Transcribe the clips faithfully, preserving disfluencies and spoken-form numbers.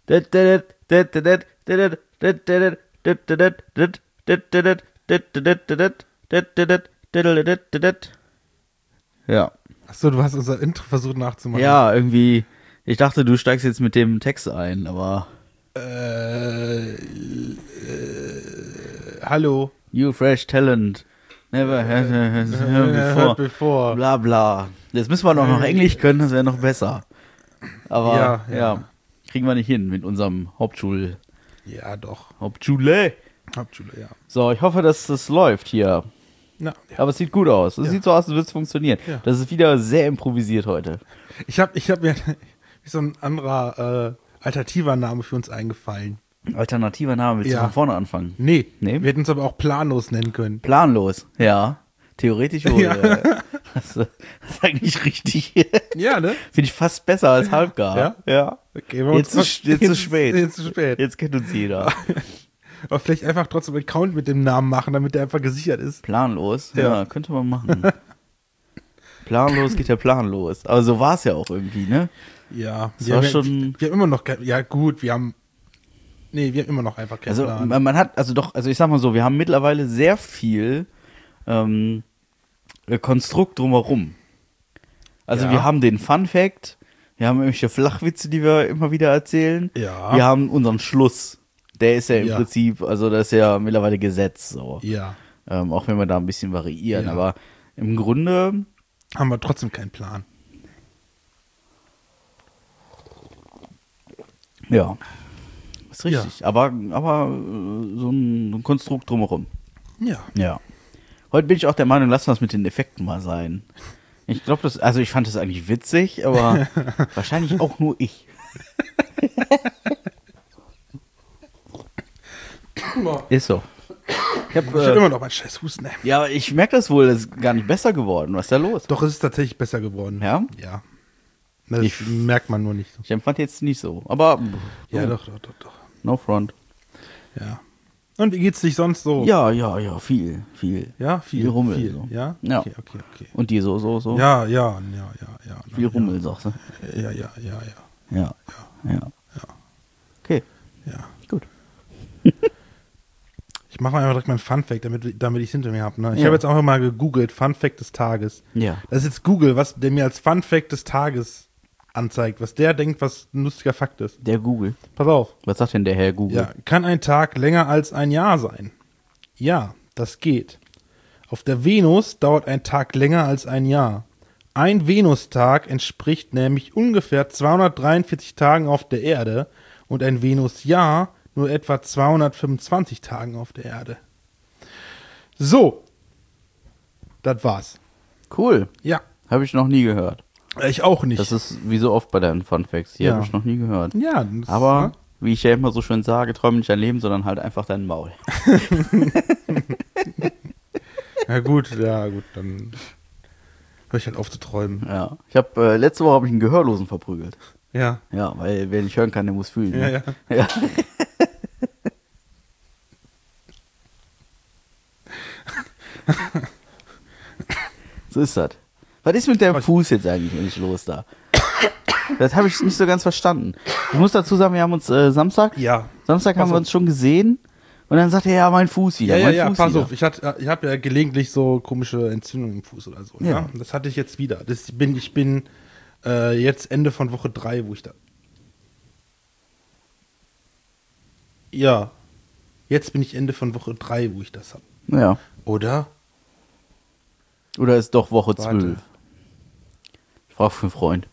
Ja. Achso, du hast unser Intro versucht nachzumachen. Ja, irgendwie. Ich dachte, du steigst jetzt mit dem Text ein, aber. Äh, äh, hallo. You fresh talent. Never had Heard before. before. Bla bla. Jetzt müssen wir noch, noch Englisch können, das wäre noch besser. Aber Ja, ja, ja. kriegen wir nicht hin mit unserem Hauptschul. Ja, doch. Hauptschule. Hauptschule, ja. So, ich hoffe, dass das läuft hier. Na, ja. Aber es sieht gut aus. Es Ja. sieht so aus, als würde es funktionieren. Ja. Das ist wieder sehr improvisiert heute. Ich habe ich hab mir wie so ein anderer äh, alternativer Name für uns eingefallen. Alternativer Name, willst Ja. du von vorne anfangen? Nee, Nee? wir hätten uns aber auch planlos nennen können. Planlos, ja. Theoretisch wohl. Ja. Ja. Das, das ist eigentlich richtig. Ja, ne? Finde ich fast besser als halbgar. Ja? Ja. Okay, wir Jetzt, uns- ist, jetzt ist spät. Jetzt zu spät. Jetzt kennt uns jeder. Aber vielleicht einfach trotzdem einen Account mit dem Namen machen, damit der einfach gesichert ist. Planlos? Ja, Ja. könnte man machen. Planlos geht ja planlos. Aber so war es ja auch irgendwie, ne? Ja, Das wir war haben, schon- Wir haben immer noch, kein- ja gut, wir haben, nee, wir haben immer noch einfach keinen Also Plan. man, man hat, also doch, also ich sag mal so, wir haben mittlerweile sehr viel ähm, äh, Konstrukt drumherum. Also Ja. wir haben den Fun Fact, wir haben irgendwelche Flachwitze, die wir immer wieder erzählen. Ja. Wir haben unseren Schluss. Der ist ja im Ja. Prinzip, also das ist ja mittlerweile Gesetz so. Ja, Ähm, auch wenn wir da ein bisschen variieren. Ja. Aber im Grunde, haben wir trotzdem keinen Plan. ja, ist richtig. Aber, aber äh, so ein, so ein Konstrukt drumherum. Ja. Ja. Heute bin ich auch der Meinung, lass uns mit den Effekten mal sein. Ich glaube, das, also ich fand das eigentlich witzig, aber wahrscheinlich auch nur ich. Ist so. Ich hab, Ich habe äh, immer noch meinen scheiß Husten. ey. ja, aber ich merke das wohl, das ist gar nicht besser geworden. Was ist da los? Doch, es ist tatsächlich besser geworden. Ja? Ja. Das Ich- merkt man nur nicht so. Ich empfand jetzt nicht so. Aber Ja, oh, doch, doch, doch, doch. no front. Ja. Und wie geht's dich sonst so? Ja, ja, ja, viel, viel. Ja, viel. Viel Rummel, Viel. so. Ja? Ja. Okay, okay, okay. Und die so, so, so. Ja, ja, ja, ja, ja. Viel ja, Rummel, sagst du. Ja, ja, ja, ja. Ja. Ja. Okay, Ja. gut. Ich mache mal einfach direkt meinen Fun-Fact, damit, damit ich es hinter mir habe. Ne? Ich Ja. habe jetzt auch mal gegoogelt, Fun-Fact des Tages. Ja. Das ist jetzt Google, was der mir als Fun-Fact des Tages anzeigt, was der denkt, was ein lustiger Fakt ist. Der Google. Pass auf. Was sagt denn der Herr Google? Ja, kann ein Tag länger als ein Jahr sein? Ja, das geht. Auf der Venus dauert ein Tag länger als ein Jahr. Ein Venustag entspricht nämlich ungefähr zweihundertdreiundvierzig Tagen auf der Erde und ein Venusjahr nur etwa zweihundertfünfundzwanzig Tagen auf der Erde. So, das war's. Cool. Ja, Habe ich noch nie gehört. ich auch nicht. Das ist wie so oft bei deinen Fun Facts. Die Ja. habe ich noch nie gehört. ja, das, Aber, ne? wie ich ja immer so schön sage, träume nicht dein Leben, sondern halt einfach dein Maul. Ja gut, ja gut, dann höre ich halt auf zu träumen. Ja. Ich habe äh, letzte Woche habe ich einen Gehörlosen verprügelt. Ja, Ja, weil wer nicht hören kann, der muss fühlen. ja, Ne? ja. Ja. So ist das. Was ist mit dem Fuß jetzt eigentlich nicht los da? Das habe ich nicht so ganz verstanden. Ich muss dazu sagen, wir haben uns äh, Samstag, Ja. Samstag Pass haben wir auf. uns schon gesehen und dann sagt er, ja, mein Fuß wieder, Ja, ja, mein ja, Fuß pass wieder. auf, ich, hatte- ich habe ja gelegentlich so komische Entzündungen im Fuß oder so. Ja. Ja. Das hatte ich jetzt wieder. Das bin, ich bin äh, jetzt Ende von Woche drei, wo ich da. Ja. Jetzt bin ich Ende von Woche drei, wo ich das habe. Ja. Oder? Oder ist doch Woche Warte. zwölf? Ich frage für einen Freund.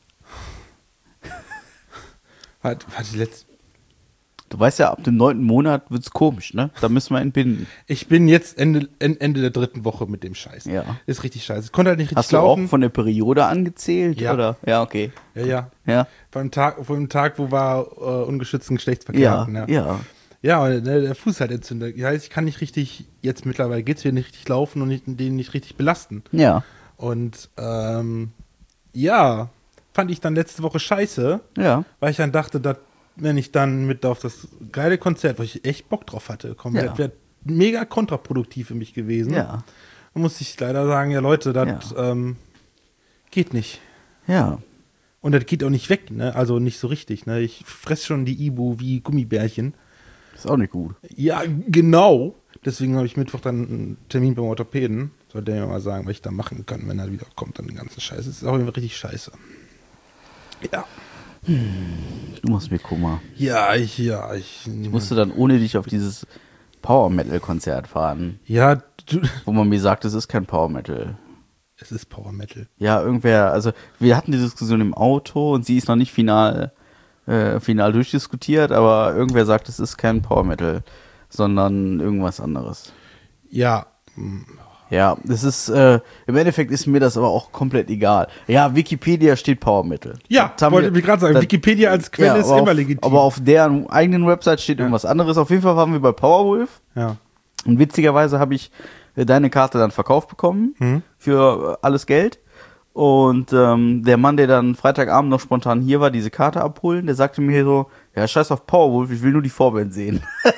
Warte, warte, letzt. Du weißt ja, ab dem neunten Monat wird's komisch, ne? Da müssen wir entbinden. Ich bin jetzt Ende, En- Ende der dritten Woche mit dem Scheiß. Ja. Ist richtig scheiße. Ich konnte halt nicht richtig Hast du laufen. auch von der Periode angezählt? Ja. Oder? Ja, okay. ja, ja. Ja. Von dem Tag, von dem Tag, wo wir äh, ungeschützten Geschlechtsverkehr Ja, hatten. Ja. ja. Ja, und, ne, der Fuß hat entzündet. Das heißt, ich kann nicht richtig, jetzt mittlerweile geht's wieder nicht richtig laufen und nicht, den nicht richtig belasten. Ja. Und ähm, ja, fand ich dann letzte Woche scheiße, Ja. weil ich dann dachte, dass wenn ich dann mit auf das geile Konzert, wo ich echt Bock drauf hatte, kommen, Ja. das wäre mega kontraproduktiv für mich gewesen. Ja. Da muss ich leider sagen, ja Leute, das Ja. ähm, geht nicht. Ja. Und das geht auch nicht weg, ne? Also nicht so richtig, ne? Ich fress schon die Ibu wie Gummibärchen. Ist auch nicht gut. Ja, genau. Deswegen habe ich Mittwoch dann einen Termin beim Orthopäden. Soll der mir mal sagen, was ich da machen kann, wenn er wieder kommt, dann den ganzen Scheiß. Das ist auch immer richtig scheiße. Ja. Du machst mir Kummer. Ja, ich, ja, ich. Ich musste dann ohne dich auf dieses Power-Metal-Konzert fahren. Ja, du, Wo man mir sagt, es ist kein Power-Metal. es ist Power Metal. Ja, irgendwer, also wir hatten die Diskussion im Auto und sie ist noch nicht final, äh, final durchdiskutiert, aber irgendwer sagt, es ist kein Power-Metal, sondern irgendwas anderes. Ja. Ja, das ist, äh, im Endeffekt ist mir das aber auch komplett egal. Ja, Wikipedia steht Power Metal. Ja, Das haben wollte wir- ich gerade sagen, das- Wikipedia als Quelle ja, ist aber immer auf, legitim. Aber auf deren eigenen Website steht irgendwas anderes. Auf jeden Fall waren wir bei Powerwolf. ja. Und witzigerweise habe ich äh, deine Karte dann verkauft bekommen Mhm. für äh, alles Geld. Und ähm, der Mann, der dann Freitagabend noch spontan hier war, diese Karte abholen, der sagte mir so, ja, scheiß auf Powerwolf, ich will nur die Vorband sehen.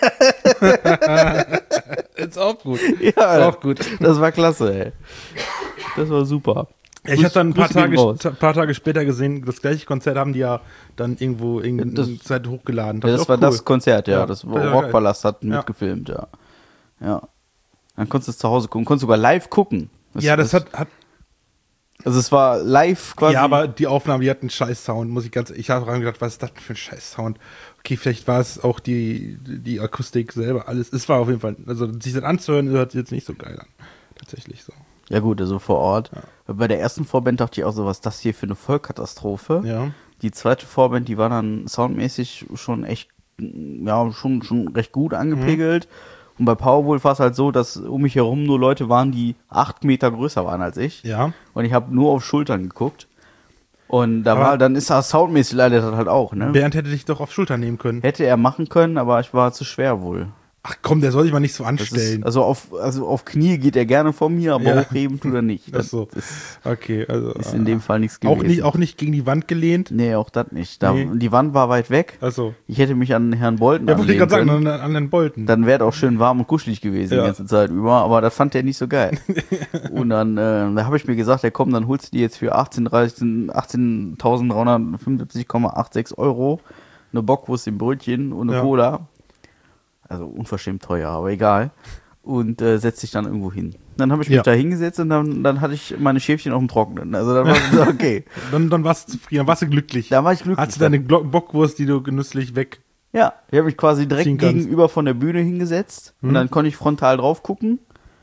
Ist auch gut. Ja, Ist auch gut. Das war klasse, ey. Das war super. Ja, ich habe dann ein paar Grüße gehen Tage, raus. ta- paar Tage später gesehen, das gleiche Konzert haben die ja dann irgendwo in Das- Zeit hochgeladen. Ja, ist das auch war cool. das Konzert, ja. Ja, Das das war Rockpalast hat Ja. mitgefilmt, ja. Ja. Dann konntest du es zu Hause gucken, konntest sogar live gucken. Ja, das hat, hat Also es war live quasi. ja, aber die Aufnahme, die hat einen scheiß Sound, muss ich ganz, ich habe dran gedacht, was ist das denn für ein scheiß Sound? Okay, vielleicht war es auch die, die Akustik selber, alles, es war auf jeden Fall, also sich das anzuhören, hört sich jetzt nicht so geil an. Tatsächlich so. Ja gut, also vor Ort. Bei der ersten Vorband dachte ich auch so, was ist das hier für eine Vollkatastrophe. Ja. Die zweite Vorband, die war dann soundmäßig schon echt, ja, schon, schon recht gut angepegelt. Und bei Powerwolf war es halt so, dass um mich herum nur Leute waren, die acht Meter größer waren als ich. Ja. Und ich habe nur auf Schultern geguckt. Und da Aber- war, dann ist das soundmäßig leider das halt auch, ne? Bernd hätte dich doch auf Schulter nehmen können. Hätte er machen können, aber ich war zu schwer wohl. Ach komm, der soll sich mal nicht so Das anstellen. ist, also auf, also auf Knie geht er gerne von mir, aber Ja. hochheben tut er nicht. Ach Das so. ist, Okay, also. ist in dem Fall nichts gewesen. auch nicht, auch nicht gegen die Wand gelehnt. Nee, auch das nicht. Da, Nee. Die Wand war weit weg. Also. Ich hätte mich an Herrn Bolton Ja, wollte ich anlehnen gerade sagen, können. an, an den Bolten. Dann wäre es auch schön warm und kuschelig gewesen Ja. die ganze Zeit über, aber das fand er nicht so geil. Und dann äh, da habe ich mir gesagt, ja komm, dann holst du die jetzt für achtzehntausenddreihundertfünfundsiebzig Komma sechsundachtzig Euro eine Bockwurst im Brötchen und eine Ja. Cola. Also unverschämt teuer, aber egal. Und äh, setz dich dann irgendwo hin. Dann habe ich mich Ja. da hingesetzt und dann, dann hatte ich meine Schäfchen auf dem Trockenen. Also dann war es so, okay. Dann, dann warst du zufrieden, dann warst du glücklich. Da war ich glücklich. Hattest du deine Glo- Bockwurst, die du genüsslich weg. Ja, ich habe mich quasi direkt Ziehen kannst. gegenüber von der Bühne hingesetzt und Hm. dann konnte ich frontal drauf gucken.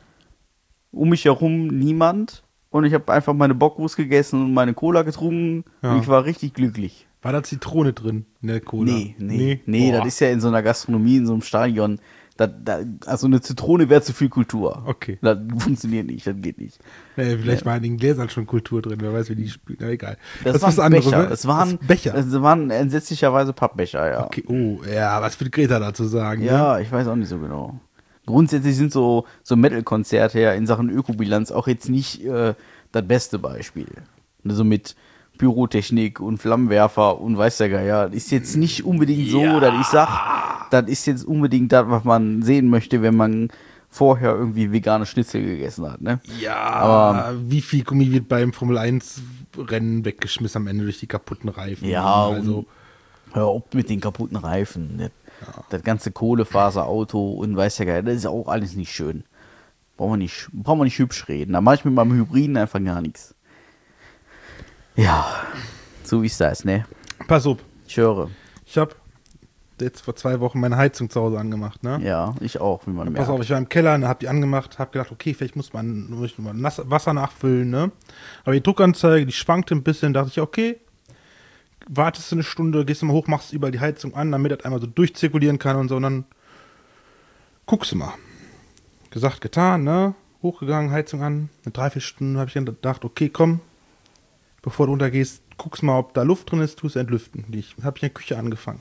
Um mich herum niemand und ich habe einfach meine Bockwurst gegessen und meine Cola getrunken Ja. und ich war richtig glücklich. War da Zitrone drin in der Cola? Nee, nee, nee, Boah. das ist ja in so einer Gastronomie, in so einem Stadion. Da, da, also eine Zitrone wäre zu viel Kultur. Okay. Das funktioniert nicht, das geht nicht. Nee, vielleicht war in den Gläsern schon Kultur drin, wer weiß, wie die spielen. Na egal. Das, ist waren was anderes, Becher. ne? Das waren, Das Becher. Das waren entsetzlicherweise Pappbecher, ja. Okay, oh, ja, was will Greta dazu sagen? Ne? Ja, ich weiß auch nicht so genau. Grundsätzlich sind so, so Metal-Konzerte ja in Sachen Ökobilanz auch jetzt nicht äh, das beste Beispiel. Ne, so mit Pyrotechnik und Flammenwerfer und weiß der Geier. Das ist jetzt nicht unbedingt so, Ja. dass ich sag, das ist jetzt unbedingt das, was man sehen möchte, wenn man vorher irgendwie vegane Schnitzel gegessen hat. Ne? Ja, Aber- wie viel Gummi wird beim Formel eins Rennen weggeschmissen am Ende durch die kaputten Reifen? Ja, also Hör auf mit den kaputten Reifen. Das, das ganze Kohlefaserauto und weiß der Geier, das ist auch alles nicht schön. Brauchen wir nicht, brauchen wir nicht hübsch reden. Da mache ich mit meinem Hybriden einfach gar nichts. Ja, so ist das, ne? pass auf, Ich höre. ich habe jetzt vor zwei Wochen meine Heizung zu Hause angemacht, ne? Ja, ich auch, wie man Pass merkt. auf, ich war im Keller, hab die angemacht, hab gedacht, okay, vielleicht muss man, muss ich mal nass, Wasser nachfüllen, ne? Aber die Druckanzeige, die schwankte ein bisschen, dachte ich, okay, wartest du eine Stunde, gehst du mal hoch, machst überall die Heizung an, damit das einmal so durchzirkulieren kann und so, und dann guckst du mal. Gesagt, getan, ne? Hochgegangen, Heizung an, eine Dreiviertelstunde habe ich dann gedacht, okay, komm, bevor du untergehst, guckst mal, ob da Luft drin ist, tust entlüften. Ich habe ich in der Küche angefangen.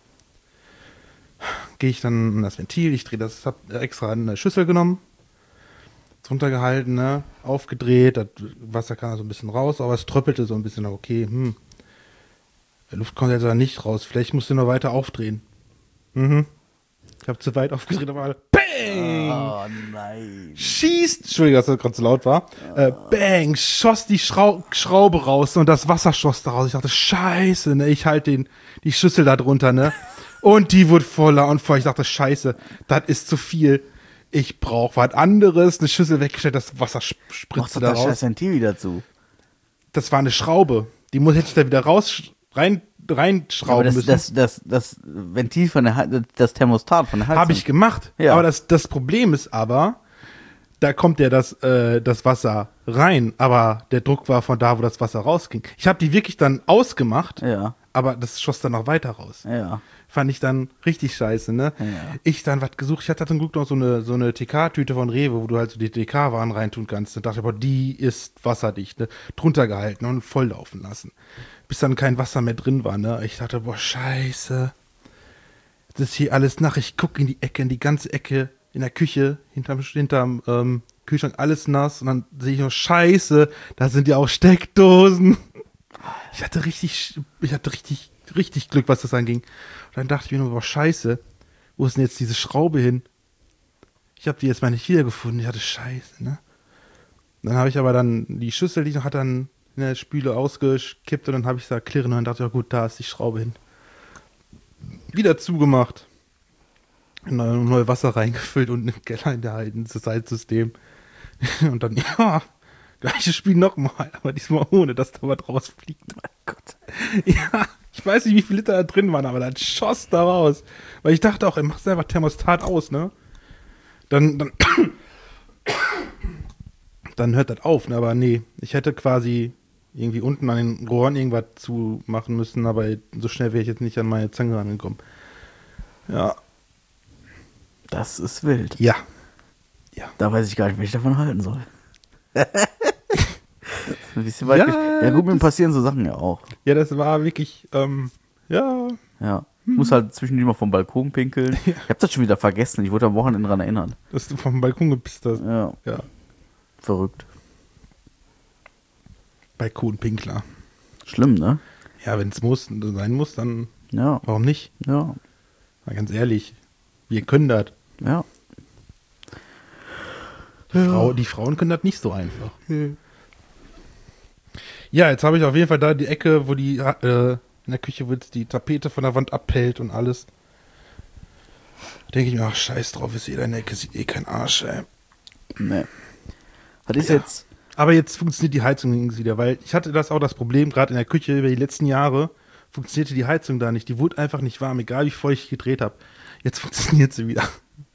Gehe ich dann an das Ventil, ich drehe das, hab extra eine Schüssel genommen, drunter gehalten, ne, aufgedreht, das Wasser kam so ein bisschen raus, aber es tröppelte so ein bisschen, okay, hm, der Luft kommt jetzt aber nicht raus, vielleicht musst du noch weiter aufdrehen. Mhm. Ich habe zu weit aufgedreht, aber bang! Oh nein. schießt, Entschuldigung, dass das gerade so laut war, äh, bang, schoss die Schrau Schraube raus und das Wasser schoss da raus. Ich dachte, scheiße, ne, ich halte den, die Schüssel da drunter, ne, und die wurde voller und voller. Ich dachte, scheiße, das ist zu viel. Ich brauche was anderes, eine Schüssel weggestellt, das Wasser sp- spritzte da das raus. scheiß Ventil wieder zu. Das war eine Schraube, die muss, hätte ich da wieder raus, rein, reinschrauben Aber das, müssen. das, das, das Ventil von der, He- das Thermostat von der Heizung. Habe ich gemacht. Ja. Aber das, das Problem ist aber, da kommt ja das, äh, das Wasser rein, aber der Druck war von da, wo das Wasser rausging. Ich habe die wirklich dann ausgemacht, Ja, aber das schoss dann noch weiter raus. ja. Fand ich dann richtig scheiße, ne? Ja. Ich dann was gesucht. Ich hatte zum Glück noch so eine, so eine T K-Tüte von Rewe, wo du halt so die T K-Waren reintun kannst. Und dachte, boah, die ist wasserdicht, ne? Drunter gehalten und volllaufen lassen. Bis dann kein Wasser mehr drin war, ne? Ich dachte, boah, scheiße. Das ist hier alles nach. Ich gucke in die Ecke, in die ganze Ecke, in der Küche, hinterm, hinterm ähm, Kühlschrank, alles nass. Und dann sehe ich noch, scheiße, da sind ja auch Steckdosen. Ich hatte richtig, ich hatte richtig, richtig Glück, was das anging. Und dann dachte ich mir nur, boah, scheiße, wo ist denn jetzt diese Schraube hin? Ich habe die jetzt mal nicht wiedergefunden. Ich hatte scheiße, ne? Dann habe ich aber dann die Schüssel, die ich noch hatte, dann in der Spüle ausgekippt und dann habe ich da klirren und dann dachte ich, ja gut, da ist die Schraube hin. Wieder zugemacht. Und dann neu Wasser reingefüllt und einen Keller in der alten Salzsystem. Und dann, ja, gleiches Spiel nochmal, aber diesmal ohne, dass da was rausfliegt. Mein Gott. Ja, ich weiß nicht, wie viele Liter da drin waren, aber dann schoss da raus. Weil ich dachte auch, ey, machst du einfach Thermostat aus, ne? Dann, dann, dann hört das auf, ne? Aber nee, ich hätte quasi irgendwie unten an den Rohren irgendwas zu machen müssen, aber so schnell wäre ich jetzt nicht an meine Zange rangekommen. Ja. Das ist wild. Ja. Da weiß ich gar nicht, was ich davon halten soll. Ein bisschen weit Ja, gesch- ja gut, mir das- passieren so Sachen ja auch. Ja, das war wirklich, ähm, ja. Ja. Muss halt zwischendurch mal vom Balkon pinkeln. Ich hab das schon wieder vergessen. Ich wurde am Wochenende dran erinnern. Dass du vom Balkon gepisst hast. Ja. Ja. Verrückt. Balkonpinkler. Schlimm, ne? Ja, wenn es muss, sein muss, dann Ja. warum nicht? Ja. Mal ganz ehrlich, wir können das. Ja. Die, Frau, die Frauen können das nicht so einfach. Ja, jetzt habe ich auf jeden Fall da die Ecke, wo die äh, in der Küche, wo jetzt die Tapete von der Wand abhält und alles. Da denke ich mir, ach, scheiß drauf, ist eh deine Ecke, sieht eh kein Arsch, ey. Ne. Das ist Ja. jetzt. Aber jetzt funktioniert die Heizung übrigens wieder, weil ich hatte das auch das Problem, gerade in der Küche über die letzten Jahre, funktionierte die Heizung da nicht. Die wurde einfach nicht warm, egal wie voll ich gedreht habe. Jetzt funktioniert sie wieder.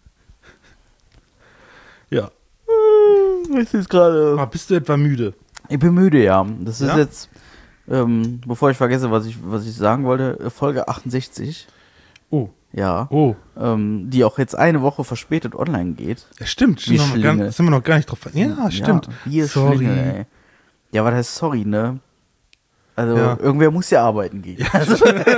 Ja. Ich ist gerade. Aber bist du etwa müde? Ich bin müde, ja. Das ist Ja? jetzt, ähm, bevor ich vergesse, was ich, was ich sagen wollte, Folge achtundsechzig. Oh, Ja. oh. Ähm, die auch jetzt eine Woche verspätet online geht. Ja, stimmt. Wie Stimmt noch gar, Schlinge. sind wir noch gar nicht drauf. Ja, stimmt. Ja, hier ist Sorry. Schlinge, ey. Ja, was heißt sorry, ne? Also, Ja. irgendwer muss ja arbeiten gehen. Also,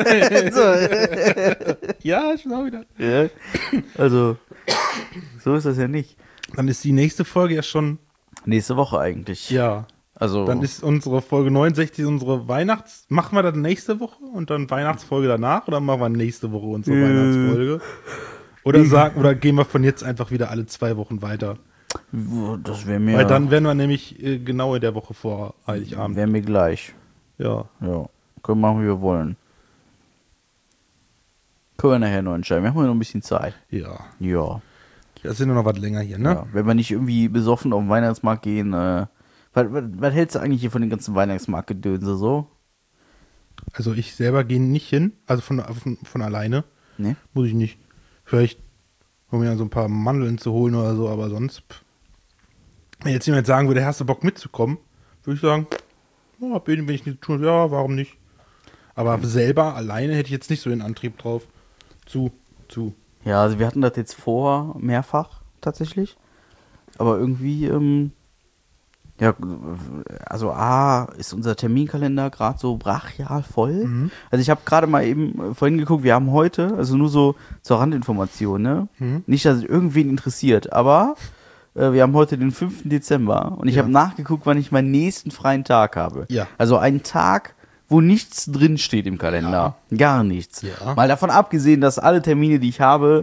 Ja, schon auch wieder. ja. Also, so ist das ja nicht. Dann ist die nächste Folge ja schon, Nächste Woche eigentlich. ja. Also, Dann ist unsere Folge neunundsechzig unsere Weihnachts... Machen wir das nächste Woche und dann Weihnachtsfolge danach oder machen wir nächste Woche unsere Äh. Weihnachtsfolge? Oder sagen, oder gehen wir von jetzt einfach wieder alle zwei Wochen weiter? das wäre mir, Weil dann wären wir nämlich äh, genau in der Woche vor Heiligabend. wäre mir gleich. Ja. Ja, können wir machen, wie wir wollen. Können wir nachher noch entscheiden. Wir haben ja noch ein bisschen Zeit. Ja. Ja. Das sind nur noch was länger hier, ne? ja. Wenn wir nicht irgendwie besoffen auf den Weihnachtsmarkt gehen, äh, was, was, was hältst du eigentlich hier von den ganzen Weihnachtsmarktgedönse so? Also ich selber gehe nicht hin, also von, von, von alleine. Ne? Muss ich nicht. Vielleicht, um mir dann so ein paar Mandeln zu holen oder so, aber sonst. Pff. Wenn jetzt jemand sagen würde, hast du Bock mitzukommen, würde ich sagen, ja, bin wenn ich nicht tun, ja, warum nicht? Aber selber, alleine hätte ich jetzt nicht so den Antrieb drauf. Zu, zu. Ja, also wir hatten das jetzt vor, mehrfach tatsächlich. Aber irgendwie, ähm, ja, also A, ist unser Terminkalender gerade so brachial voll. Mhm. Also ich habe gerade mal eben äh, vorhin geguckt, wir haben heute, also nur so zur Randinformation, ne? Mhm. Nicht, dass es irgendwen interessiert, aber äh, wir haben heute den fünften Dezember und ich Ja. habe nachgeguckt, wann ich meinen nächsten freien Tag habe. Ja. Also einen Tag, wo nichts drin steht im Kalender. Gar nichts. Ja. Mal davon abgesehen, dass alle Termine, die ich habe,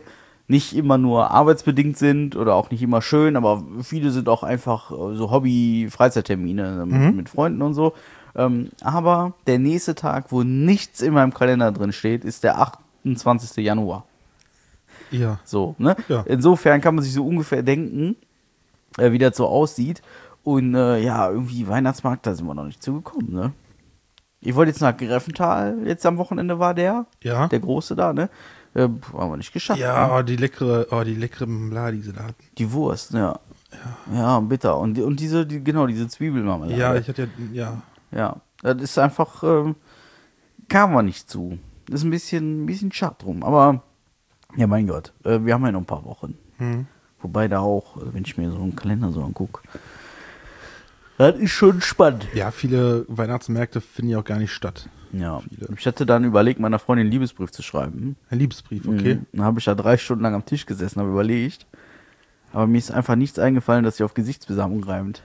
nicht immer nur arbeitsbedingt sind oder auch nicht immer schön, aber viele sind auch einfach äh, so Hobby-Freizeittermine mit, Mhm. mit Freunden und so. Ähm, aber der nächste Tag, wo nichts in meinem Kalender drin steht, ist der achtundzwanzigste Januar. Ja. So, ne? Ja. Insofern kann man sich so ungefähr denken, äh, wie das so aussieht. Und äh, ja, irgendwie Weihnachtsmarkt, da sind wir noch nicht zugekommen, ne? Ich wollte jetzt nach Greffenthal, jetzt am Wochenende war der, Ja. der große da, ne? Äh, haben wir nicht geschafft. Ja, Ne? oh, die leckere, oh, die leckere Marmelade, die sie da hatten. Die Wurst, ja. Ja, ja bitter. Und, die- und diese, die, genau, diese Zwiebelmarmelade. Ja, ich hatte ja, ja. Ja, das ist einfach, ähm, kam man nicht zu. Das ist ein bisschen, ein bisschen schade drum. Aber, ja, mein Gott, äh, wir haben ja noch ein paar Wochen. Hm. Wobei da auch, äh, wenn ich mir so einen Kalender so angucke, das ist schon spannend. Ja, viele Weihnachtsmärkte finden ja auch gar nicht statt. Ja, Viele. ich hatte dann überlegt, meiner Freundin einen Liebesbrief zu schreiben. Ein Liebesbrief, okay. Mhm. Dann habe ich da drei Stunden lang am Tisch gesessen, habe überlegt. Aber mir ist einfach nichts eingefallen, dass sie auf Gesichtsbesamung reimt.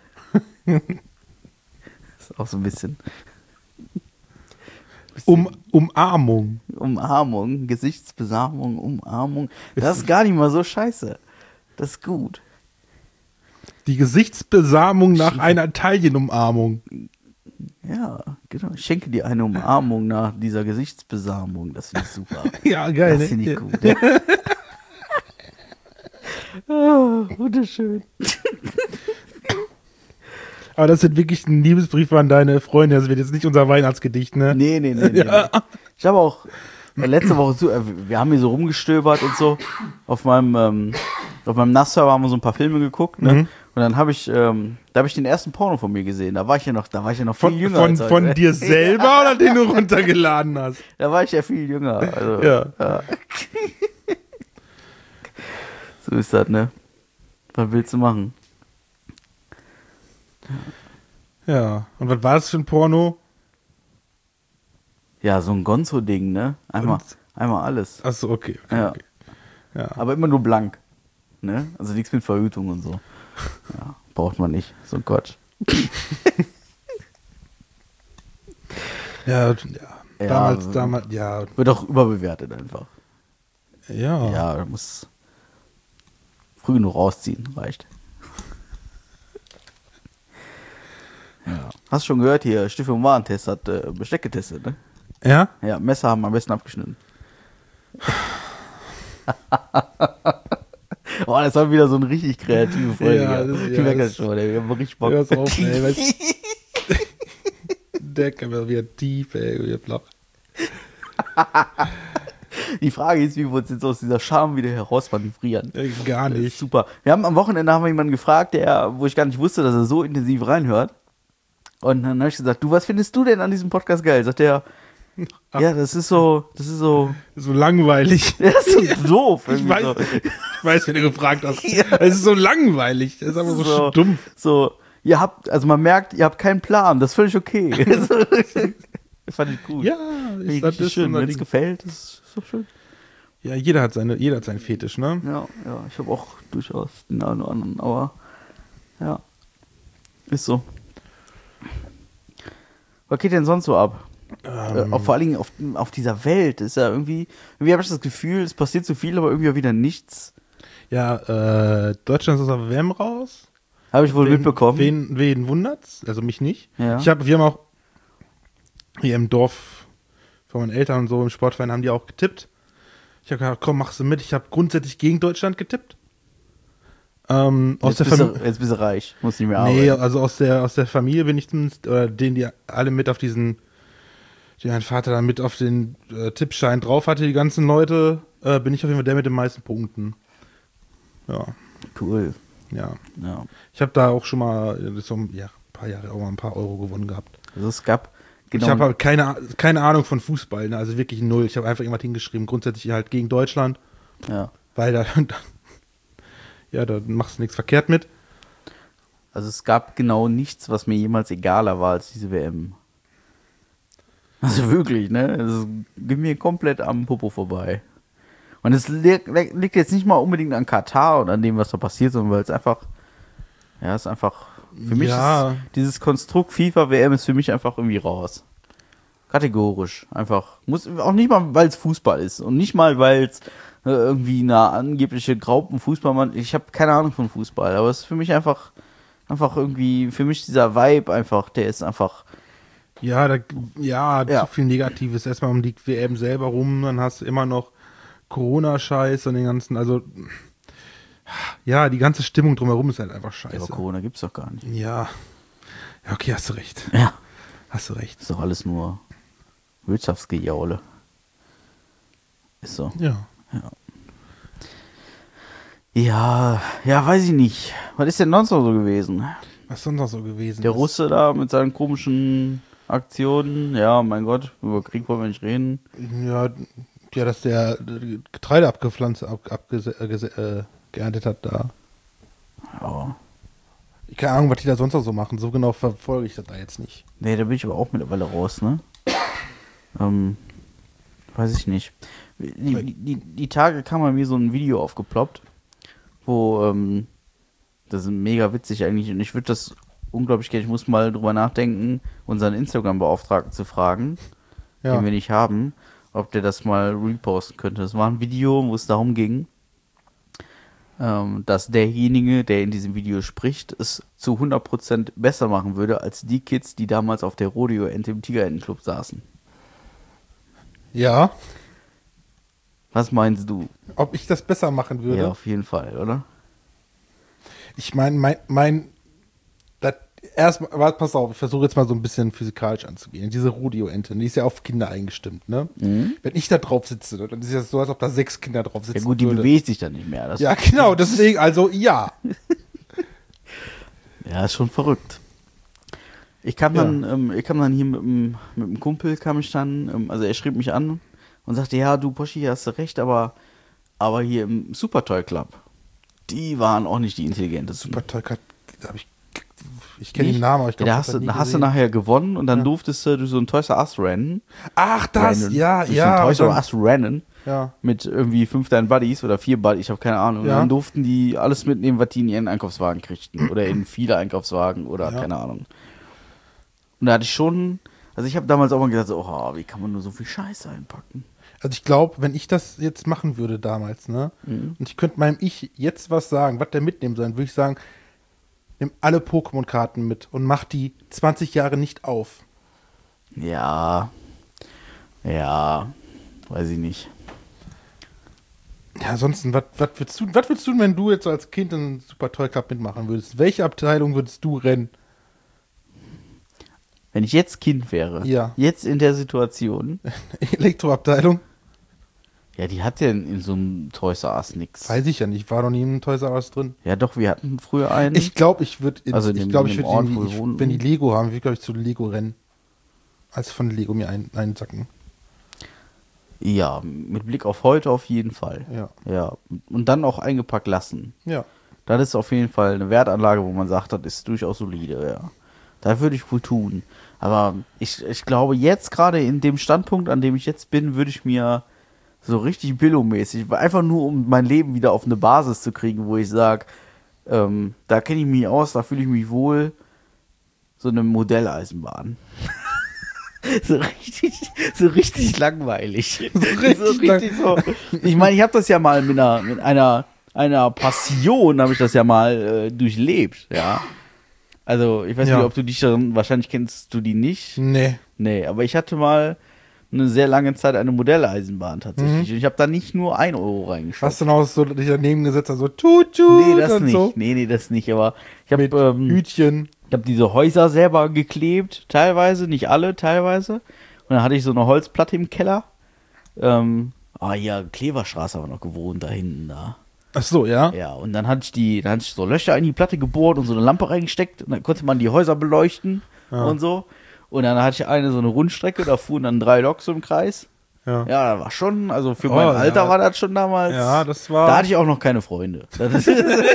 Ist auch so ein bisschen. Um, Umarmung. Umarmung, Gesichtsbesamung, Umarmung. Das ist gar nicht mal so scheiße. Das ist gut. Die Gesichtsbesamung nach einer Taillenumarmung. Ja, genau. Ich schenke dir eine Umarmung nach dieser Gesichtsbesamung. Das finde ich super. Ja, geil. Das finde ich ne? gut. Ja. Oh, wunderschön. Aber das ist wirklich ein Liebesbrief an deine Freunde. Das wird jetzt nicht unser Weihnachtsgedicht, ne? Nee, nee, nee. nee. Ja. Ich habe auch äh, letzte Woche, so, äh, wir haben hier so rumgestöbert und so. Auf meinem, ähm, auf meinem NAS-Server haben wir so ein paar Filme geguckt, ne? Mhm. Und dann habe ich, ähm, da habe ich den ersten Porno von mir gesehen. Da war ich ja noch, da war ich ja noch viel Von, jünger. von, als heute. von dir selber oder den du runtergeladen hast? Da war ich ja viel jünger. Also, Ja. ja. So ist das, ne? Was willst du machen? Ja. Und was war das für ein Porno? Ja, so ein Gonzo-Ding, ne? Einmal, Und- einmal alles. Achso, okay. okay, Ja. okay. Ja. Aber immer nur blank. Ne? Also nichts mit Verhütung und so. Ja, braucht man nicht. So ein Quatsch. Ja, ja. Ja, Damals, also- damals, ja. Wird auch überbewertet einfach. Ja. Ja, da muss früh genug rausziehen, reicht. Ja. Hast du schon gehört hier, Stiftung Warentest hat äh, Besteck getestet, ne? Ja? Ja, Messer haben am besten abgeschnitten. Oh, das war wieder so eine richtig kreative Folge. Ja, Ja, das- ich ja, merke das- das schon, ey. Wir haben richtig Bock. Hör's auf, ey. Weißt, der kann mir wieder tief, ey. Wieder flach. Die Frage ist, wie wir uns jetzt aus dieser Scham wieder herausmanövrieren. Ey, Gar Das ist nicht. super. Wir haben am Wochenende haben wir jemanden gefragt, der, wo ich gar nicht wusste, dass er so intensiv reinhört. Und dann habe ich gesagt, du, was findest du denn an diesem Podcast geil? Sagt er, ja, das ist so, das ist so, So langweilig. das ist so doof. Ich irgendwie weiß, so. ich weiß, wenn du gefragt hast. Ja. Es ist so langweilig. Das ist einfach so, So. stumpf. So, ihr habt, also man merkt, ihr habt keinen Plan, das ist völlig okay. Das fand ich gut. Ja, Finde ich ist, das richtig ist schön. unser Wenn es Ding. gefällt, ist so schön. Ja, jeder hat seine, jeder hat seinen Fetisch, ne? Ja, ja, ich habe auch durchaus den einen oder anderen, aber ja, ist so. Was geht denn sonst so ab? Ähm, Äh, auch vor allen Dingen auf, auf dieser Welt ist ja irgendwie, irgendwie habe ich das Gefühl, es passiert so viel, aber irgendwie auch wieder nichts. ja, äh, Deutschland ist aus der W M raus. Habe ich wohl wen, mitbekommen. Wen, wen wundert's? Also mich nicht. Ja. Ich hab, wir haben auch hier im Dorf von meinen Eltern und so im Sportverein haben die auch getippt. Ich habe gesagt, komm, machst du mit. Ich habe grundsätzlich gegen Deutschland getippt. Ähm, aus Jetzt der bist, du, Familie. jetzt bist du reich, musst nicht mehr Nee, arbeiten. also aus der, aus der Familie bin ich zumindest, oder denen, die alle mit auf diesen, die mein Vater dann mit auf den äh, Tippschein drauf hatte, die ganzen Leute, äh, bin ich auf jeden Fall der mit den meisten Punkten. Ja, Cool. ja. Ja. Ich habe da auch schon mal, äh, so ein ja, ein paar Jahre auch mal ein paar Euro gewonnen gehabt. Also es gab genau. Ich habe halt keine, keine Ahnung von Fußball, ne? Also wirklich null. Ich habe einfach irgendwas hingeschrieben, grundsätzlich halt gegen Deutschland, ja. weil da, ja, da machst du nichts verkehrt mit. Also es gab genau nichts, was mir jemals egaler war als diese W M. Also wirklich, ne? Es ging mir komplett am Popo vorbei. Und es li liegt jetzt nicht mal unbedingt an Katar oder an dem, was da passiert, sondern weil es einfach, ja, es ist einfach, für mich Ja. ist dieses Konstrukt FIFA-W M ist für mich einfach irgendwie raus. Kategorisch. Einfach. Muss auch nicht mal, weil es Fußball ist und nicht mal, weil es äh, irgendwie eine angebliche Graupenfußballmann. Ich habe keine Ahnung von Fußball, aber es ist für mich einfach, einfach irgendwie, für mich dieser Vibe einfach, der ist einfach. Ja, da, ja, Ja. zu viel Negatives. Erstmal um die W M selber rum, dann hast du immer noch Corona-Scheiß und den ganzen, also ja, die ganze Stimmung drumherum ist halt einfach scheiße. Aber Corona gibt's doch gar nicht. Ja. Ja, okay, hast du recht. Ja. Hast du recht. Ist doch alles nur Wirtschaftsgejaule. Ist so. Ja. Ja, ja, weiß ich nicht. Was ist denn sonst noch so gewesen? Was ist sonst noch so gewesen? Der ist? Russe da mit seinen komischen Aktionen. Ja, mein Gott, über Krieg wollen wir nicht reden. Ja, ja, dass der Getreide abgepflanzt, ab, abgese- äh, gese- äh, geerntet hat da. Ja. Keine Ahnung, was die da sonst noch so machen. So genau verfolge ich das da jetzt nicht. Nee, da bin ich aber auch mittlerweile raus, ne? Ähm, weiß ich nicht. Die, die, die Tage kam bei mir so ein Video aufgeploppt, wo, ähm, das ist mega witzig eigentlich und ich würde das unglaublich gerne, ich muss mal drüber nachdenken, unseren Instagram-Beauftragten zu fragen, Ja. den wir nicht haben, ob der das mal reposten könnte. Das war ein Video, wo es darum ging, ähm, dass derjenige, der in diesem Video spricht, es zu hundert Prozent besser machen würde, als die Kids, die damals auf der Rodeo-Ente im Tigerentenclub saßen. Ja. Was meinst du? Ob ich das besser machen würde? Ja, auf jeden Fall, oder? Ich meine, mein, mein, das erstmal, warte, pass auf, ich versuche jetzt mal so ein bisschen physikalisch anzugehen. Diese Rodeo-Ente, die ist ja auf Kinder eingestimmt, ne? Mhm. Wenn ich da drauf sitze, dann ist es so, als ob da sechs Kinder drauf sitzen Ja gut, die würde. bewegt sich dann nicht mehr. Das Ja, genau, deswegen, also ja. Ja, ist schon verrückt. Ich kam Ja. dann, ähm, ich kam dann hier mit dem, mit dem Kumpel, kam ich dann, ähm, also er schrieb mich an und sagte, ja, du Poschi, hast du recht, aber, aber hier im Super Toy Club, die waren auch nicht die intelligentesten. Super toll, hab ich, ich kenne Nicht? den Namen, aber ich glaube, Ja, da hast, du, da hast du nachher gewonnen und dann Ja. durftest du durch so ein Toys R Us rennen. Ach, das, rennen. ja, durch ja. So ein Toys R dann- Us rennen. Ja. Mit irgendwie fünf deinen Buddies oder vier Buddies, ich habe keine Ahnung. Ja. Und dann durften die alles mitnehmen, was die in ihren Einkaufswagen kriegten. Oder in viele Einkaufswagen oder Ja. keine Ahnung. Und da hatte ich schon, also ich habe damals auch mal gedacht, so, oh, wie kann man nur so viel Scheiße einpacken? Also ich glaube, wenn ich das jetzt machen würde damals, ne, Mhm. und ich könnte meinem Ich jetzt was sagen, was der mitnehmen soll, würde ich sagen, nimm alle Pokémon-Karten mit und mach die zwanzig Jahre nicht auf. Ja, ja, weiß ich nicht. Ja, ansonsten, was was würdest du, was würdest du, wenn du jetzt so als Kind in Super Toy Club mitmachen würdest? Welche Abteilung würdest du rennen? Wenn ich jetzt Kind wäre, Ja. jetzt in der Situation, Elektroabteilung? ja, die hat ja in, in so einem Toys R Us nix. Weiß ich ja nicht, ich war noch nie in Toys R Us drin. Ja doch, wir hatten früher einen. Ich glaube, ich würde, Also in ich dem- glaube, in ich dem würde, Ort, in- wo wir ich- wohnen. wenn die Lego haben, würde ich, glaube ich, zu Lego rennen. Als von Lego mir ein, einsacken. Ja, mit Blick auf heute auf jeden Fall. Ja. Ja, und dann auch eingepackt lassen. Ja. Das ist auf jeden Fall eine Wertanlage, wo man sagt, das ist durchaus solide, ja. Da würde ich wohl tun. Aber ich, ich glaube, jetzt gerade in dem Standpunkt, an dem ich jetzt bin, würde ich mir so richtig Billo-mäßig, einfach nur um mein Leben wieder auf eine Basis zu kriegen, wo ich sage, ähm, da kenne ich mich aus, da fühle ich mich wohl, so eine Modelleisenbahn. So richtig, so richtig langweilig. So richtig lang- so. Ich meine, ich habe das ja mal mit einer, mit einer, einer Passion, habe ich das ja mal äh, durchlebt, ja. Also, ich weiß Ja. nicht, ob du dich daran, wahrscheinlich kennst du die nicht. Nee. Nee, aber ich hatte mal eine sehr lange Zeit eine Modelleisenbahn tatsächlich. Und ich habe da nicht nur ein Euro reingeschaut. Hast du noch so dich daneben gesetzt, also tut, tut Nee, das und nicht. so? Nee, nee, das nicht. Aber ich habe Mit ähm, Hütchen. ich habe diese Häuser selber geklebt, teilweise, nicht alle, teilweise. Und dann hatte ich so eine Holzplatte im Keller. Ähm, ah ja, Kleverstraße haben wir noch gewohnt, da hinten da. Ach so, ja. Ja, und dann hatte ich die, dann hatte ich so Löcher in die Platte gebohrt und so eine Lampe reingesteckt und dann konnte man die Häuser beleuchten Ja. und so. Und dann hatte ich eine so eine Rundstrecke, da fuhren dann drei Loks im Kreis. Ja. Ja, das war schon, also für Oh, mein Alter ja. war das schon damals. Ja, das war- Da hatte ich auch noch keine Freunde. Das ist,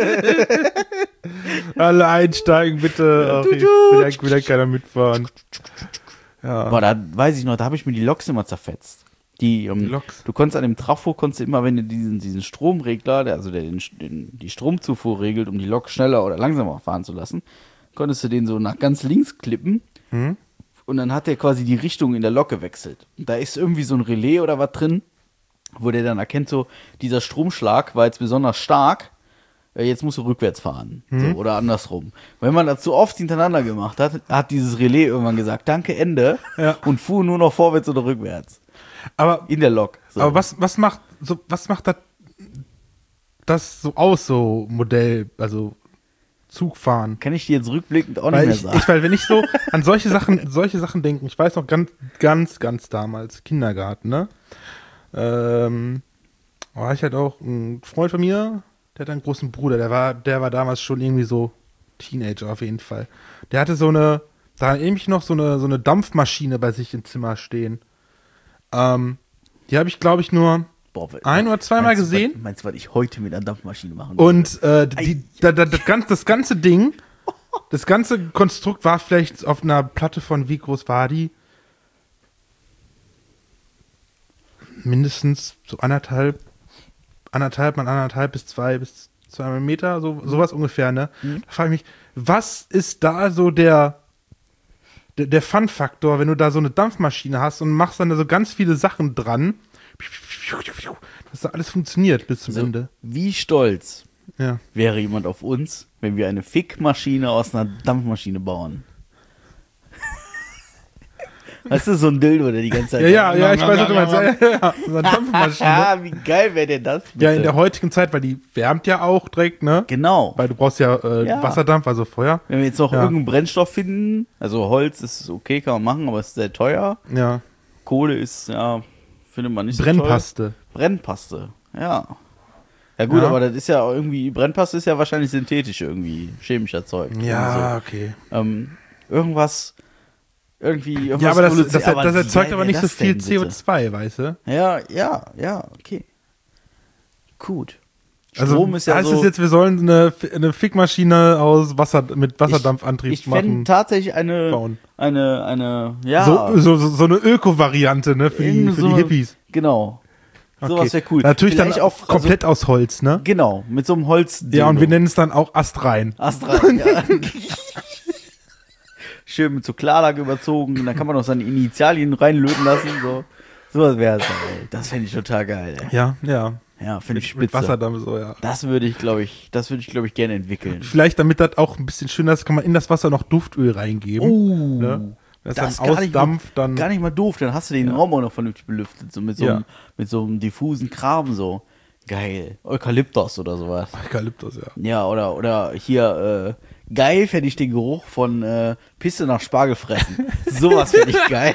Alle einsteigen, bitte. Ach, ich will ja, will ja keiner mitfahren. Ja. aber da weiß ich noch, da habe ich mir die Loks immer zerfetzt. Die, ähm, Die Loks? Du konntest an dem Trafo, konntest du immer, wenn du diesen, diesen Stromregler, der, also der den, den, die Stromzufuhr regelt, um die Lok schneller oder langsamer fahren zu lassen, konntest du den so nach ganz links klippen. Hm? Und dann hat der quasi die Richtung in der Lok gewechselt. Und da ist irgendwie so ein Relais oder was drin. wo der dann erkennt, so, dieser Stromschlag war jetzt besonders stark, äh, jetzt musst du rückwärts fahren. Mhm. So, oder andersrum. Wenn man das zu oft hintereinander gemacht hat, hat dieses Relais irgendwann gesagt, danke, Ende, Ja. und fuhr nur noch vorwärts oder rückwärts. Aber, In der Lok. So. aber was, was macht so, was macht das, das so aus, so Modell, also Zugfahren? Kann ich dir jetzt rückblickend auch Weil nicht ich, mehr sagen. ich, weil wenn ich so an solche Sachen, solche Sachen denke, ich weiß noch ganz, ganz, ganz damals, Kindergarten, ne? Ähm, war ich halt auch ein Freund von mir, der hat einen großen Bruder, der war, der war damals schon irgendwie so Teenager auf jeden Fall. Der hatte so eine, da nämlich noch so eine, so eine Dampfmaschine bei sich im Zimmer stehen. Ähm, die habe ich, glaube ich, nur Boah, ein oder zweimal meinst du, gesehen. Was, meinst du, was ich heute mit einer Dampfmaschine machen würde? Und äh, die, da, da, das, ganze, das ganze Ding, das ganze Konstrukt war vielleicht auf einer Platte von, wie groß war die? Mindestens so anderthalb, anderthalb mal anderthalb bis zwei bis zwei Meter, so, sowas ungefähr, ne? Mhm. Da frage ich mich, was ist da so der, der, der Fun-Faktor, wenn du da so eine Dampfmaschine hast und machst dann da so ganz viele Sachen dran, dass da alles funktioniert bis zum So, Ende. wie stolz Ja. wäre jemand auf uns, wenn wir eine Fickmaschine aus einer Dampfmaschine bauen? Weißt du, so ein Dildo, der die ganze Zeit... Ja, ja, ja, ich weiß, was du meinst. Ja, ja, ja. So eine Dampfmaschine. Ah, wie geil wäre denn das? Bitte? Ja, in der heutigen Zeit, weil die wärmt ja auch direkt, ne? Genau. Weil du brauchst ja, äh, Ja. Wasserdampf, also Feuer. Wenn wir jetzt noch Ja. irgendeinen Brennstoff finden, also Holz ist okay, kann man machen, aber es ist sehr teuer. Ja. Kohle ist, ja, findet man nicht so Brennpaste. toll. Brennpaste, ja. Ja gut, Ja. aber das ist ja irgendwie, Brennpaste ist ja wahrscheinlich synthetisch irgendwie, chemisch erzeugt. Ja, Und okay. so. Ähm, irgendwas, irgendwie, irgendwas Ja, aber das, produziert- das, das wie erzeugt geil aber wär nicht so das viel denn, C O bitte? zwei, weißt du? Ja, ja, ja, okay. Gut. Also Strom ist ja heißt so, es jetzt, wir sollen eine, eine Fickmaschine aus Wasser, mit Wasserdampfantrieb ich fände machen? tatsächlich eine, bauen. eine, eine, ja. So, so, so, so eine Öko-Variante, ne, für die, Irgend für so die eine- Hippies. Genau. Sowas wäre cool. Natürlich Vielleicht dann auch komplett aus Holz, ne? Also, genau, mit so einem Holz. Ja, und wir nennen es dann auch Astrein. Astral, ja. Schön mit so Klarlack überzogen, dann kann man noch seine Initialien reinlöten lassen, so. Sowas wäre es, ey. Das fände ich total geil, ey. Ja, ja. Ja, finde ich Mit, mit spitze. Wasserdampf so, ja. Das würde ich, glaube ich, das würde ich, glaube ich, gerne entwickeln. Vielleicht, damit das auch ein bisschen schöner ist, kann man in das Wasser noch Duftöl reingeben. Oh, Ne? Das, das dann ist gar nicht, mal, ausdampft, dann. gar nicht mal doof, dann hast du den Ja. Raum auch noch vernünftig belüftet, so mit so, Ja. einem, mit so einem diffusen Kram, so. Geil. Eukalyptus oder sowas. Eukalyptus, ja. Ja, oder, oder hier, äh, geil fände ich den Geruch von äh, Pisse nach Spargel fressen. Sowas finde ich geil.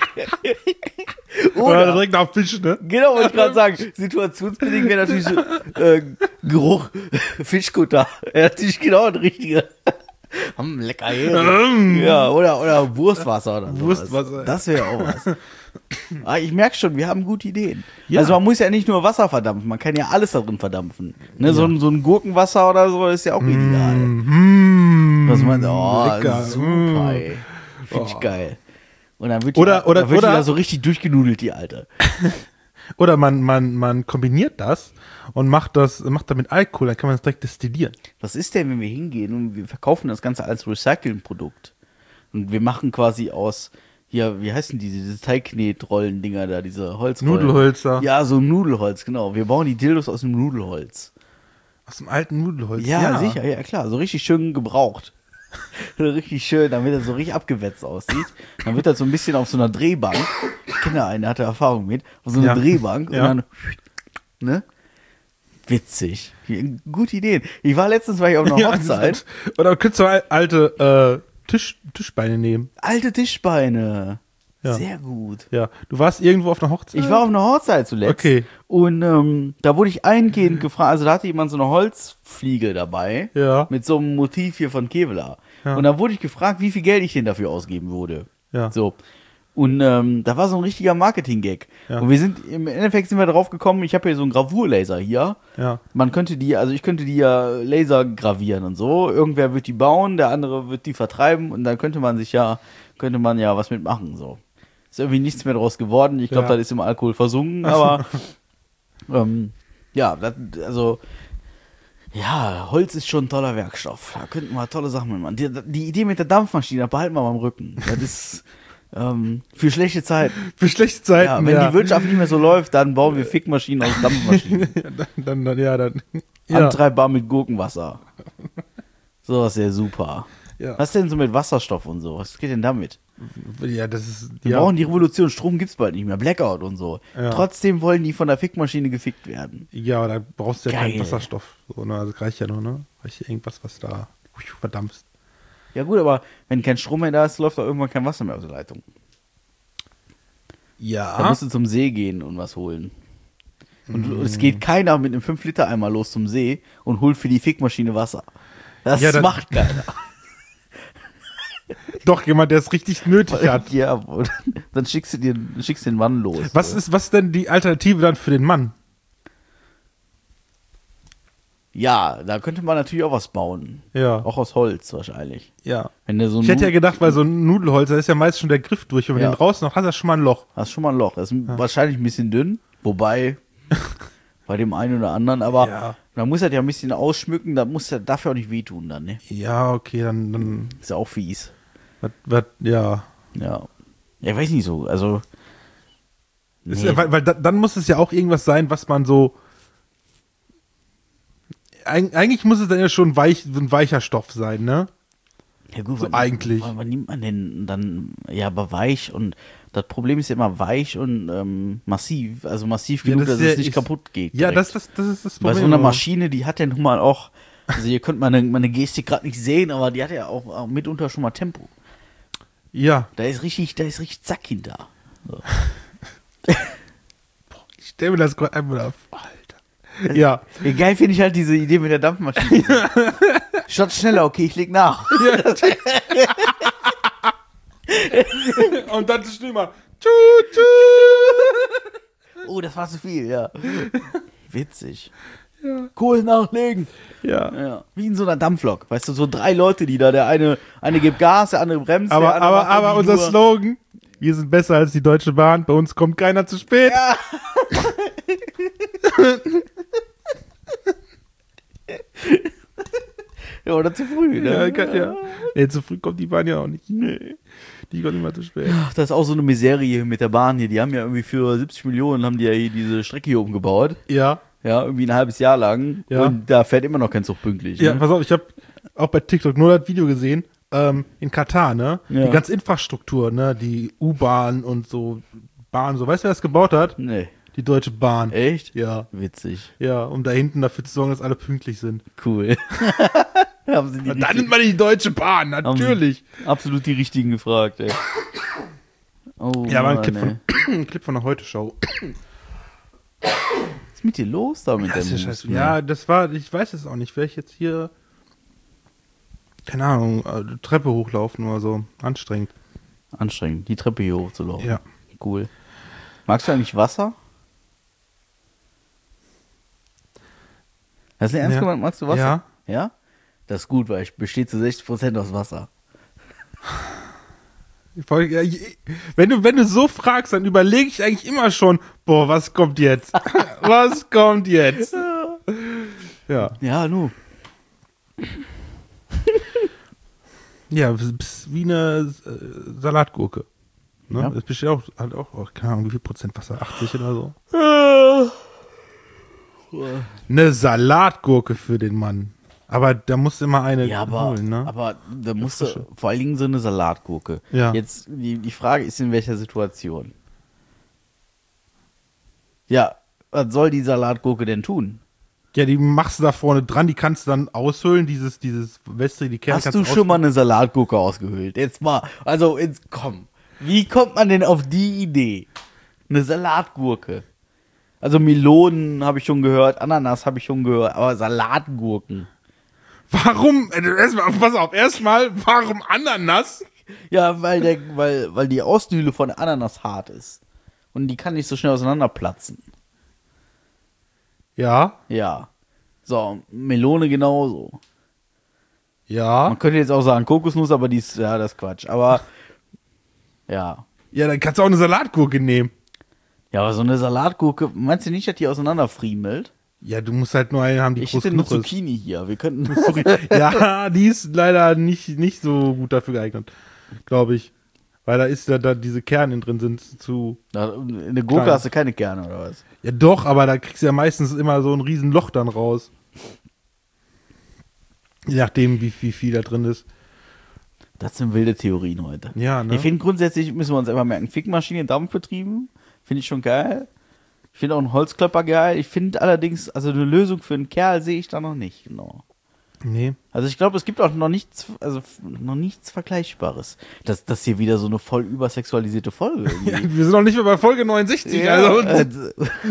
Oder Oder, direkt auf Fisch, ne? genau, wollte ich gerade sagen, situationsbedingt wäre natürlich so, äh, Geruch Fischkutter. Ja, natürlich genau das Richtige. Hm, lecker hier. Ja, oder, oder Wurstwasser oder so. Wurstwasser. Das wäre auch was. Ah, ich merke schon, wir haben gute Ideen. Ja. Also man muss ja nicht nur Wasser verdampfen, man kann ja alles da drin verdampfen. Ne, so, ein, so ein Gurkenwasser oder so ist ja auch ideal. Mmh, Was man, oh, lecker. super, Mm. ey. Finde ich Oh. geil. Und dann wird Oder- die, oder- dann wird oder- die da so richtig durchgenudelt, die Alte. Oder man, man, man kombiniert das und macht das, macht damit Alkohol, dann kann man das direkt destillieren. Was ist denn, wenn wir hingehen und wir verkaufen das Ganze als Recycling-Produkt? Und wir machen quasi aus, hier, wie heißen diese, diese Teigknetrollen-Dinger da, diese Holzrollen. Nudelhölzer. Ja, so Nudelholz, genau. Wir bauen die Dildos aus dem Nudelholz. Aus dem alten Nudelholz. Ja, sicher, ja klar. So richtig schön gebraucht. So richtig schön, damit er so richtig abgewetzt aussieht. Dann wird das so ein bisschen auf so einer Drehbank. Ich kenne da einen, der hatte Erfahrung mit. Auf so einer Ja. Drehbank. Ja. Und dann, ne? Witzig. Gute Ideen. Ich war letztens war ich auf einer Ja, Hochzeit. Oder könntest du al- alte äh, Tisch, Tischbeine nehmen. Alte Tischbeine. Ja. Sehr gut. Ja. Du warst irgendwo auf einer Hochzeit? Ich war auf einer Hochzeit zuletzt. Okay. Und ähm, da wurde ich eingehend gefragt, also da hatte jemand so eine Holzfliege dabei. Ja. Mit so einem Motiv hier von Kevlar. Ja. Und da wurde ich gefragt, wie viel Geld ich denn dafür ausgeben würde. Ja. So. Und ähm, da war so ein richtiger Marketing-Gag. Ja. Und wir sind, im Endeffekt sind wir darauf gekommen, ich habe hier so einen Gravurlaser hier. Ja. Man könnte die, also ich könnte die ja Laser gravieren und so. Irgendwer wird die bauen, der andere wird die vertreiben und dann könnte man sich ja, könnte man ja was mitmachen, so. Ist irgendwie nichts mehr draus geworden. Ich glaube, Ja. das ist im Alkohol versunken, aber ähm, ja, das, also ja, Holz ist schon ein toller Werkstoff. Da könnten wir tolle Sachen mitmachen. Die, die Idee mit der Dampfmaschine, da behalten wir mal im Rücken. Das ist, Ähm, für schlechte Zeiten. Für schlechte Zeiten, Ja, wenn ja. die Wirtschaft nicht mehr so läuft, dann bauen wir Fickmaschinen aus Dampfmaschinen. dann, dann, dann, ja, dann. Ja. Antreibbar mit Gurkenwasser. Sowas sehr super. Ja. Was denn so mit Wasserstoff und so? Was geht denn damit? Ja, das ist. Wir ja. brauchen die Revolution. Strom gibt's bald nicht mehr. Blackout und so. Ja. Trotzdem wollen die von der Fickmaschine gefickt werden. Ja, da brauchst du ja Geil. keinen Wasserstoff. So, ne? Das reicht ja nur, ne? Reicht ja irgendwas, was da verdampft. Ja gut, aber wenn kein Strom mehr da ist, läuft doch irgendwann kein Wasser mehr aus der Leitung. Da Ja. musst du zum See gehen und was holen. Und Mm. es geht keiner mit einem fünf Liter Eimer los zum See und holt für die Fickmaschine Wasser. Das Ja, dann- macht keiner. Doch, jemand, der es richtig nötig hat. Ja, dann schickst du dir, schickst den Mann los. Was ist, was ist denn die Alternative dann für den Mann? Ja, da könnte man natürlich auch was bauen. Ja. Auch aus Holz wahrscheinlich. Ja. Wenn der so Ich hätte ja Nu- gedacht, weil so ein Nudelholz, da ist ja meist schon der Griff durch. Und wenn Ja. du den raus noch hast, hast du schon mal ein Loch. Hast schon mal ein Loch. Das ist wahrscheinlich ein bisschen dünn, wobei bei dem einen oder anderen, aber Ja. man muss das ja ein bisschen ausschmücken, da muss er dafür auch nicht wehtun dann, ne? Ja, okay, dann, dann Ist ja auch fies. was, was, ja. Ja. Ja, ich weiß nicht so, also Ist nee. ja, weil, weil da, dann muss es ja auch irgendwas sein, was man so. Eig eigentlich muss es dann ja schon weich, so ein weicher Stoff sein, ne? Ja gut, So wann, eigentlich. Wann, wann nimmt man denn dann, ja, aber weich und das Problem ist ja immer weich und ähm, massiv, also massiv Ja, genug, das dass ist ja- es nicht ich- kaputt geht. Ja, direkt. das, das, das ist das Bei Problem. so einer aber- Maschine, die hat ja nun mal auch, also ihr könnt meine, meine Gestik gerade nicht sehen, aber die hat ja auch, auch mitunter schon mal Tempo. Ja, Da ist richtig, da ist richtig Zack hinter. So. ich stell mir das gerade einmal auf. Alter. Ja. Ja, geil finde ich halt diese Idee mit der Dampfmaschine. Statt schneller, okay, ich leg nach. Und dann ist immer. Tschu, tschu. Oh, das war zu viel, ja. Witzig. Ja. Kohl nachlegen. Ja. Ja. Wie in so einer Dampflok. Weißt du, so drei Leute, die da, der eine, eine gibt Gas, der andere bremst. der Aber, andere aber, macht aber irgendwie unser nur- Slogan: Wir sind besser als die Deutsche Bahn, bei uns kommt keiner zu spät. Ja. Ja, oder zu früh, ne? Ja, kann, ja. Nee, zu früh kommt die Bahn ja auch nicht. Nee. Die kommt immer zu spät. Ach, das ist auch so eine Miserie mit der Bahn hier. Die haben ja irgendwie für siebzig Millionen haben die ja hier diese Strecke hier umgebaut. Ja. Ja, irgendwie ein halbes Jahr lang. Ja. Und da fährt immer noch kein Zug pünktlich. Ja, ne? pass auf, ich habe auch bei TikTok nur das Video gesehen, ähm, in Katar, ne? Ja. Die ganze Infrastruktur, ne? Die U-Bahn und so, Bahn, so. Weißt du, wer das gebaut hat? Nee. Die Deutsche Bahn. Echt? Ja. Witzig. Ja, um da hinten dafür zu sorgen, dass alle pünktlich sind. Cool. haben sie die Und dann richtigen- nimmt man die Deutsche Bahn, haben sie natürlich. Absolut die richtigen gefragt, ey. Oh, Ja, aber ein Mann, Clip ey. von, ein Clip von der Heute-Show. Was ist mit dir los da mit Ja, der ist ja, Mousse, scheiße. ne? Ja, das war, ich weiß es auch nicht. Vielleicht jetzt hier, keine Ahnung, äh, Treppe hochlaufen oder so. Anstrengend. Anstrengend, die Treppe hier hochzulaufen. Ja. Cool. Magst du eigentlich Wasser? Hast du ernst Ja. gemeint, magst du Wasser? Ja. Ja? Das ist gut, weil ich bestehe zu sechzig Prozent aus Wasser. Ich wollt- ja, ich- Wenn du, wenn du so fragst, dann überlege ich eigentlich immer schon, boah, was kommt jetzt? Was kommt jetzt? Ja. Ja, nu. Ja, das ist wie eine äh, Salatgurke. Ne? Ja. Das besteht auch, halt auch, oh, keine Ahnung, wie viel Prozent Wasser? achtzig oder so. Eine Salatgurke für den Mann. Aber da musst du immer eine Ja, aber, holen, ne? aber da musst du, frische. vor allen Dingen so eine Salatgurke. Ja. Jetzt, die, die Frage ist, in welcher Situation? Ja, was soll die Salatgurke denn tun? Ja, die machst du da vorne dran, die kannst du dann aushöhlen, dieses, dieses Weste, die Kerne Hast kannst du aus- schon mal eine Salatgurke ausgehöhlt? Jetzt mal, also jetzt komm. Wie kommt man denn auf die Idee? Eine Salatgurke. Also Melonen habe ich schon gehört, Ananas habe ich schon gehört, aber Salatgurken. Warum? äh, Erstmal, pass auf, erstmal, warum Ananas? Ja, weil der, weil, weil die Außenhülle von der Ananas hart ist. Und die kann nicht so schnell auseinanderplatzen. Ja, Ja. So, Melone genauso. ja. Man könnte jetzt auch sagen Kokosnuss, aber die ist, ja, das ist Quatsch. Aber, ja. Ja, dann kannst du auch eine Salatgurke nehmen. Ja, aber so eine Salatgurke, meinst du nicht, dass die auseinanderfriemelt? Ja, du musst halt nur eine haben, die Ich groß hätte eine genug ist. Zucchini hier. Wir könnten. Ja, die ist leider nicht, nicht so gut dafür geeignet, glaube ich. Weil da ist ja da diese Kerne drin sind zu. In der Gurke Klein. hast du keine Kerne, oder was? Ja doch, aber da kriegst du ja meistens immer so ein riesen Loch dann raus. Je nachdem, wie, wie viel da drin ist. Das sind wilde Theorien heute. Ja, ne? Ich finde grundsätzlich, müssen wir uns einfach merken, Fickmaschine, Dampfbetrieben, finde ich schon geil. Ich finde auch einen Holzklopper geil. Ich finde allerdings, also eine Lösung für einen Kerl sehe ich da noch nicht, genau. Nee. Also ich glaube, es gibt auch noch nichts, also noch nichts Vergleichbares. Das, das hier wieder so eine voll übersexualisierte Folge. Ja, wir sind noch nicht mehr bei Folge neunundsechzig. Ja, also, also,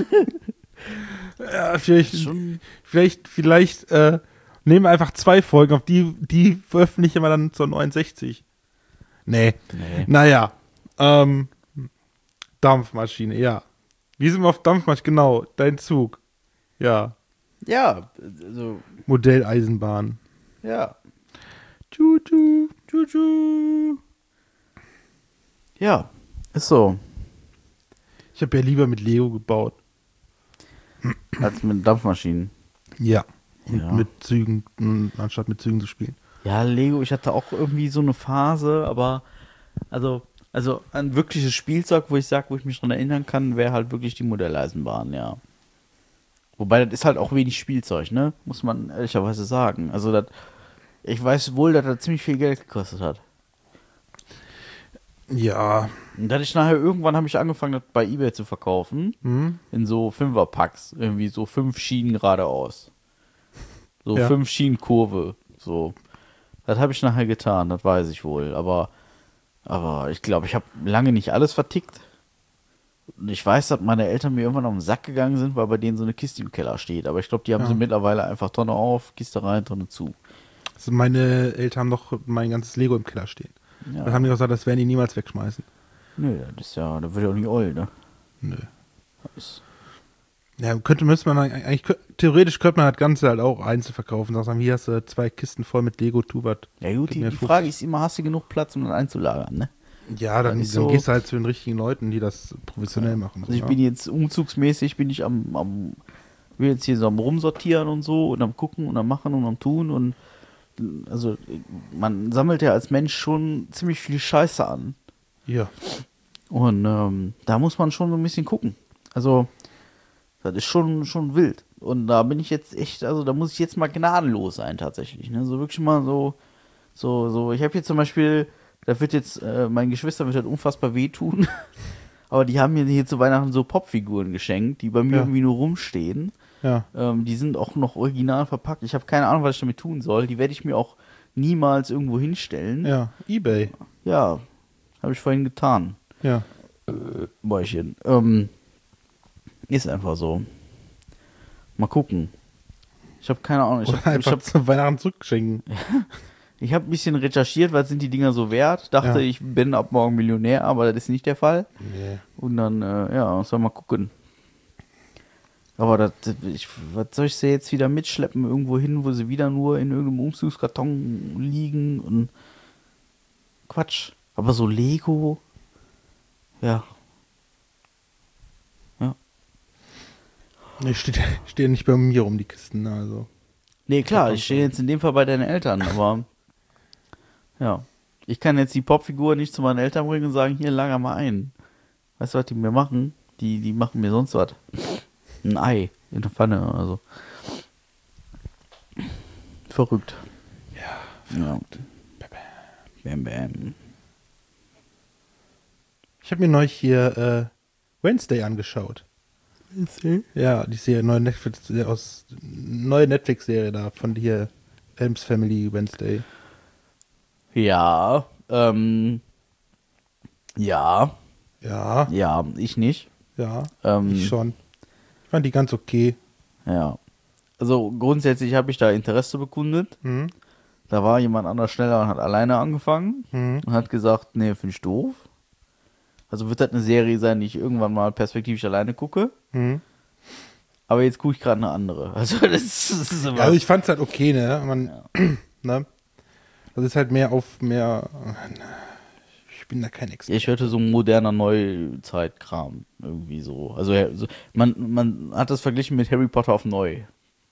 ja, vielleicht, schon, vielleicht, vielleicht äh, nehmen wir einfach zwei Folgen, auf die, die veröffentlichen wir dann zur neunundsechzig. Nee. nee. Naja. Ähm, Dampfmaschine, ja. Wie sind wir auf Dampfmaschine? Genau, dein Zug. Ja. Ja, also, Modelleisenbahn. ja. Tschu-tschu. Tschu-tschu. Ja, ist so. Ich habe ja lieber mit Lego gebaut. Als mit Dampfmaschinen. Ja. Und Ja. mit Zügen, mh, anstatt mit Zügen zu spielen. Ja, Lego, ich hatte auch irgendwie so eine Phase, aber also, also ein wirkliches Spielzeug, wo ich sage, wo ich mich dran erinnern kann, wäre halt wirklich die Modelleisenbahn, ja. Wobei, das ist halt auch wenig Spielzeug, ne? Muss man ehrlicherweise sagen. Also, das, ich weiß wohl, dass das ziemlich viel Geld gekostet hat. Ja. Und dann ich nachher, irgendwann habe ich angefangen, das bei eBay zu verkaufen. Hm? In so Fünferpacks. Irgendwie so fünf Schienen geradeaus. So Ja. fünf Schienen Kurve. So. Das habe ich nachher getan, das weiß ich wohl. Aber, aber ich glaube, ich habe lange nicht alles vertickt. Und ich weiß, dass meine Eltern mir irgendwann auf den Sack gegangen sind, weil bei denen so eine Kiste im Keller steht. Aber ich glaube, die haben Ja. sie mittlerweile einfach Tonne auf, Kiste rein, Tonne zu. Also meine Eltern haben noch mein ganzes Lego im Keller stehen. Ja. Dann haben die auch gesagt, das werden die niemals wegschmeißen. Nö, das ist ja, das wird ja auch nicht oll, ne? Nö. Das ist, Ja, könnte, müsste man eigentlich, theoretisch könnte man das Ganze halt auch einzeln verkaufen. Sagen, hier hast du zwei Kisten voll mit Lego, tu was. ja gut, Gib die, mir die fünfzig. Frage ist immer, hast du genug Platz, um das einzulagern, ne? Ja, dann, Das ist dann so- gehst du halt zu den richtigen Leuten, die das professionell machen. Also ich ja. bin jetzt umzugsmäßig, bin ich am, am will jetzt hier so am rumsortieren und so und am gucken und am machen und am tun und also man sammelt ja als Mensch schon ziemlich viel Scheiße an Ja. und ähm, da muss man schon so ein bisschen gucken. Also das ist schon schon wild und da bin ich jetzt echt, also da muss ich jetzt mal gnadenlos sein tatsächlich, ne? So wirklich mal so so so. Ich habe hier zum Beispiel, da wird jetzt äh, meinen Geschwistern wird das unfassbar wehtun. Aber die haben mir hier zu Weihnachten so Popfiguren geschenkt, die bei mir Ja. irgendwie nur rumstehen. Ja. Ähm, die sind auch noch original verpackt. Ich habe keine Ahnung, was ich damit tun soll. Die werde ich mir auch niemals irgendwo hinstellen. Ja. Ebay. Ja, habe ich vorhin getan. Ja. Bäuchchen. Ähm, ist einfach so. Mal gucken. Ich habe keine Ahnung. Ich Oder habe ich einfach hab, zu Weihnachten zurückschenken. ich hab ein bisschen recherchiert, was sind die Dinger so wert. Dachte, Ja. ich bin ab morgen Millionär, aber das ist nicht der Fall. Nee. Und dann, äh, ja, soll mal gucken. Aber das, das- ich, was soll ich sie jetzt wieder mitschleppen irgendwo hin, wo sie wieder nur in irgendeinem Umzugskarton liegen und Quatsch. Aber so Lego, ja. Ja. Nee, steht, stehen nicht bei mir rum, die Kisten. Also. Nee, klar, ich stehe jetzt in dem Fall bei deinen Eltern, aber ja. Ich kann jetzt die Popfigur nicht zu meinen Eltern bringen und sagen, hier, lager mal ein. Weißt du, was die mir machen? Die, die machen mir sonst was. Ein Ei in der Pfanne, also. Verrückt. Ja. Ja. Bam, bam. Ich habe mir neulich hier äh, Wednesday angeschaut. Ja, die Serie, neue Netflix, äh, aus, neue Netflix-Serie da von hier, Adams Family Wednesday. Ja, ähm. Ja, Ja, ja, ich nicht. ja, Ähm, ich schon. Ich fand die ganz okay. Ja. Also grundsätzlich habe ich da Interesse bekundet. Mhm. Da war jemand anders schneller und hat alleine angefangen Mhm. und hat gesagt, nee, finde ich doof. Also wird das eine Serie sein, die ich irgendwann mal perspektivisch alleine gucke. Mhm. Aber jetzt gucke ich gerade eine andere. Also das ist, das ist immer... Ja, also ich fand's halt okay, ne? Man, ne? Das ist halt mehr auf mehr. Ich bin da kein Experte. ich hörte so ein moderner Neuzeitkram irgendwie so. Also ja, so, man, man hat das verglichen mit Harry Potter auf neu.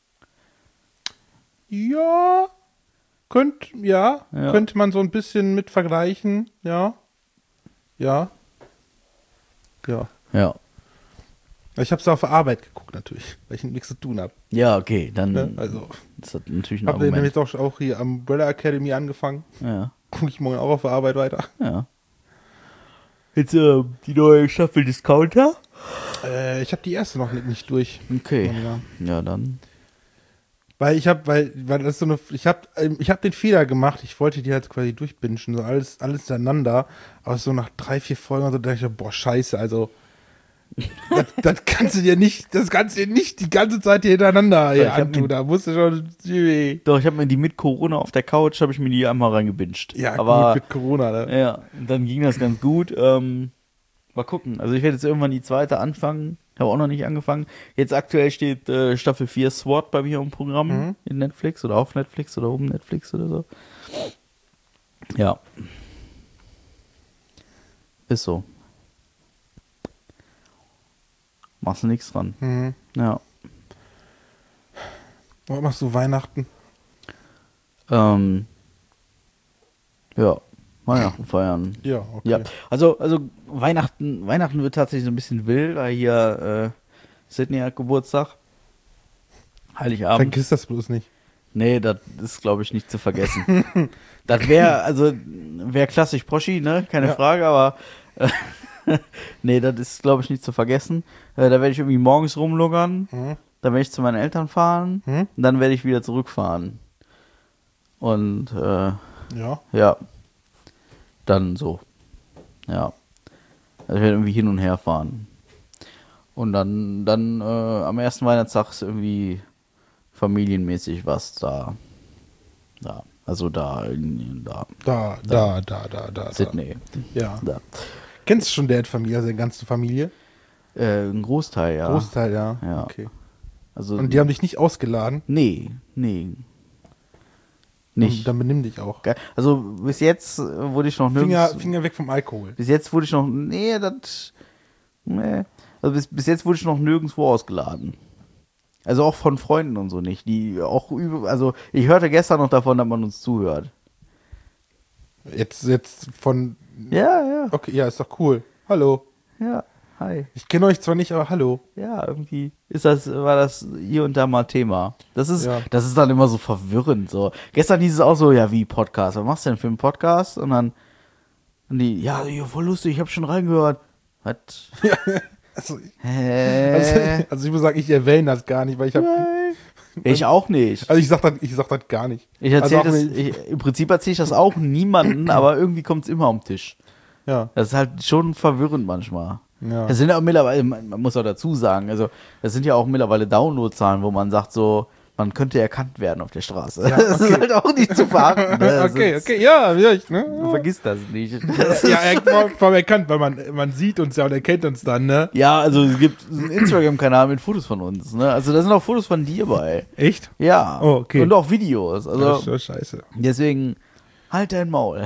Ja, könnt, ja, Ja. könnte man so ein bisschen mit vergleichen, ja. Ja. Ja. Ja. Ich habe es auf der Arbeit geguckt natürlich, weil ich nichts zu tun habe. Ja, okay, dann Ne? Also, ist das natürlich ein habe Argument. nämlich auch, auch hier am Umbrella Academy angefangen. Ja, Gucke ich morgen auch auf der Arbeit weiter. ja. Jetzt äh, die neue Staffel Discounter? Äh, ich habe die erste noch nicht, nicht durch. Okay, Ja. ja dann. Weil ich habe, weil, weil das ist so eine, ich habe, ich habe den Fehler gemacht. Ich wollte die halt quasi durchbingen, so alles, alles miteinander. Aber so nach drei, vier Folgen so dachte ich, boah, scheiße, also das, das kannst du dir nicht, das kannst du dir nicht die ganze Zeit hier hintereinander hier ich hab antun. den- Da musst du schon, Doch, ich habe mir die mit Corona auf der Couch, habe ich mir die einmal reingebinged. ja, aber gut mit Corona, ne? ja, dann ging das ganz gut. Ähm, mal gucken. Also ich werde jetzt irgendwann die zweite anfangen. Habe auch noch nicht angefangen. Jetzt aktuell steht äh, Staffel vier SWAT bei mir im Programm Mhm. in Netflix oder auf Netflix oder um Netflix oder so. Ja. Ist so. Machst du nichts dran. Mhm. Ja. Was machst du Weihnachten? Ähm, ja. Weihnachten feiern. Ja, okay. Ja, also, also Weihnachten, Weihnachten wird tatsächlich so ein bisschen wild, weil hier äh, Sydney hat Geburtstag. Heiligabend. Vergiss das bloß nicht. Nee, das ist, glaube ich, nicht zu vergessen. Das wäre, also, wäre klassisch Proschi, ne? Keine Ja. Frage, aber äh, nee, das ist, glaube ich, nicht zu vergessen. Äh, da werde ich irgendwie morgens rumlungern, Mhm. dann werde ich zu meinen Eltern fahren, Mhm. und dann werde ich wieder zurückfahren. Und äh, Ja. ja, dann so. Ja. Also ich werde irgendwie hin und her fahren. Und dann, dann äh, am ersten Weihnachtstag ist irgendwie familienmäßig was da. Da. Also da, in, da. Da, da, da, da, da. Sydney. Da. Ja. Da. Kennst du schon deren Familie, also die ganze Familie? Äh, ein Großteil, ja. Großteil, ja. Ja. Okay. Also, Und die haben dich nicht ausgeladen? nee, nee. Nicht. Dann, dann benimm dich auch. Ge- Also bis jetzt äh, wurde ich noch nirgends. Finger, Finger weg vom Alkohol. Bis jetzt wurde ich noch. Nee, das. Nee. Also bis, bis jetzt wurde ich noch nirgendwo ausgeladen. Also auch von Freunden und so nicht. Die auch über. Also ich hörte gestern noch davon, dass man uns zuhört. Jetzt, jetzt von. Ja, ja. Okay, ja, ist doch cool. Hallo. Ja. Hi. Ich kenne euch zwar nicht, aber hallo. Ja, irgendwie ist das, war das hier und da mal Thema. Das ist, Ja. das ist dann immer so verwirrend. So. Gestern hieß es auch so, ja, wie Podcast. Was machst du denn für einen Podcast? Und dann, und die, ja, ja, voll lustig, ich habe schon reingehört. Was? Also, Hä? also, also ich muss sagen, ich erwähne das gar nicht, weil ich habe. Nein. Ich auch nicht. Also ich sag das, ich sag das gar nicht. Ich erzähle also auch das, nicht- ich, im Prinzip erzähle ich das auch niemandem, aber irgendwie kommt es immer am Tisch. Ja. Das ist halt schon verwirrend manchmal. Ja. Das sind ja auch mittlerweile, man man muss auch dazu sagen, also das sind ja auch mittlerweile Downloadzahlen, wo man sagt so, man könnte erkannt werden auf der Straße. Ja, Das ist halt auch nicht zu verachten. Ne? Das okay, ist, okay, ja, ja, ich, Du ne? vergisst das nicht. Das ist, Ja, irgendwann vom erkannt, weil man, man sieht uns ja und erkennt uns dann, ne? ja, also es gibt einen Instagram-Kanal mit Fotos von uns. Ne? Also da sind auch Fotos von dir bei. Echt? Ja. Oh, okay. Und auch Videos. Das Also ist schon scheiße. deswegen, halt dein Maul.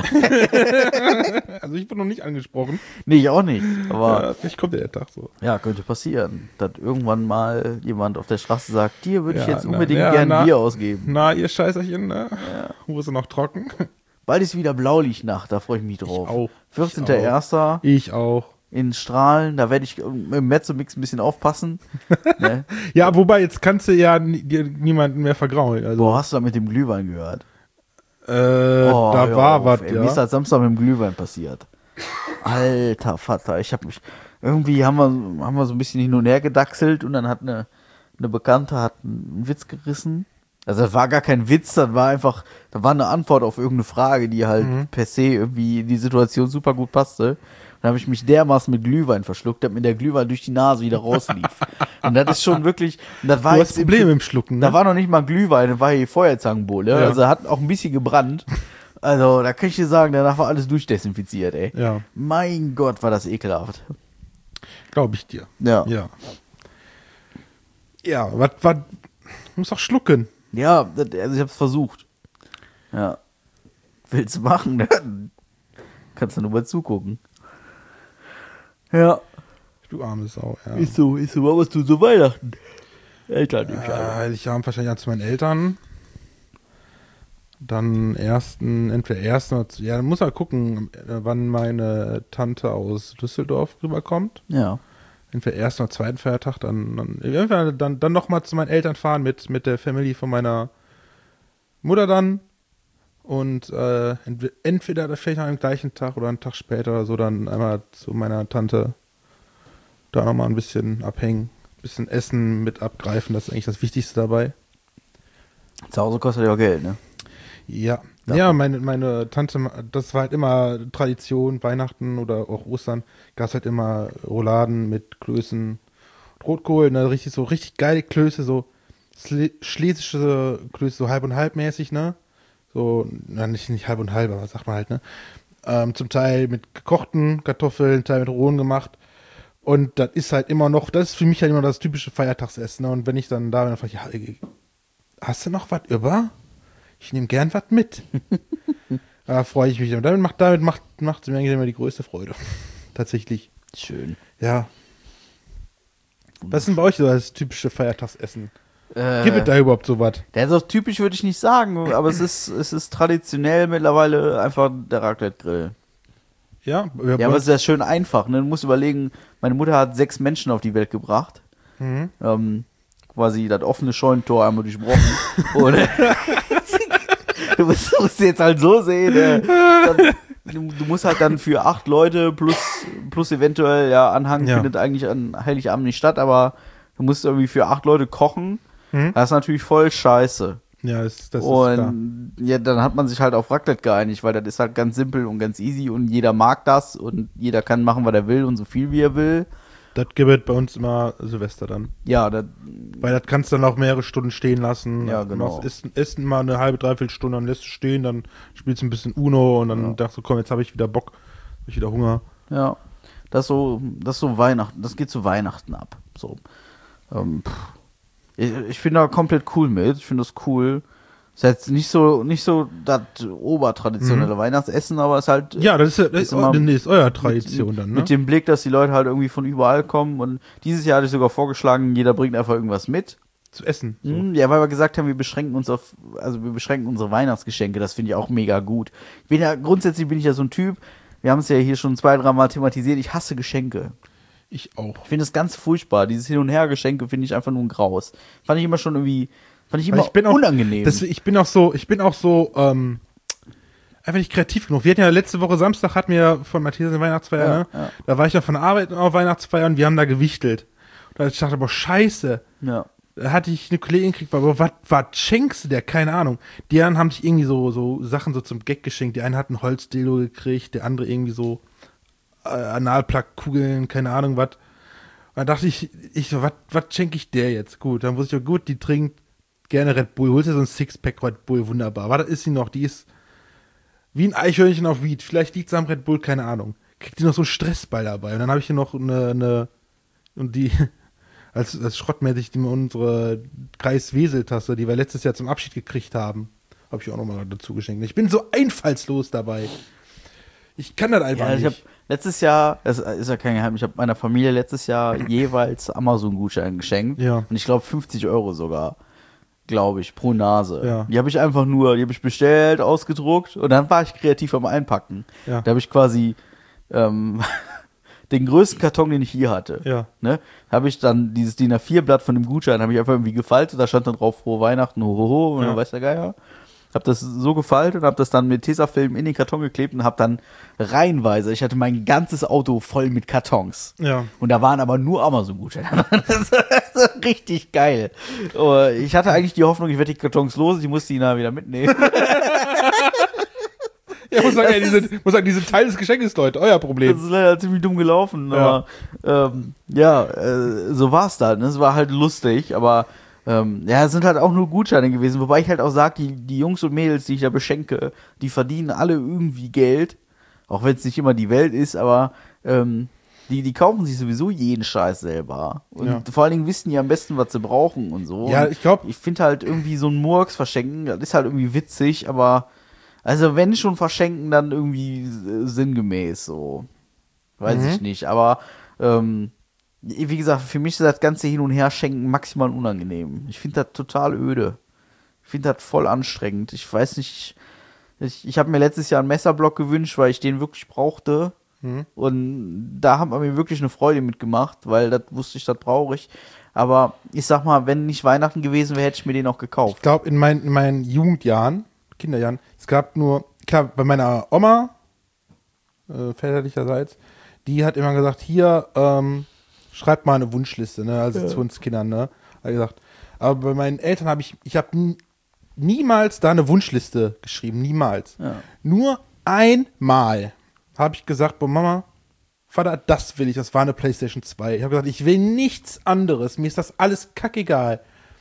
Also ich bin noch nicht angesprochen. Nee, ich auch nicht. Aber Ja, vielleicht kommt ja der Tag so. ja, könnte passieren, dass irgendwann mal jemand auf der Straße sagt, dir würde ich Ja, jetzt na, unbedingt ja, gern na. Bier ausgeben. Na, ihr Scheißerchen, ne? Wo ist er noch trocken? Bald ist wieder Blaulichtnacht, da freue ich mich drauf. auch. vierzehnter erster Ich auch. in Strahlen, da werde ich im Mezzomix ein bisschen aufpassen. Ne? Ja, wobei, jetzt kannst du ja ni- dir niemanden mehr vergraulen. Also, Boah, hast du da mit dem Glühwein gehört? äh, Oh, da hör war auf, was, ey. Mir ist ja. das Samstag mit dem Glühwein passiert. Alter Vater, ich habe mich, irgendwie haben wir, haben wir so ein bisschen hin und her gedachselt und dann hat eine, eine Bekannte hat einen Witz gerissen. Also das war gar kein Witz, das war einfach, da war eine Antwort auf irgendeine Frage, die halt Mhm. per se irgendwie in die Situation super gut passte. Dann habe ich mich dermaßen mit Glühwein verschluckt, dass mir der Glühwein durch die Nase wieder rauslief. Und das ist schon wirklich, das war Du jetzt hast Probleme im Schlucken, ne? Da war noch nicht mal Glühwein, das war hier Feuerzangenbowle. Ja. Also hat auch ein bisschen gebrannt. Also da kann ich dir sagen, danach war alles durchdesinfiziert, ey. Ja, Mein Gott, war das ekelhaft. glaube ich dir. Ja. Ja. Ja, was, was, muss doch schlucken. Ja, das, also ich hab's versucht. Ja. Willst du machen, ne? Kannst du nur mal zugucken. Ja. Du arme Sau, ja. Ist so, ist so, was machst du zu Weihnachten? Eltern, ich Äh, ich habe wahrscheinlich an zu meinen Eltern. Dann ersten, entweder ersten oder, ja, dann muss man gucken, wann meine Tante aus Düsseldorf rüberkommt. Ja. Entweder ersten oder zweiten Feiertag, dann, dann, irgendwann dann, dann nochmal zu meinen Eltern fahren mit, mit der Family von meiner Mutter dann. Und äh, ent- entweder vielleicht noch am gleichen Tag oder einen Tag später oder so, dann einmal zu meiner Tante da nochmal ein bisschen abhängen, ein bisschen Essen mit abgreifen, das ist eigentlich das Wichtigste dabei. Zu Hause kostet ja auch Geld, ne? Ja, Darf ja, man- meine, meine Tante, das war halt immer Tradition, Weihnachten oder auch Ostern, gab es halt immer Rouladen mit Klößen, Rotkohl, ne, richtig so, richtig geile Klöße, so sle- schlesische Klöße, so halb und halb mäßig, ne, so, na, nicht, nicht halb und halb, aber sagt man halt, ne, ähm, zum Teil mit gekochten Kartoffeln, Teil mit rohen gemacht und das ist halt immer noch, das ist für mich halt immer das typische Feiertagsessen, ne? Und wenn ich dann da bin, dann frage ich, ja, ey, hast du noch was über? Ich nehme gern was mit. Da freue ich mich. Und damit macht, damit macht, macht mir eigentlich immer die größte Freude. Tatsächlich. Schön. Ja. Was ist denn bei euch so das typische Feiertagsessen? Äh, Gibt es da überhaupt so was? Der ist auch typisch, würde ich nicht sagen, aber es ist, es ist traditionell mittlerweile einfach der Raclette-Grill. Ja, Ja, aber es ist ja schön einfach. Ne? Du musst überlegen, meine Mutter hat sechs Menschen auf die Welt gebracht. Mhm. Ähm, quasi das offene Scheunentor einmal durchbrochen. Und, äh, du musst, du musst jetzt halt so sehen, äh, dann, du, du musst halt dann für acht Leute plus, plus eventuell, ja, Anhang Ja. findet eigentlich an Heiligabend nicht statt, aber du musst irgendwie für acht Leute kochen. Mhm. Das ist natürlich voll scheiße. Ja, ist, das ist klar. Und ja, dann hat man sich halt auf Raclette geeinigt, weil das ist halt ganz simpel und ganz easy und jeder mag das und jeder kann machen, was er will und so viel wie er will. Das gibt es bei uns immer Silvester dann. Ja, das, Weil das kannst du dann auch mehrere Stunden stehen lassen. Ja, Du genau. machst- Isst, isst mal eine halbe, dreiviertel Stunde, dann lässt du stehen, dann spielst du ein bisschen Uno und dann Ja. dachtest du, komm, jetzt habe ich wieder Bock, hab ich wieder Hunger. ja, das ist so, das ist so Weihnachten, das geht zu Weihnachten ab. So. Ähm, pff. ich ich bin da komplett cool mit, ich finde das cool. Ist jetzt nicht so, nicht so das obertraditionelle Weihnachtsessen, aber es ist halt Ja, das ist, ja- das Ist ist, immer eu- nee, ist euer Tradition mit, dann, ne? mit dem Blick, dass die Leute halt irgendwie von überall kommen und dieses Jahr hatte ich sogar vorgeschlagen, jeder bringt einfach irgendwas mit. Zu essen. So. Hm, ja, weil wir gesagt haben, wir beschränken uns auf, also wir beschränken unsere Weihnachtsgeschenke, das finde ich auch mega gut. Ich bin ja, grundsätzlich bin ich ja so ein Typ, wir haben es ja hier schon zwei, dreimal thematisiert, ich hasse Geschenke. Ich auch. Ich finde es ganz furchtbar, dieses Hin- und Her-Geschenke finde ich einfach nur ein Graus. Fand ich immer schon irgendwie, fand ich Weil immer ich bin auch, unangenehm. Das, ich bin auch so, ich bin auch so, ähm, einfach nicht kreativ genug. Wir hatten ja letzte Woche Samstag hatten wir von Matthias eine Weihnachtsfeier, Ja, ne? ja. Da war ich ja von der Arbeit auf Weihnachtsfeier und wir haben da gewichtelt. Und da ich dachte, boah, scheiße. ja. Da hatte ich eine Kollegin gekriegt, aber was, was schenkst du der? Keine Ahnung. Die anderen haben sich irgendwie so, so Sachen so zum Gag geschenkt. Die eine hat ein Holzdildo gekriegt, der andere irgendwie so äh, Analplug-Kugeln, keine Ahnung was. Da dachte ich, ich so, was was schenke ich der jetzt? Gut, dann wusste ich, ja, gut, die trinkt gerne Red Bull. Holst dir so ein Sixpack Red Bull, wunderbar. Was ist sie noch? Die ist wie ein Eichhörnchen auf Weed. Vielleicht liegt sie am Red Bull, keine Ahnung. Kriegt die noch so einen Stressball dabei. Und dann habe ich hier noch eine, eine und die als, als schrottmäßig die, unsere Kreis-Wesel-Tasse, die wir letztes Jahr zum Abschied gekriegt haben, habe ich auch nochmal dazu geschenkt. Ich bin so einfallslos dabei. Ich kann das einfach Ja, ich habe nicht. letztes Jahr, das ist ja kein Geheimnis, ich habe meiner Familie letztes Jahr jeweils Amazon-Gutschein geschenkt. Ja. Und ich glaube fünfzig Euro sogar, glaube ich, pro Nase. Ja. Die habe ich einfach nur, die habe ich bestellt, ausgedruckt und dann war ich kreativ am Einpacken. Ja. Da habe ich quasi ähm, den größten Karton, den ich hier hatte. Ja. Ne, habe ich dann dieses D I N A vier Blatt von dem Gutschein, habe ich einfach irgendwie gefaltet, da stand dann drauf Frohe Weihnachten, hohoho, und Ja. dann weiß der Geier. Hab das so gefaltet und hab das dann mit Tesafilm in den Karton geklebt und hab dann reihenweise, ich hatte mein ganzes Auto voll mit Kartons. Ja. Und da waren aber nur Amazon-Gutscheine. Das war so richtig geil. Oh, ich hatte eigentlich die Hoffnung, ich werde die Kartons los, ich muss die nachher wieder mitnehmen. Ja, muss sagen, ja, diese, muss sagen, diese Teil des Geschenkes, Leute, euer Das Problem. ist leider ziemlich dumm gelaufen. Ja. Aber ähm, ja, äh, so war's dann. Es war halt lustig, aber ähm, ja, es sind halt auch nur Gutscheine gewesen. Wobei ich halt auch sage, die, die Jungs und Mädels, die ich da beschenke, die verdienen alle irgendwie Geld. Auch wenn es nicht immer die Welt ist, aber ähm, die, die kaufen sich sowieso jeden Scheiß selber. Und Ja. vor allen Dingen wissen die am besten, was sie brauchen und so. Ja, Und ich glaube, ich finde halt irgendwie so ein Murks verschenken, das ist halt irgendwie witzig, aber also wenn schon verschenken, dann irgendwie äh, sinngemäß so. Weiß Mhm. ich nicht, aber ähm, wie gesagt, für mich ist das ganze Hin- und Her-Schenken maximal unangenehm. Ich finde das total öde. Ich finde das voll anstrengend. Ich weiß nicht, ich, ich habe mir letztes Jahr einen Messerblock gewünscht, weil ich den wirklich brauchte. Mhm. Und da hat man mir wirklich eine Freude mitgemacht, weil das wusste ich, das brauche ich. Aber ich sag mal, wenn nicht Weihnachten gewesen wäre, hätte ich mir den auch Ich gekauft. glaube, in, mein, in meinen Jugendjahren, Kinderjahren, es gab nur, klar, bei meiner Oma, äh, väterlicherseits, die hat immer gesagt, hier, ähm, schreibt mal eine Wunschliste, ne, also Ja. zu uns Kindern, ne, hat gesagt. Aber bei meinen Eltern habe ich, ich habe nie, niemals da eine Wunschliste geschrieben, niemals. Ja. Nur einmal habe ich gesagt, boah, Mama, Vater, das will ich, das war eine PlayStation zwei. Ich habe gesagt, ich will nichts anderes, mir ist das alles kackegal.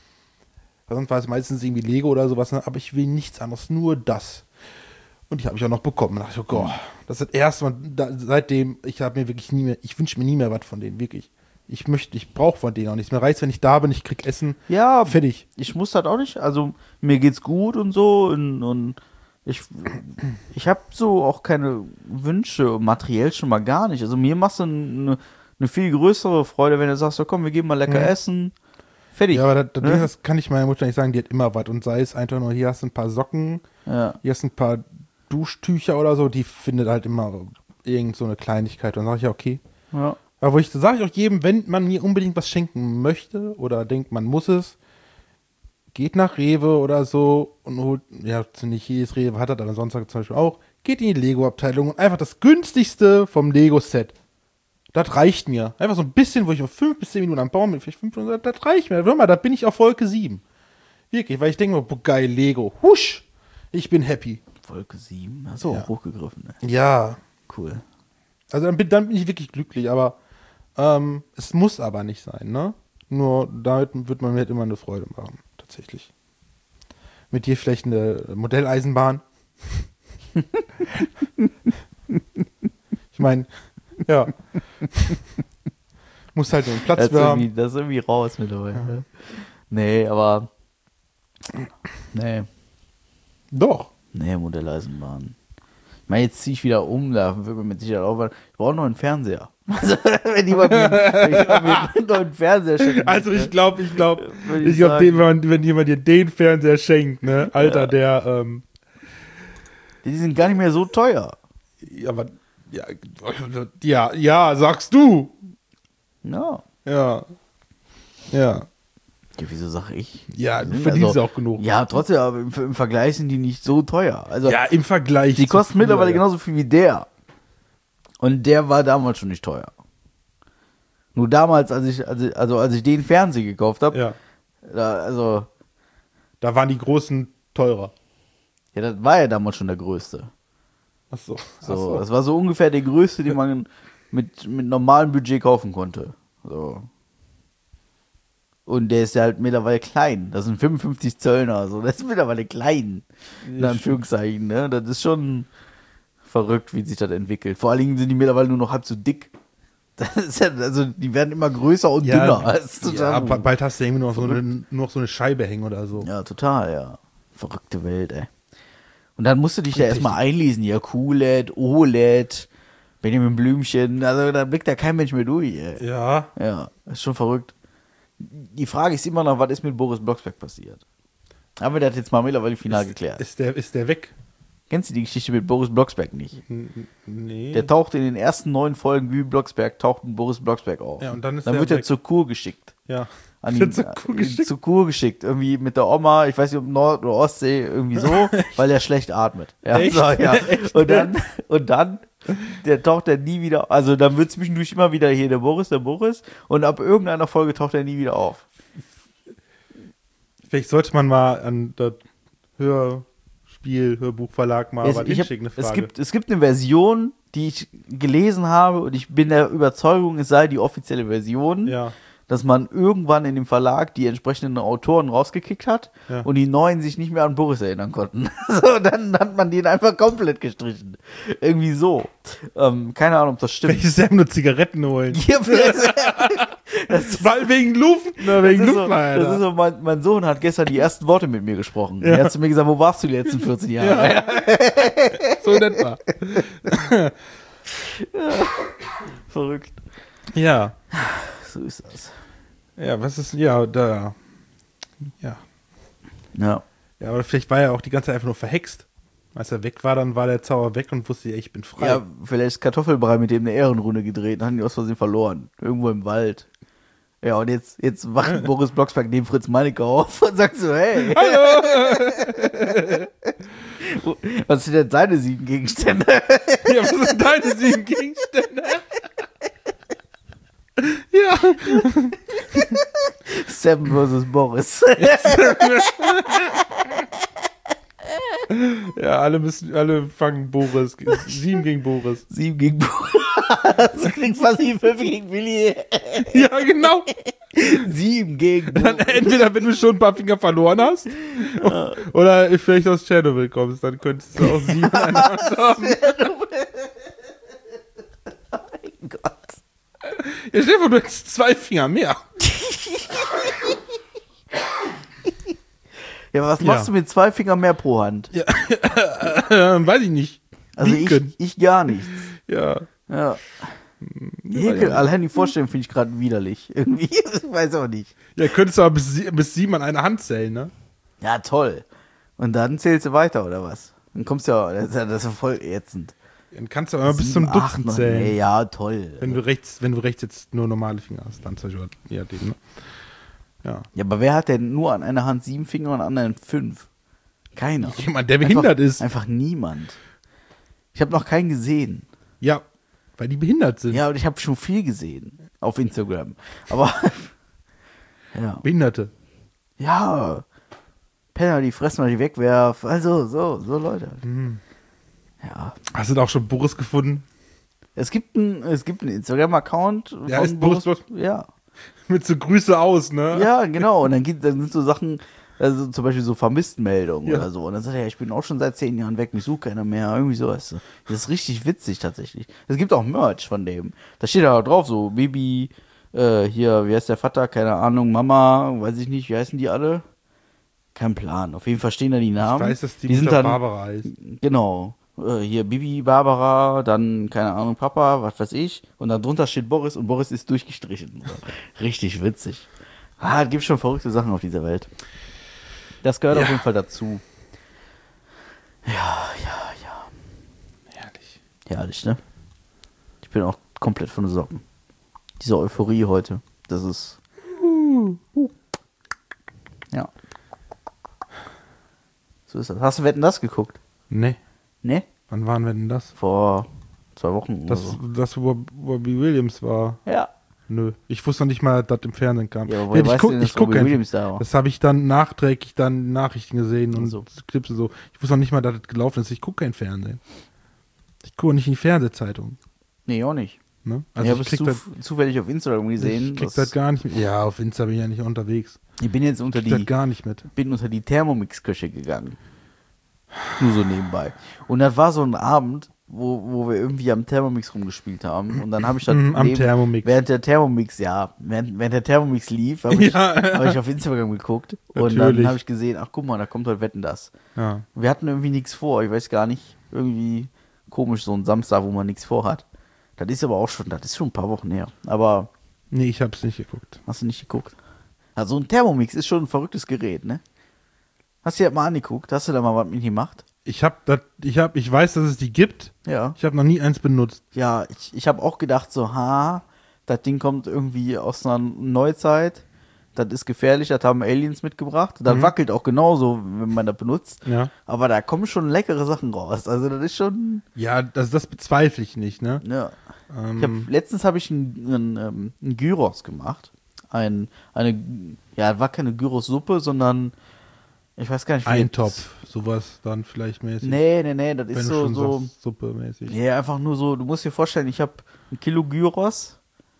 Weil sonst war es meistens irgendwie Lego oder sowas, ne? Aber ich will nichts anderes, nur das. Und die habe ich auch noch bekommen. Da dachte ich, oh Gott, das ist das erste Mal, da, seitdem, ich habe mir wirklich nie mehr, ich wünsche mir nie mehr was von denen, wirklich. Ich möchte, ich brauche von denen auch nichts. Mir reicht, wenn ich da bin, ich krieg Essen, Ja, fertig. ich muss das auch nicht. Also mir geht's gut und so und, und ich, ich habe so auch keine Wünsche, materiell schon mal gar nicht. Also mir machst du eine, eine viel größere Freude, wenn du sagst, so komm, wir gehen mal lecker Mhm. essen. Fertig. Ja, aber das, das, ne? Ding, das kann ich meiner Mutter nicht sagen, die hat immer was. Und sei es einfach nur, hier hast du ein paar Socken, Ja. hier hast du ein paar Duschtücher oder so, die findet halt immer irgend so eine Kleinigkeit. Und dann sage ich ja, okay. Ja. Aber wo ich, sage ich auch jedem, wenn man mir unbedingt was schenken möchte oder denkt, man muss es, geht nach Rewe oder so und holt, ja, nicht jedes Rewe hat das, aber sonst zum Beispiel auch, geht in die Lego-Abteilung und einfach das günstigste vom Lego-Set. Das reicht mir. Einfach so ein bisschen, wo ich auf fünf bis zehn Minuten am Baum bin, vielleicht fünf Minuten, das reicht mir. Hör mal, da bin ich auf Wolke sieben. Wirklich, weil ich denke mir, boah, geil, Lego. Husch! Ich bin happy. Wolke sieben, hast du Ja. auch hochgegriffen, ne? Ja. Cool. Also dann bin, dann bin ich wirklich glücklich, aber ähm, es muss aber nicht sein, ne? Nur damit wird man mir halt immer eine Freude machen, tatsächlich. Mit dir vielleicht eine Modelleisenbahn. Ich meine, ja. Muss halt nur einen Platz Das ist, für haben. irgendwie, das ist irgendwie raus mittlerweile. Ne? Nee, aber. Nee. Doch. Nee, Modelleisenbahn. Ich meine, jetzt ziehe ich wieder um, da wird mir mit Sicherheit auch was. Ich brauche noch einen Fernseher. Also, wenn jemand mir, wenn jemand mir einen neuen Fernseher schenkt. Also ich glaube, ich glaube, Würde ich ich glaube, sagen. wenn, wenn jemand dir den Fernseher schenkt, ne, Alter, Ja. der, ähm, Die sind gar nicht mehr so teuer. ja, aber, ja, ja, ja, sagst du. Ja. Ja. Ja. Ja, wieso sage ich? Ja, Die du sind verdienst also- auch genug. Ja, trotzdem, aber im, im Vergleich sind die nicht so teuer. Also, Ja, im Vergleich. die zu kosten früher, mittlerweile ja. genauso viel wie der. Und der war damals schon nicht teuer. Nur damals, als ich, also, also als ich den Fernseher gekauft habe, Ja, da, also, da waren die großen teurer. ja, das war ja damals schon der größte. Ach so. So, Ach so. das war so ungefähr der größte, den man mit, mit normalem Budget kaufen konnte. So. Und der ist ja halt mittlerweile klein. Das sind fünfundfünfzig Zöllner, so. Das ist mittlerweile klein. In Ja, Anführungszeichen, ne? Das ist schon verrückt, wie sich das entwickelt. Vor allen Dingen sind die mittlerweile nur noch halb so dick. Das ist ja, also, die werden immer größer und dünner. Das ist total ja, gut. ba- bald hast du irgendwie nur noch so, eine, nur noch so eine Scheibe hängen oder so. Ja, total, ja. Verrückte Welt, ey. Und dann musst du dich da Richtig. erstmal einlesen. Ja, Q L E D, O L E D, Benjamin Blümchen. Also da blickt da kein Mensch mehr durch, ey. Ja. Ja, ist schon verrückt. Die Frage ist immer noch, was ist mit Boris Blocksberg passiert? Haben wir das jetzt mal mittlerweile final geklärt? Ist der, ist der weg? Kennst du die Geschichte mit Boris Blocksberg nicht? N- Nee. Der taucht in den ersten neun Folgen wie Blocksberg, taucht ein Boris Blocksberg auf. Ja, und dann ist dann der wird er weg. zur Kur geschickt. ja. An Wird die, zur Kur äh, geschickt? zur Kur geschickt. Irgendwie mit der Oma, ich weiß nicht, ob Nord- oder Ostsee, irgendwie so, weil er schlecht atmet. Ja, Echt? so, ja. Und dann, und dann, der taucht er nie wieder, also dann wird zwischendurch immer wieder hier der Boris, der Boris, und ab irgendeiner Folge taucht er nie wieder auf. Vielleicht sollte man mal an das Hörspiel, Hörbuchverlag mal Es, was ich hab, hinschicken, eine es, Frage. gibt, es gibt eine Version, die ich gelesen habe, und ich bin der Überzeugung, es sei die offizielle Version. ja. Dass man irgendwann in dem Verlag die entsprechenden Autoren rausgekickt hat Ja. und die Neuen sich nicht mehr an Boris erinnern konnten. So, dann hat man den einfach komplett gestrichen. Irgendwie so. Ähm, keine Ahnung, ob das stimmt. Welches Sam nur Zigaretten holen? Ja, das, das, ist- Weil wegen Luft, ne, das, wegen ist Luft, so, Alter. das ist so, mein, mein Sohn hat gestern die ersten Worte mit mir gesprochen. Ja. Er hat zu mir gesagt, wo warst du die letzten vierzehn Jahre? Ja. so in etwa. Verrückt. Ja. So ist das. Ja, was ist, ja, da. Ja. Ja. Ja, aber vielleicht war er auch die ganze Zeit einfach nur verhext. Als er weg war, dann war der Zauber weg und wusste, ey, ich bin frei. Ja, vielleicht Kartoffelbrei mit dem eine Ehrenrunde gedreht, dann haben die aus Versehen verloren. Irgendwo im Wald. Ja, und jetzt, jetzt wacht Ja. Boris Blocksberg neben Fritz Meinecke auf und sagt so, hey, Hallo! was sind denn seine sieben Gegenstände? Ja, was sind deine sieben Gegenstände? Ja. Seven versus Boris. Ja, alle müssen, alle fangen Boris. Sieben gegen Boris. Sieben gegen Boris. Das klingt fast wie fünf gegen Willi. Ja, genau. Sieben gegen Dann Boris. entweder, wenn du schon ein paar Finger verloren hast, oder vielleicht aus Tschernobyl kommst, dann könntest du auch sieben in einer Hand haben. Mein Gott. Ja, stell dir vor, du hättest zwei Finger mehr. Ja, was machst Ja. du mit zwei Fingern mehr pro Hand? Ja, äh, weiß ich nicht. Also Linken. ich, ich gar nichts. Ja. Ja. Ekel, ja. allein die Vorstellung finde ich gerade widerlich. Irgendwie, ich weiß auch nicht. Ja, könntest du aber bis, sie- bis sieben an einer Hand zählen, ne? Ja, toll. Und dann zählst du weiter, oder was? Dann kommst du ja, das ist ja, das ist ja voll ätzend. Dann kannst du aber bis Sieben, zum Dutzend acht, neun, zählen. nee, ja, toll. Wenn du rechts, wenn du rechts jetzt nur normale Finger hast, dann zum Beispiel, ja, den, ne? Ja. Ja, aber wer hat denn nur an einer Hand sieben Finger und an der anderen fünf? Keiner. Jemand, der behindert einfach, ist. Einfach niemand. Ich habe noch keinen gesehen. Ja, weil die behindert sind. Ja, und ich habe schon viel gesehen auf Instagram. Aber ja. Behinderte. Ja. Penner, die fressen, weil die wegwerfen. Also, so, so Leute. Mhm. Ja. Hast du da auch schon Boris gefunden? Es gibt einen, es gibt einen Instagram-Account. Ja, von ist Boris Block- Ja. Mit so Grüße aus, ne? Ja, genau. Und dann, gibt, dann sind so Sachen, also zum Beispiel so Vermisstenmeldungen Ja. oder so. Und dann sagt er, ja, ich bin auch schon seit zehn Jahren weg, mich sucht keiner mehr. Irgendwie so. Das ist richtig witzig tatsächlich. Es gibt auch Merch von dem. Da steht da drauf so, Baby, äh, hier, wie heißt der Vater? Keine Ahnung, Mama, weiß ich nicht, wie heißen die alle? Kein Plan. Auf jeden Fall stehen da die Ich Namen. weiß, dass die, die sind Mutter dann, Barbara heißt. Genau. Äh, hier Bibi, Barbara, dann, keine Ahnung, Papa, was weiß ich. Und dann drunter steht Boris und Boris ist durchgestrichen. So. Richtig witzig. Ah, es gibt schon verrückte Sachen auf dieser Welt. Das gehört Ja. auf jeden Fall dazu. Ja, ja, ja. Herrlich. Herrlich, ne? Ich bin auch komplett von den Socken. Diese Euphorie heute. Das ist. Ja. So ist das. Hast du Wetten, das geguckt? Nee. Ne? Wann waren wir denn das? Vor zwei Wochen oder Das, so. das wo Robbie Williams war. Ja. Nö. Ich wusste noch nicht mal, dass das im Fernsehen kam. Ja, aber woher ich weißt guck, du denn, dass ich guck Robbie einfach- Williams da war? Das habe ich dann nachträglich dann in Nachrichten gesehen und So. Clips und so. Ich wusste noch nicht mal, dass das gelaufen ist. Ich gucke kein Fernsehen. Ich gucke nicht in die Fernsehzeitung. Nee, auch nicht. Ne? Also Also ich ich habe krieg es das, zu, zufällig auf Instagram gesehen. ich krieg dass- das gar nicht mit. Ja, auf Insta bin ich ja nicht unterwegs. ich bin jetzt unter Ich krieg das die, gar nicht mit. bin unter die Thermomix-Küche gegangen. Nur so nebenbei. Und das war so ein Abend, wo, wo wir irgendwie am Thermomix rumgespielt haben. Und dann habe ich dann Mm, am neben- Thermomix. während der Thermomix, ja, während, während der Thermomix lief, habe ich, Ja. hab ich auf Instagram geguckt. Und Natürlich. dann habe ich gesehen, ach guck mal, da kommt heute Wetten, das. Ja. Wir hatten irgendwie nichts vor, ich weiß gar nicht. Irgendwie komisch, so ein Samstag, wo man nichts vorhat. Das ist aber auch schon, das ist schon ein paar Wochen her. Aber Nee, ich hab's nicht geguckt. hast du nicht geguckt? Also ein Thermomix ist schon ein verrücktes Gerät, ne? Hast du dir das mal angeguckt? Hast du da mal was mit gemacht? Ich hab das, ich hab, ich weiß, dass es die gibt. Ja. Ich habe noch nie eins benutzt. Ja, ich, ich habe auch gedacht so, ha, das Ding kommt irgendwie aus einer Neuzeit. Das ist gefährlich, das haben Aliens mitgebracht. Das wackelt auch genauso, wenn man das benutzt. Ja. Aber da kommen schon leckere Sachen raus. Also das ist schon, Ja, das, das bezweifle ich nicht, ne? ja. Ähm, Ich hab, letztens habe ich einen, einen, ähm, einen Gyros gemacht. Ein, eine, ja, war keine Gyros-Suppe, sondern ich weiß gar nicht, wie Eintopf, sowas dann vielleicht mäßig. Nee, nee, nee, das Wenn ist du so, schon so, sagst, Suppe mäßig. nee, einfach nur so, du musst dir vorstellen, ich habe ein Kilo Gyros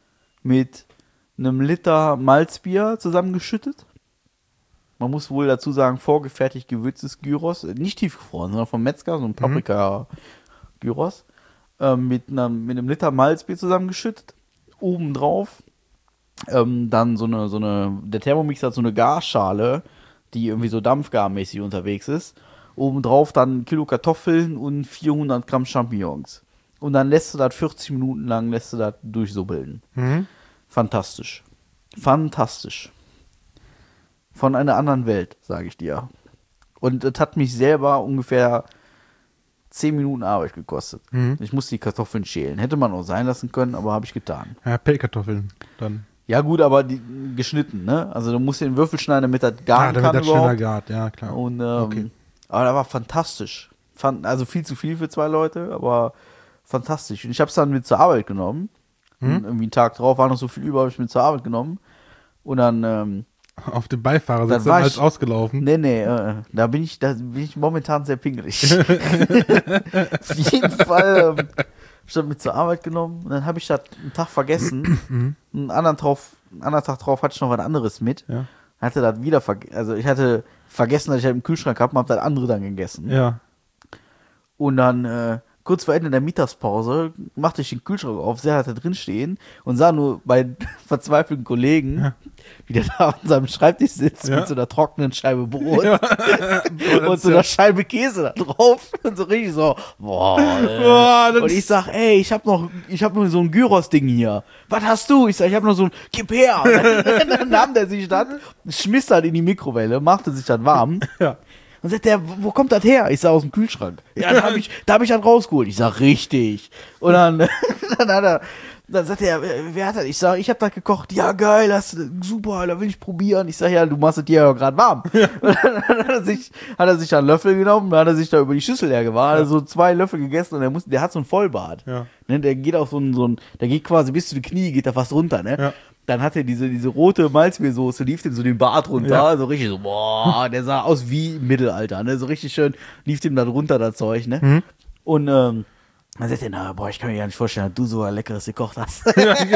mit einem Liter Malzbier zusammengeschüttet. Man muss wohl dazu sagen, vorgefertigt gewürztes Gyros, äh, nicht tiefgefroren, sondern vom Metzger, so ein Paprika-Gyros, ähm, mit, einer, mit einem Liter Malzbier zusammengeschüttet, obendrauf ähm, dann so eine, so eine, der Thermomix hat so eine Garschale, die irgendwie so dampfgarmäßig unterwegs ist. Obendrauf dann ein Kilo Kartoffeln und vierhundert Gramm Champignons. Und dann lässt du das vierzig Minuten lang, lässt du das durchsubbeln. Mhm. Fantastisch. Fantastisch. Von einer anderen Welt, sage ich dir. Und es hat mich selber ungefähr zehn Minuten Arbeit gekostet. Mhm. Ich musste die Kartoffeln schälen. Hätte man auch sein lassen können, aber habe ich getan. Ja, Pellkartoffeln dann. Ja gut, aber die geschnitten, ne? Also du musst den Würfel schneiden, damit das garen Ah, damit kann das schneller überhaupt. gart, ja klar. Und, ähm, Okay. aber das war fantastisch. Fand, also viel zu viel für zwei Leute, aber fantastisch. Und ich habe es dann mit zur Arbeit genommen. Mhm. Und irgendwie einen Tag drauf war noch so viel über, habe ich mit zur Arbeit genommen. Und dann, ähm, Auf dem Beifahrersitz Dann war dann als ich- ausgelaufen. nee, nee, äh, da bin ich, da bin ich momentan sehr pingelig. Auf jeden Fall ähm, hab ich das mit zur Arbeit genommen und dann habe ich das einen Tag vergessen. einen, anderen drauf, einen anderen Tag drauf hatte ich noch was anderes mit. Ja. Hatte das wieder vergessen, also ich hatte vergessen, dass ich das im Kühlschrank habe und habe das andere dann gegessen. Ja. Und dann äh, kurz vor Ende der Mittagspause machte ich den Kühlschrank auf, sah das da drin stehen und sah nur bei verzweifelten Kollegen, Ja. wie der da an seinem Schreibtisch sitzt Ja. mit so einer trockenen Scheibe Brot Ja. und so einer Scheibe Käse da drauf und so richtig so, boah, ey. Boah, das Und ich sag, ey, ich hab noch, ich hab nur so ein Gyros-Ding hier. Was hast du? Ich sag, ich hab noch so ein, gib her. Und dann nahm der sich das, schmiss das in die Mikrowelle, machte sich das warm. Ja. Und sagt der, wo kommt das her? Ich sag, aus dem Kühlschrank. Ja, da hab ich, da hab ich das rausgeholt. Ich sag, richtig. Und dann, dann hat er, dann sagt er, wer hat das? Ich sag, ich hab das gekocht. Ja, geil, das super, da will ich probieren. Ich sag, ja, du machst es dir ja gerade warm. Ja. Und dann hat er sich, hat er sich einen Löffel genommen, dann hat er sich da über die Schüssel hergewahren, hat er so zwei Löffel gegessen und der muss, der hat so ein Vollbart. Ja. Ne, der geht auf so ein, so ein, der geht quasi bis zu den Knie, geht da fast runter, ne? Ja. Dann hat er diese, diese rote Malzmeersoße, lief dem so den Bart runter, Ja. so richtig so, boah, der sah aus wie im Mittelalter, ne? So richtig schön, lief dem da runter, das Zeug, ne? Mhm. Und, ähm, dann sagt er, na, boah, ich kann mir gar nicht vorstellen, dass du so ein leckeres gekocht hast.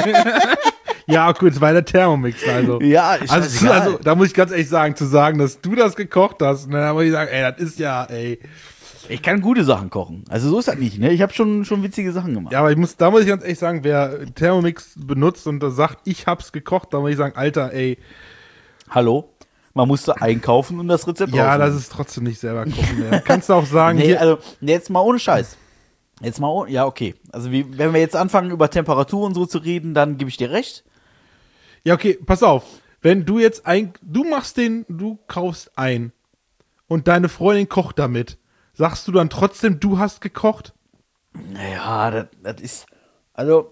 Ja, gut, es war der Thermomix, also. Ja, ist also, scheißegal. also, da muss ich ganz ehrlich sagen, zu sagen, dass du das gekocht hast, ne, da muss ich sagen, ey, das ist ja, ey. Ich kann gute Sachen kochen. Also so ist das nicht, ne? Ich habe schon, schon witzige Sachen gemacht. Ja, aber ich muss, da muss ich ganz ehrlich sagen, wer Thermomix benutzt und da sagt, ich hab's gekocht, da muss ich sagen, Alter, ey, Hallo? Man musste einkaufen und das Rezept ja, raussuchen. das ist trotzdem nicht selber kochen mehr. Kannst du auch sagen, Nee, hier, also nee, jetzt mal ohne Scheiß. Jetzt mal ohne, ja, okay. Also wie, wenn wir jetzt anfangen über Temperatur und so zu reden, dann gebe ich dir recht. ja, okay, pass auf, wenn du jetzt ein, du machst den, du kaufst ein und deine Freundin kocht damit, sagst du dann trotzdem, du hast gekocht? Naja, das, das ist, also,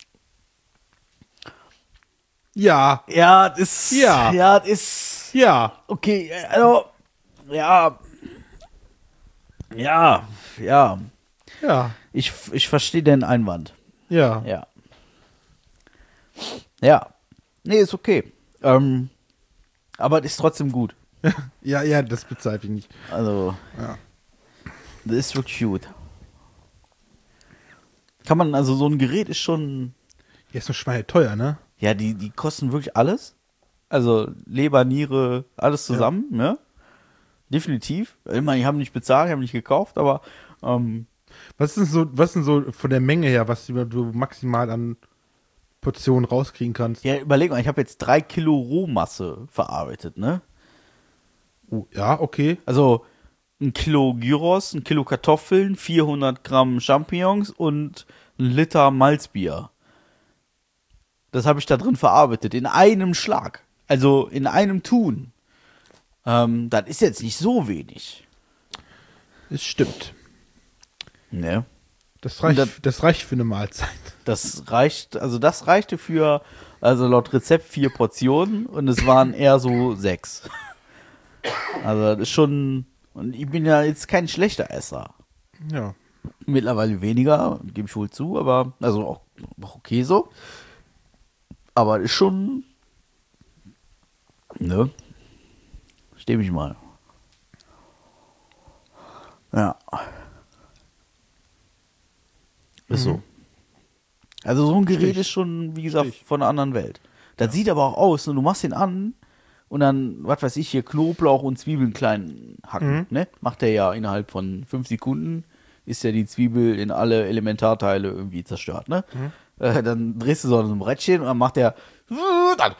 Ja, ja, das ist, Ja. ja, das ist, ja, okay, also, ja, ja, ja, ja, ich, ich verstehe den Einwand, ja. ja. Ja, nee, ist okay, ähm, aber es ist trotzdem gut, Ja, ja, das bezweifle ich nicht. also, Ja. das ist wirklich gut. Kann man, also so ein Gerät ist schon, Ja, ist nur schweineteuer, ne? ja, die, die kosten wirklich alles. Also Leber, Niere, alles zusammen, ne? Definitiv. Ich meine, ich habe nicht bezahlt, ich habe nicht gekauft, aber ähm, Was ist denn so, was ist denn so von der Menge her, was du du maximal an Portionen rauskriegen kannst? ja, überleg mal, ich habe jetzt drei Kilo Rohmasse verarbeitet, ne? Oh, ja, okay. Also ein Kilo Gyros, ein Kilo Kartoffeln, vierhundert Gramm Champignons und ein Liter Malzbier. Das habe ich da drin verarbeitet, in einem Schlag. Also in einem Tun. Ähm, das ist jetzt nicht so wenig. Es stimmt. Ne? Das reicht, Und das reicht für eine Mahlzeit. Das reicht, also das reichte für, also laut Rezept vier Portionen und es waren eher so sechs. Also das ist schon, und ich bin ja jetzt kein schlechter Esser. Ja. Mittlerweile weniger, gebe ich wohl zu, aber, also auch, auch okay so. Aber das ist schon, ne? Steh mich mal. Ja. Ist so. Also so ein Gerät Stich. ist schon, wie gesagt, Stich. von einer anderen Welt. Das sieht aber auch aus, ne? Du machst den an und dann, was weiß ich, hier Knoblauch und Zwiebeln klein hacken, Mhm. ne? Macht der ja innerhalb von fünf Sekunden, ist ja die Zwiebel in alle Elementarteile irgendwie zerstört, ne? Äh, dann drehst du so an so einem Rädchen und dann macht der dann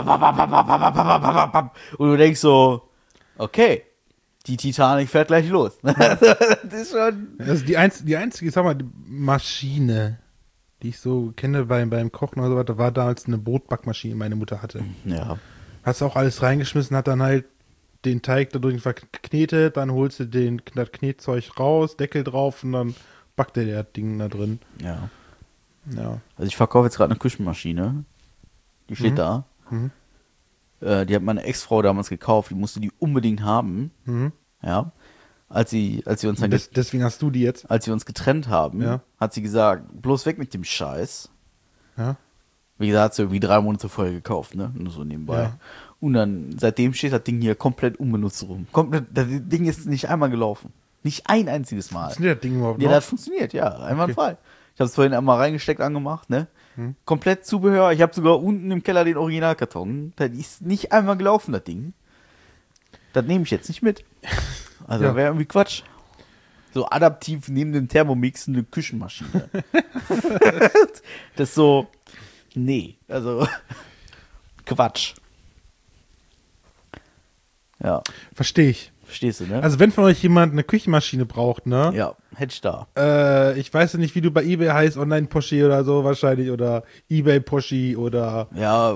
und du denkst so, okay, die Titanic fährt gleich los. Das ist schon, Also die, einz die einzige, sag mal, die Maschine, die ich so kenne beim, beim Kochen oder so weiter, war damals eine Brotbackmaschine, die meine Mutter hatte. ja. Hast auch alles reingeschmissen, hat dann halt den Teig dadurch verknetet, dann holst du den, das Knetzeug raus, Deckel drauf und dann backt der das Ding da drin. Ja. Ja. Also ich verkaufe jetzt gerade eine Küchenmaschine. Die steht Mhm. da. Mhm. Äh, die hat meine Ex-Frau damals gekauft. Die musste die unbedingt haben. Mhm. Ja. Als sie, als sie uns dann Des, deswegen hast du die jetzt. als wir uns getrennt haben, Ja. hat sie gesagt, bloß weg mit dem Scheiß. Ja. Wie gesagt, hat sie irgendwie drei Monate vorher gekauft, ne? Nur so nebenbei. Ja. Und dann, seitdem steht das Ding hier komplett unbenutzt rum. Komplett, das Ding ist nicht einmal gelaufen. Nicht ein einziges Mal. Funktioniert das Ding überhaupt Ja, noch? das funktioniert, ja. Einwandfrei. Ich habe es vorhin einmal reingesteckt, angemacht, ne? Hm. Komplett Zubehör. Ich habe sogar unten im Keller den Originalkarton. Das ist nicht einmal gelaufen, das Ding. Das nehme ich jetzt nicht mit. Also Ja. wäre irgendwie Quatsch. So adaptiv neben dem Thermomix eine Küchenmaschine. Das ist so, nee, also Quatsch. Ja, Verstehe ich. verstehst du, ne? Also wenn von euch jemand eine Küchenmaschine braucht, ne? ja, hätte ich da. Äh, ich weiß ja nicht, wie du bei eBay heißt, Online-Poschi oder so wahrscheinlich oder eBay-Poschi oder Ja,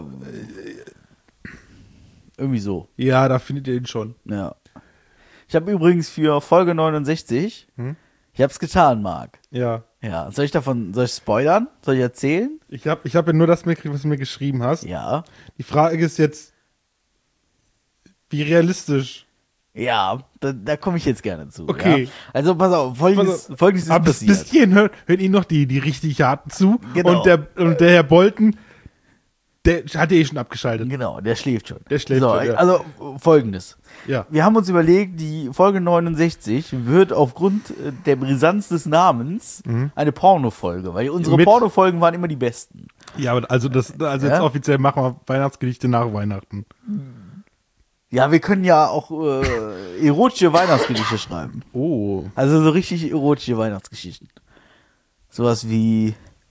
irgendwie so, ja, da findet ihr ihn schon. ja. Ich habe übrigens für Folge neunundsechzig, Hm? ich hab's getan, Marc. Ja. Ja, soll ich davon, soll ich spoilern? Soll ich erzählen? Ich habe ich hab ja nur das mitgekriegt, was du mir geschrieben hast. Ja. Die Frage ist jetzt, wie realistisch? Ja, da, da komme ich jetzt gerne zu. Okay. Ja? Also pass auf, folgendes, Pass auf. folgendes ist Aber bis, passiert. bis hierhin hört, hört ihn noch die, die richtig harten zu. Genau. Und, der, und der Herr Bolton, der hat eh schon abgeschaltet. Genau, der schläft schon. Der schläft so, schon, ja. Also folgendes. Ja. Wir haben uns überlegt, die Folge neunundsechzig wird aufgrund äh, der Brisanz des Namens eine Porno-Folge, weil unsere Mhm. Mit- Porno-Folgen waren immer die besten. Ja, aber also, das, also Ja? jetzt offiziell machen wir Weihnachtsgedichte nach Weihnachten. Ja, wir können ja auch äh, erotische Weihnachtsgedichte schreiben. Oh. Also so richtig erotische Weihnachtsgeschichten. Sowas wie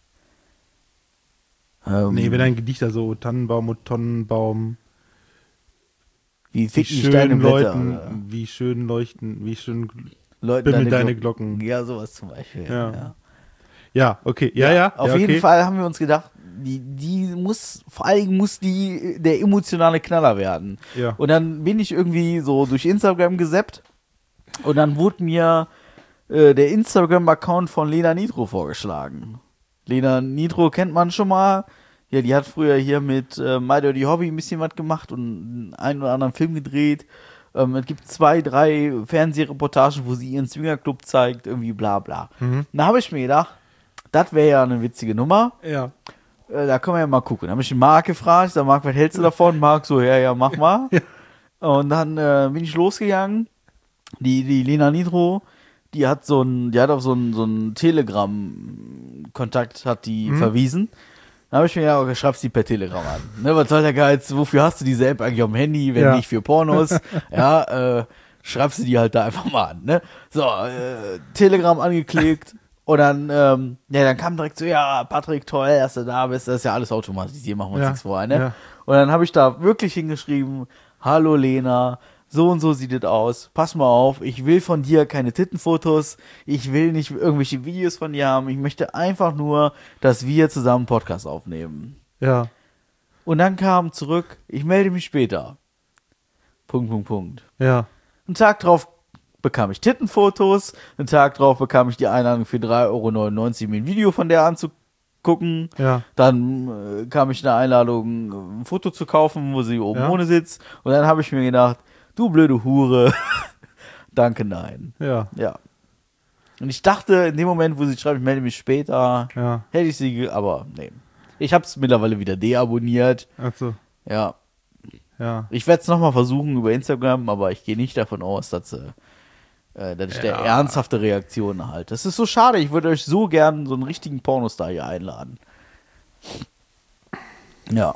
ähm, Nee, wenn ein Gedicht da so Tannenbaum und Tonnenbaum, wie wie ficken die schön Steine Blätter. läuten, oder wie schön leuchten, wie schön. Läuten Bimmel deine Glocken. Ja, sowas zum Beispiel. Ja. Ja. Ja, okay, ja, ja. Auf ja, jeden okay. Fall haben wir uns gedacht, die, die muss, vor allem muss die der emotionale Knaller werden. Ja. Und dann bin ich irgendwie so durch Instagram gesappt und dann wurde mir äh, der Instagram-Account von Lena Nitro vorgeschlagen. Lena Nitro kennt man schon mal. Ja, die hat früher hier mit äh, My Dirty Hobby ein bisschen was gemacht und einen oder anderen Film gedreht. Ähm, es gibt zwei, drei Fernsehreportagen, wo sie ihren Swingerclub zeigt, irgendwie bla bla. Mhm. Da habe ich mir gedacht, das wäre ja eine witzige Nummer. Ja. Äh, da können wir ja mal gucken. Da habe ich den Marc gefragt, sag, Marc, was hältst du davon? Marc so, ja, ja, mach mal. Ja. Und dann äh, bin ich losgegangen. Die, die Lena Nitro, die hat so ein, die hat auf so einen so einen Telegram-Kontakt hat die Mhm. verwiesen. Da habe ich mir gedacht, okay, schreibst die per Telegram an. Ne, was soll der Geiz? Wofür hast du diese App eigentlich auf dem Handy, wenn Ja. nicht für Pornos? Ja, äh, schreibst du die halt da einfach mal an, ne? So, äh, Telegram angeklickt und dann, ähm, ja, dann kam direkt so, ja, Patrick, toll, dass du da bist, das ist ja alles automatisiert, machen wir uns Ja. nichts vor, ne? Ja. Und dann habe ich da wirklich hingeschrieben, hallo Lena, so und so sieht es aus, pass mal auf, ich will von dir keine Tittenfotos, ich will nicht irgendwelche Videos von dir haben, ich möchte einfach nur, dass wir zusammen einen Podcast aufnehmen. Ja. Und dann kam zurück, ich melde mich später. Punkt, Punkt, Punkt. Ja. Einen Tag drauf bekam ich Tittenfotos, einen Tag drauf bekam ich die Einladung für drei Euro neunundneunzig, mir ein Video von der anzugucken. Ja. Dann äh, kam ich eine Einladung, ein Foto zu kaufen, wo sie oben Ja. ohne sitzt. Und dann habe ich mir gedacht, du blöde Hure, danke, nein. Ja. Ja. Und ich dachte, in dem Moment, wo sie schreibt, ich melde mich später, Ja. hätte ich sie, ge- aber nee. Ich habe es mittlerweile wieder deabonniert. Also, Ja. ja. Ich werde es nochmal versuchen über Instagram, aber ich gehe nicht davon aus, dass, äh, äh, dass ich Ja. da ernsthafte Reaktionen erhalte. Das ist so schade. Ich würde euch so gern so einen richtigen Pornostar hier einladen. Ja.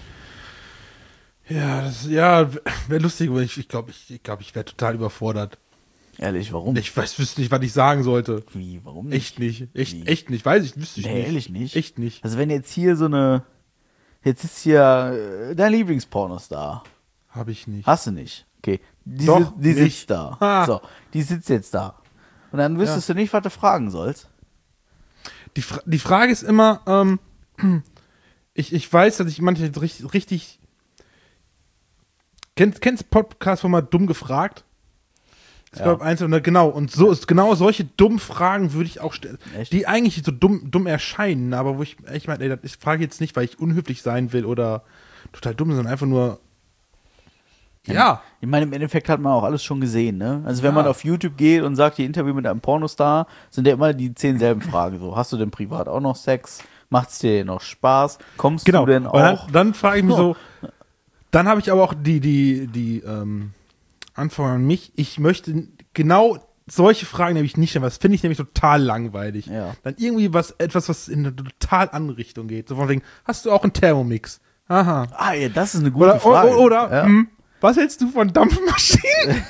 Ja, das, ja, wäre lustig, aber ich, ich glaube, ich, ich, glaub, ich wäre total überfordert. Ehrlich, warum? Ich weiß, wüsste nicht, was ich sagen sollte. Wie, warum nicht? Echt nicht. Echt, Wie? echt nicht. Weiß ich, wüsste ich Nee, nicht. ehrlich nicht? Echt nicht. Also wenn jetzt hier so eine, jetzt ist hier äh, dein Lieblingspornostar. Habe ich nicht. Hast du nicht? Okay. Die, Doch, si- die nicht. sitzt da. Ha. So, die sitzt jetzt da. Und dann wüsstest du nicht, was du fragen sollst. Die, Fra die Frage ist immer, ähm, ich, ich weiß, dass ich manchmal richtig, richtig Kennst, kennst Podcast-Format Dumm gefragt? Ich Ja. glaube, eins oder genau. Und so ist genau solche dummen Fragen würde ich auch stellen, Echt? die eigentlich so dumm, dumm erscheinen, aber wo ich echt meine, ey, das- ich frage jetzt nicht, weil ich unhöflich sein will oder total dumm, sondern einfach nur. Ja. Ich meine, im Endeffekt hat man auch alles schon gesehen, ne? Also wenn Ja. man auf YouTube geht und sagt, die Interview mit einem Pornostar, sind ja immer die zehn selben Fragen. So, hast du denn privat auch noch Sex? Macht's dir noch Spaß? Kommst Genau. du denn Und dann, auch? dann frage ich mich so, dann habe ich aber auch die, die, die ähm, Anforderung an mich, ich möchte genau solche Fragen nämlich nicht stellen, das finde ich nämlich total langweilig. Ja. Dann irgendwie was, etwas, was in eine total andere Richtung geht. So von wegen, hast du auch einen Thermomix? Aha. Ah, ja, das ist eine gute Oder, Frage. oder, oder ja. hm, was hältst du von Dampfmaschinen?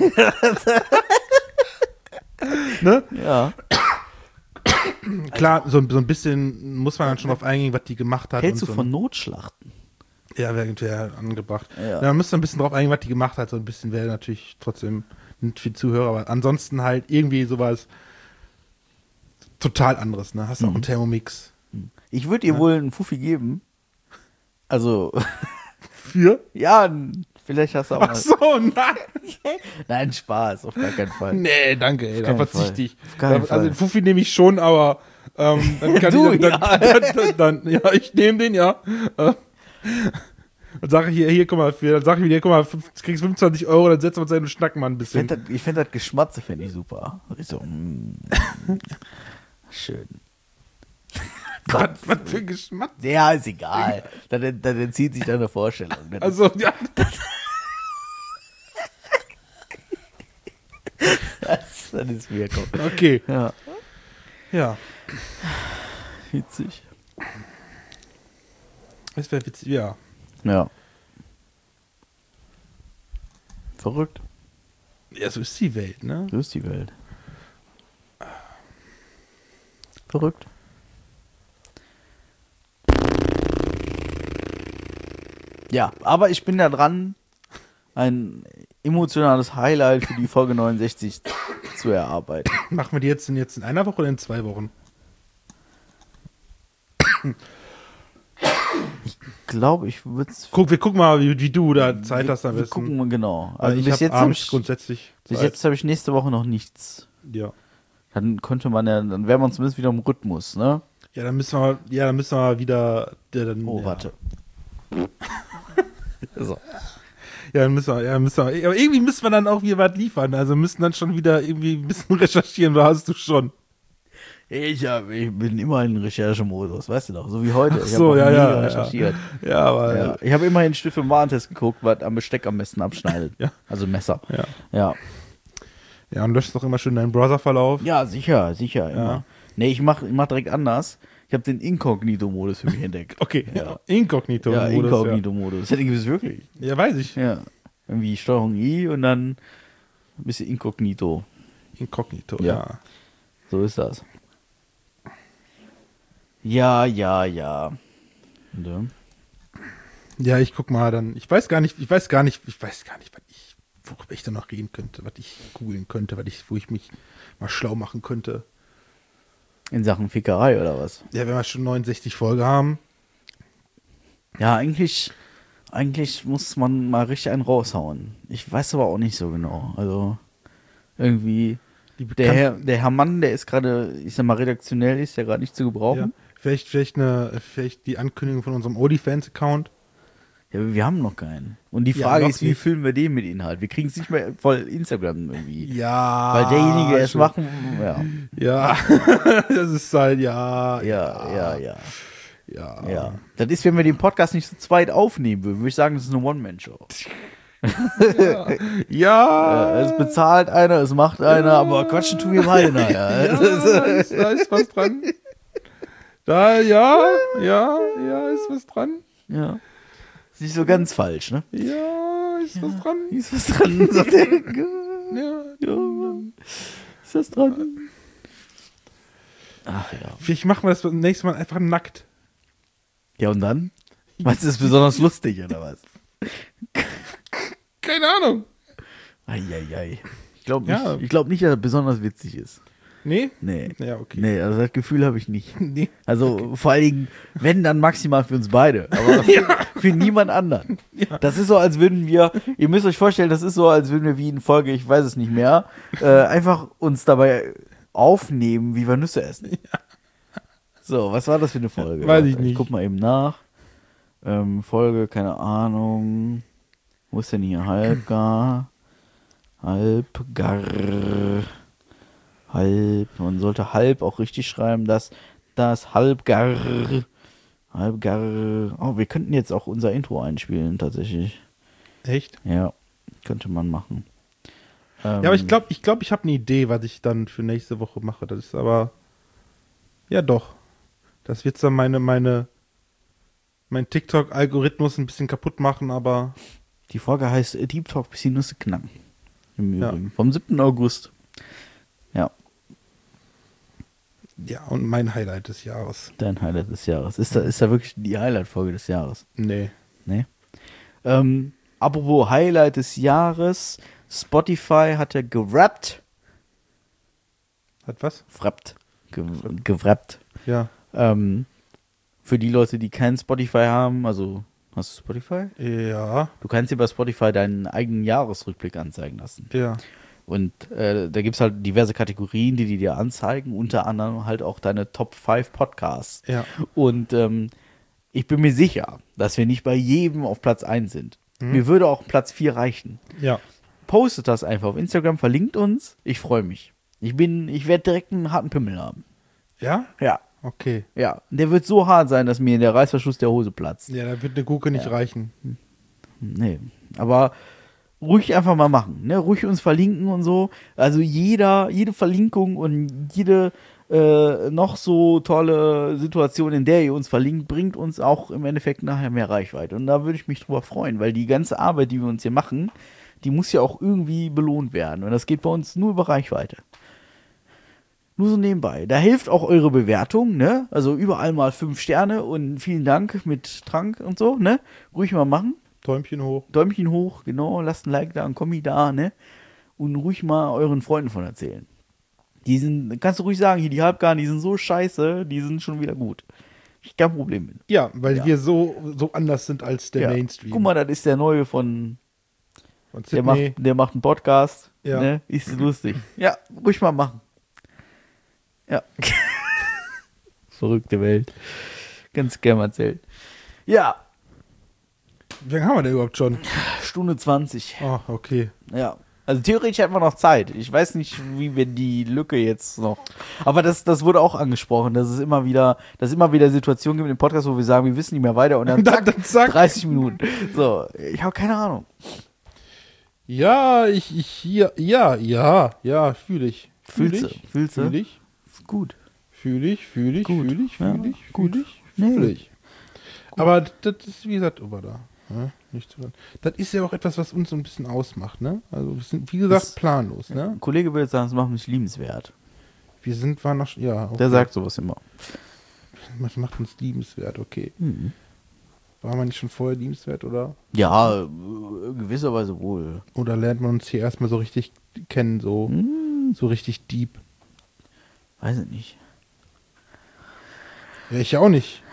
Ne? ja. Klar, so, so ein bisschen muss man dann schon auf eingehen, was die gemacht hat. Hältst und du so. von Notschlachten? Ja, wäre wär angebracht. Ja. Ja. Man müsste ein bisschen drauf eingehen, was die gemacht hat. So ein bisschen wäre natürlich trotzdem nicht viel Zuhörer, aber ansonsten halt irgendwie sowas total anderes. Ne? Hast du auch einen Thermomix? Ich würde ihr wohl einen Fuffi geben. Also, Für? ja, n- vielleicht hast du auch Ach mal. so, nein. Nein, Spaß, auf gar keinen Fall. Nee, danke, ey, da keinen verzichte Fall. ich. Auf keinen Da- Fall. Also den Fuffi nehme ich schon, aber ähm, dann kann Du, ich dann, ja. dann, dann, dann, dann, ja, ich nehme den, ja. Äh, Dann sage ich hier, hier, guck mal, für, dann sage ich mir, guck mal, fünf- du kriegst fünfundzwanzig Euro, dann setzen wir uns einen schnacken mal ein Ich bisschen. fände das, ich fänd das Geschmatze fände ich super. Ich so, mm, schön. Was, was für ein Geschmack. Ja, ist egal. Dann, dann entzieht sich deine Vorstellung. Das Also, ja, ist, das ist mir komm. okay. Ja, Ja, witzig. das wäre witzig, ja. Ja. Verrückt. Ja, so ist die Welt, ne? So ist die Welt. Verrückt. Ja, aber ich bin da dran, ein emotionales Highlight für die Folge neunundsechzig zu erarbeiten. Machen wir die jetzt in, jetzt in einer Woche oder in zwei Wochen? Ich glaube, ich würde es. Guck, wir gucken mal, wie, wie du da Zeit hast am Wir besten. gucken mal genau. Weil Also ich bis habe jetzt habe abends ich, grundsätzlich bis Zeit. jetzt habe ich nächste Woche noch nichts. Ja. Dann könnte man ja, dann wäre man zumindest wieder im Rhythmus, ne? Ja, dann müssen wir, ja, dann müssen wir wieder. Ja, dann, Oh, ja. warte. so. Ja, dann müssen wir, ja, müssen wir. Aber irgendwie müssen wir dann auch wieder was liefern. Also müssen dann schon wieder irgendwie ein bisschen recherchieren, da hast du schon. Ich, hab, ich bin immer in Recherchemodus, weißt du doch, so wie heute. Ach Ich so, hab ja, auch ja, mega ja. recherchiert. Ja, aber. Ja. Ich habe immerhin Stift im Warentest geguckt, was am Besteck am besten abschneidet. Ja. Also Messer. Ja. Ja. Ja, und löscht doch immer schön deinen Browserverlauf. Ja, sicher, sicher, immer. Nee, ich mach, ich mach direkt anders. Ich habe den Inkognito-Modus für mich entdeckt. Okay, Ja. Inkognito. Ja, Modus, Inkognito-Modus. Das gibt es wirklich. Ja. ja, weiß ich. Ja. Irgendwie Steuerung I und dann ein bisschen Inkognito. Inkognito, Ja. ja. So ist das. Ja, ja, ja. ja. Ja, ich guck mal dann. Ich weiß gar nicht, ich weiß gar nicht, ich weiß gar nicht, was ich, worüber ich da noch reden könnte, was ich googeln könnte, was ich, wo ich mich mal schlau machen könnte. In Sachen Fickerei oder was? Ja, wenn wir schon neunundsechzig Folge haben. Ja, eigentlich, eigentlich muss man mal richtig einen raushauen. Ich weiß aber auch nicht so genau. Also, irgendwie, Die der bekannt- Herr, der Herr Mann, der ist gerade, ich sag mal, redaktionell ist der gerade nicht zu ja, gebrauchen. vielleicht, vielleicht, eine, vielleicht die Ankündigung von unserem OnlyFans-Account. Ja, aber wir haben noch keinen. Und die Ja, Frage noch ist, wie nicht. füllen wir den mit Inhalt? Wir kriegen es nicht mehr voll Instagram irgendwie. Ja. Weil derjenige, der es schon. machen, ja. Ja, das ist halt, ja. Ja, ja, ja, Ja. ja. Das ist, wenn wir den Podcast nicht zu zweit aufnehmen würden, würde ich sagen, das ist eine One-Man-Show. Ja. Ja, es bezahlt einer, es macht einer, aber quatschen tun wir beide nachher. Ja, da ist, da ist was dran. Da, ja, ja, ja, ist was dran. Ja. Ist nicht so ganz falsch, ne? Ja, ist was dran. Ist was dran? Sagt er. Ja. Ja. Ist das dran? Ach ja. Vielleicht machen wir das beim nächsten Mal einfach nackt. Ja, und dann? Meinst du, das ist besonders lustig, oder was? Keine Ahnung. Eieiei. Ich glaube nicht, Ja. ich glaub nicht, dass er besonders witzig ist. Nee? Nee. Ja, okay. Nee, also das Gefühl habe ich nicht. Nee. Also vor allen Dingen, wenn dann maximal für uns beide, aber für, für niemand anderen. Das ist so, als würden wir, ihr müsst euch vorstellen, das ist so, als würden wir wie in Folge, ich weiß es nicht mehr, äh, einfach uns dabei aufnehmen, wie wir Nüsse essen. So, was war das für eine Folge? Weiß ich nicht. Ich guck mal eben nach. Ähm, Folge, keine Ahnung. Wo ist denn hier? Halbgar. Halbgar. Halb. Man sollte halb auch richtig schreiben. Das, das Halbgar. Halbgar. Oh, wir könnten jetzt auch unser Intro einspielen, tatsächlich. Echt? Ja, könnte man machen. Ähm, Ja, aber ich glaube, ich, glaub, ich habe eine Idee, was ich dann für nächste Woche mache. Das ist aber. Ja, doch. Das wird dann meine, meine, mein TikTok-Algorithmus ein bisschen kaputt machen, aber. Die Folge heißt Deep Talk bis die Nüsse knacken. Im Ja. Übrigen. Vom siebten August. Ja, Ja, und mein Highlight des Jahres. dein Highlight des Jahres. Ist da, ist da wirklich die Highlight-Folge des Jahres? Nee. Nee. Ähm, apropos Highlight des Jahres. Spotify hat ja gerappt. Hat was? Frappt. Ge gerappt. Ja. Ähm, für die Leute, die kein Spotify haben, also, hast du Spotify? Ja. Du kannst dir bei Spotify deinen eigenen Jahresrückblick anzeigen lassen. Ja. Und äh, da gibt es halt diverse Kategorien, die die dir anzeigen, unter anderem halt auch deine Top fünf Podcasts. Ja. Und ähm, ich bin mir sicher, dass wir nicht bei jedem auf Platz eins sind. Mhm. Mir würde auch Platz vier reichen. Ja. Postet das einfach auf Instagram, verlinkt uns. Ich freue mich. Ich bin, ich werde direkt einen harten Pimmel haben. Ja? Ja, Okay. ja. Der wird so hart sein, dass mir der Reißverschluss der Hose platzt. Ja, da wird eine Gurke nicht Ja. reichen. Nee, aber ruhig einfach mal machen, ne? Ruhig uns verlinken und so. Also jeder, jede Verlinkung und jede äh, noch so tolle Situation, in der ihr uns verlinkt, bringt uns auch im Endeffekt nachher mehr Reichweite. Und da würde ich mich drüber freuen, weil die ganze Arbeit, die wir uns hier machen, die muss ja auch irgendwie belohnt werden. Und das geht bei uns nur über Reichweite. Nur so nebenbei. Da hilft auch eure Bewertung, ne? Also überall mal fünf Sterne und vielen Dank mit Trank und so, ne? Ruhig mal machen. Däumchen hoch. Däumchen hoch, genau, lasst ein Like da, ein Kommi da, ne? Und ruhig mal euren Freunden von erzählen. Die sind, kannst du ruhig sagen, hier die Halbgaren, die sind so scheiße, die sind schon wieder gut. Ich kein Problem mit. Ja, weil Ja. wir so, so anders sind als der Ja. Mainstream. Guck mal, das ist der neue von, Und der Sydney. macht, der macht einen Podcast, Ja. ne? Ist lustig. Ja, ruhig mal machen. Ja. Verrückte Welt. Ganz gern erzählt. Ja, Wie lange haben wir denn überhaupt schon? Stunde zwanzig. Oh, okay. Ja. Also theoretisch hätten wir noch Zeit. Ich weiß nicht, wie wir die Lücke jetzt noch. Aber das, das wurde auch angesprochen, dass es immer wieder, dass es immer wieder Situationen gibt im Podcast, wo wir sagen, wir wissen nicht mehr weiter und dann zack, Dann zack. dreißig Minuten. So, ich habe keine Ahnung. Ja, ich, ich, hier, ja, ja, ja, fühle ich. Fühl Fühlst du? ich, Fühlst du? Fühl ich, Gut. fühl ich, fühl ich, Gut. fühl ich, Ja, fühl ich, gut. fühl ich, Nee. fühl ich. Aber das ist, wie gesagt, über da. Ja, nicht zu lang. Das ist ja auch etwas, was uns so ein bisschen ausmacht, ne? Also wir sind, wie gesagt, Das- planlos, ne? Ein Kollege würde sagen, das macht mich liebenswert. Wir sind, waren noch, ja, okay. Der sagt sowas immer. Das macht uns liebenswert, okay. Mhm. War man nicht schon vorher liebenswert, oder? Ja, äh, gewisserweise wohl. Oder lernt man uns hier erstmal so richtig kennen, so, Hm, so richtig deep? weiß ich nicht. Ja, ich auch nicht.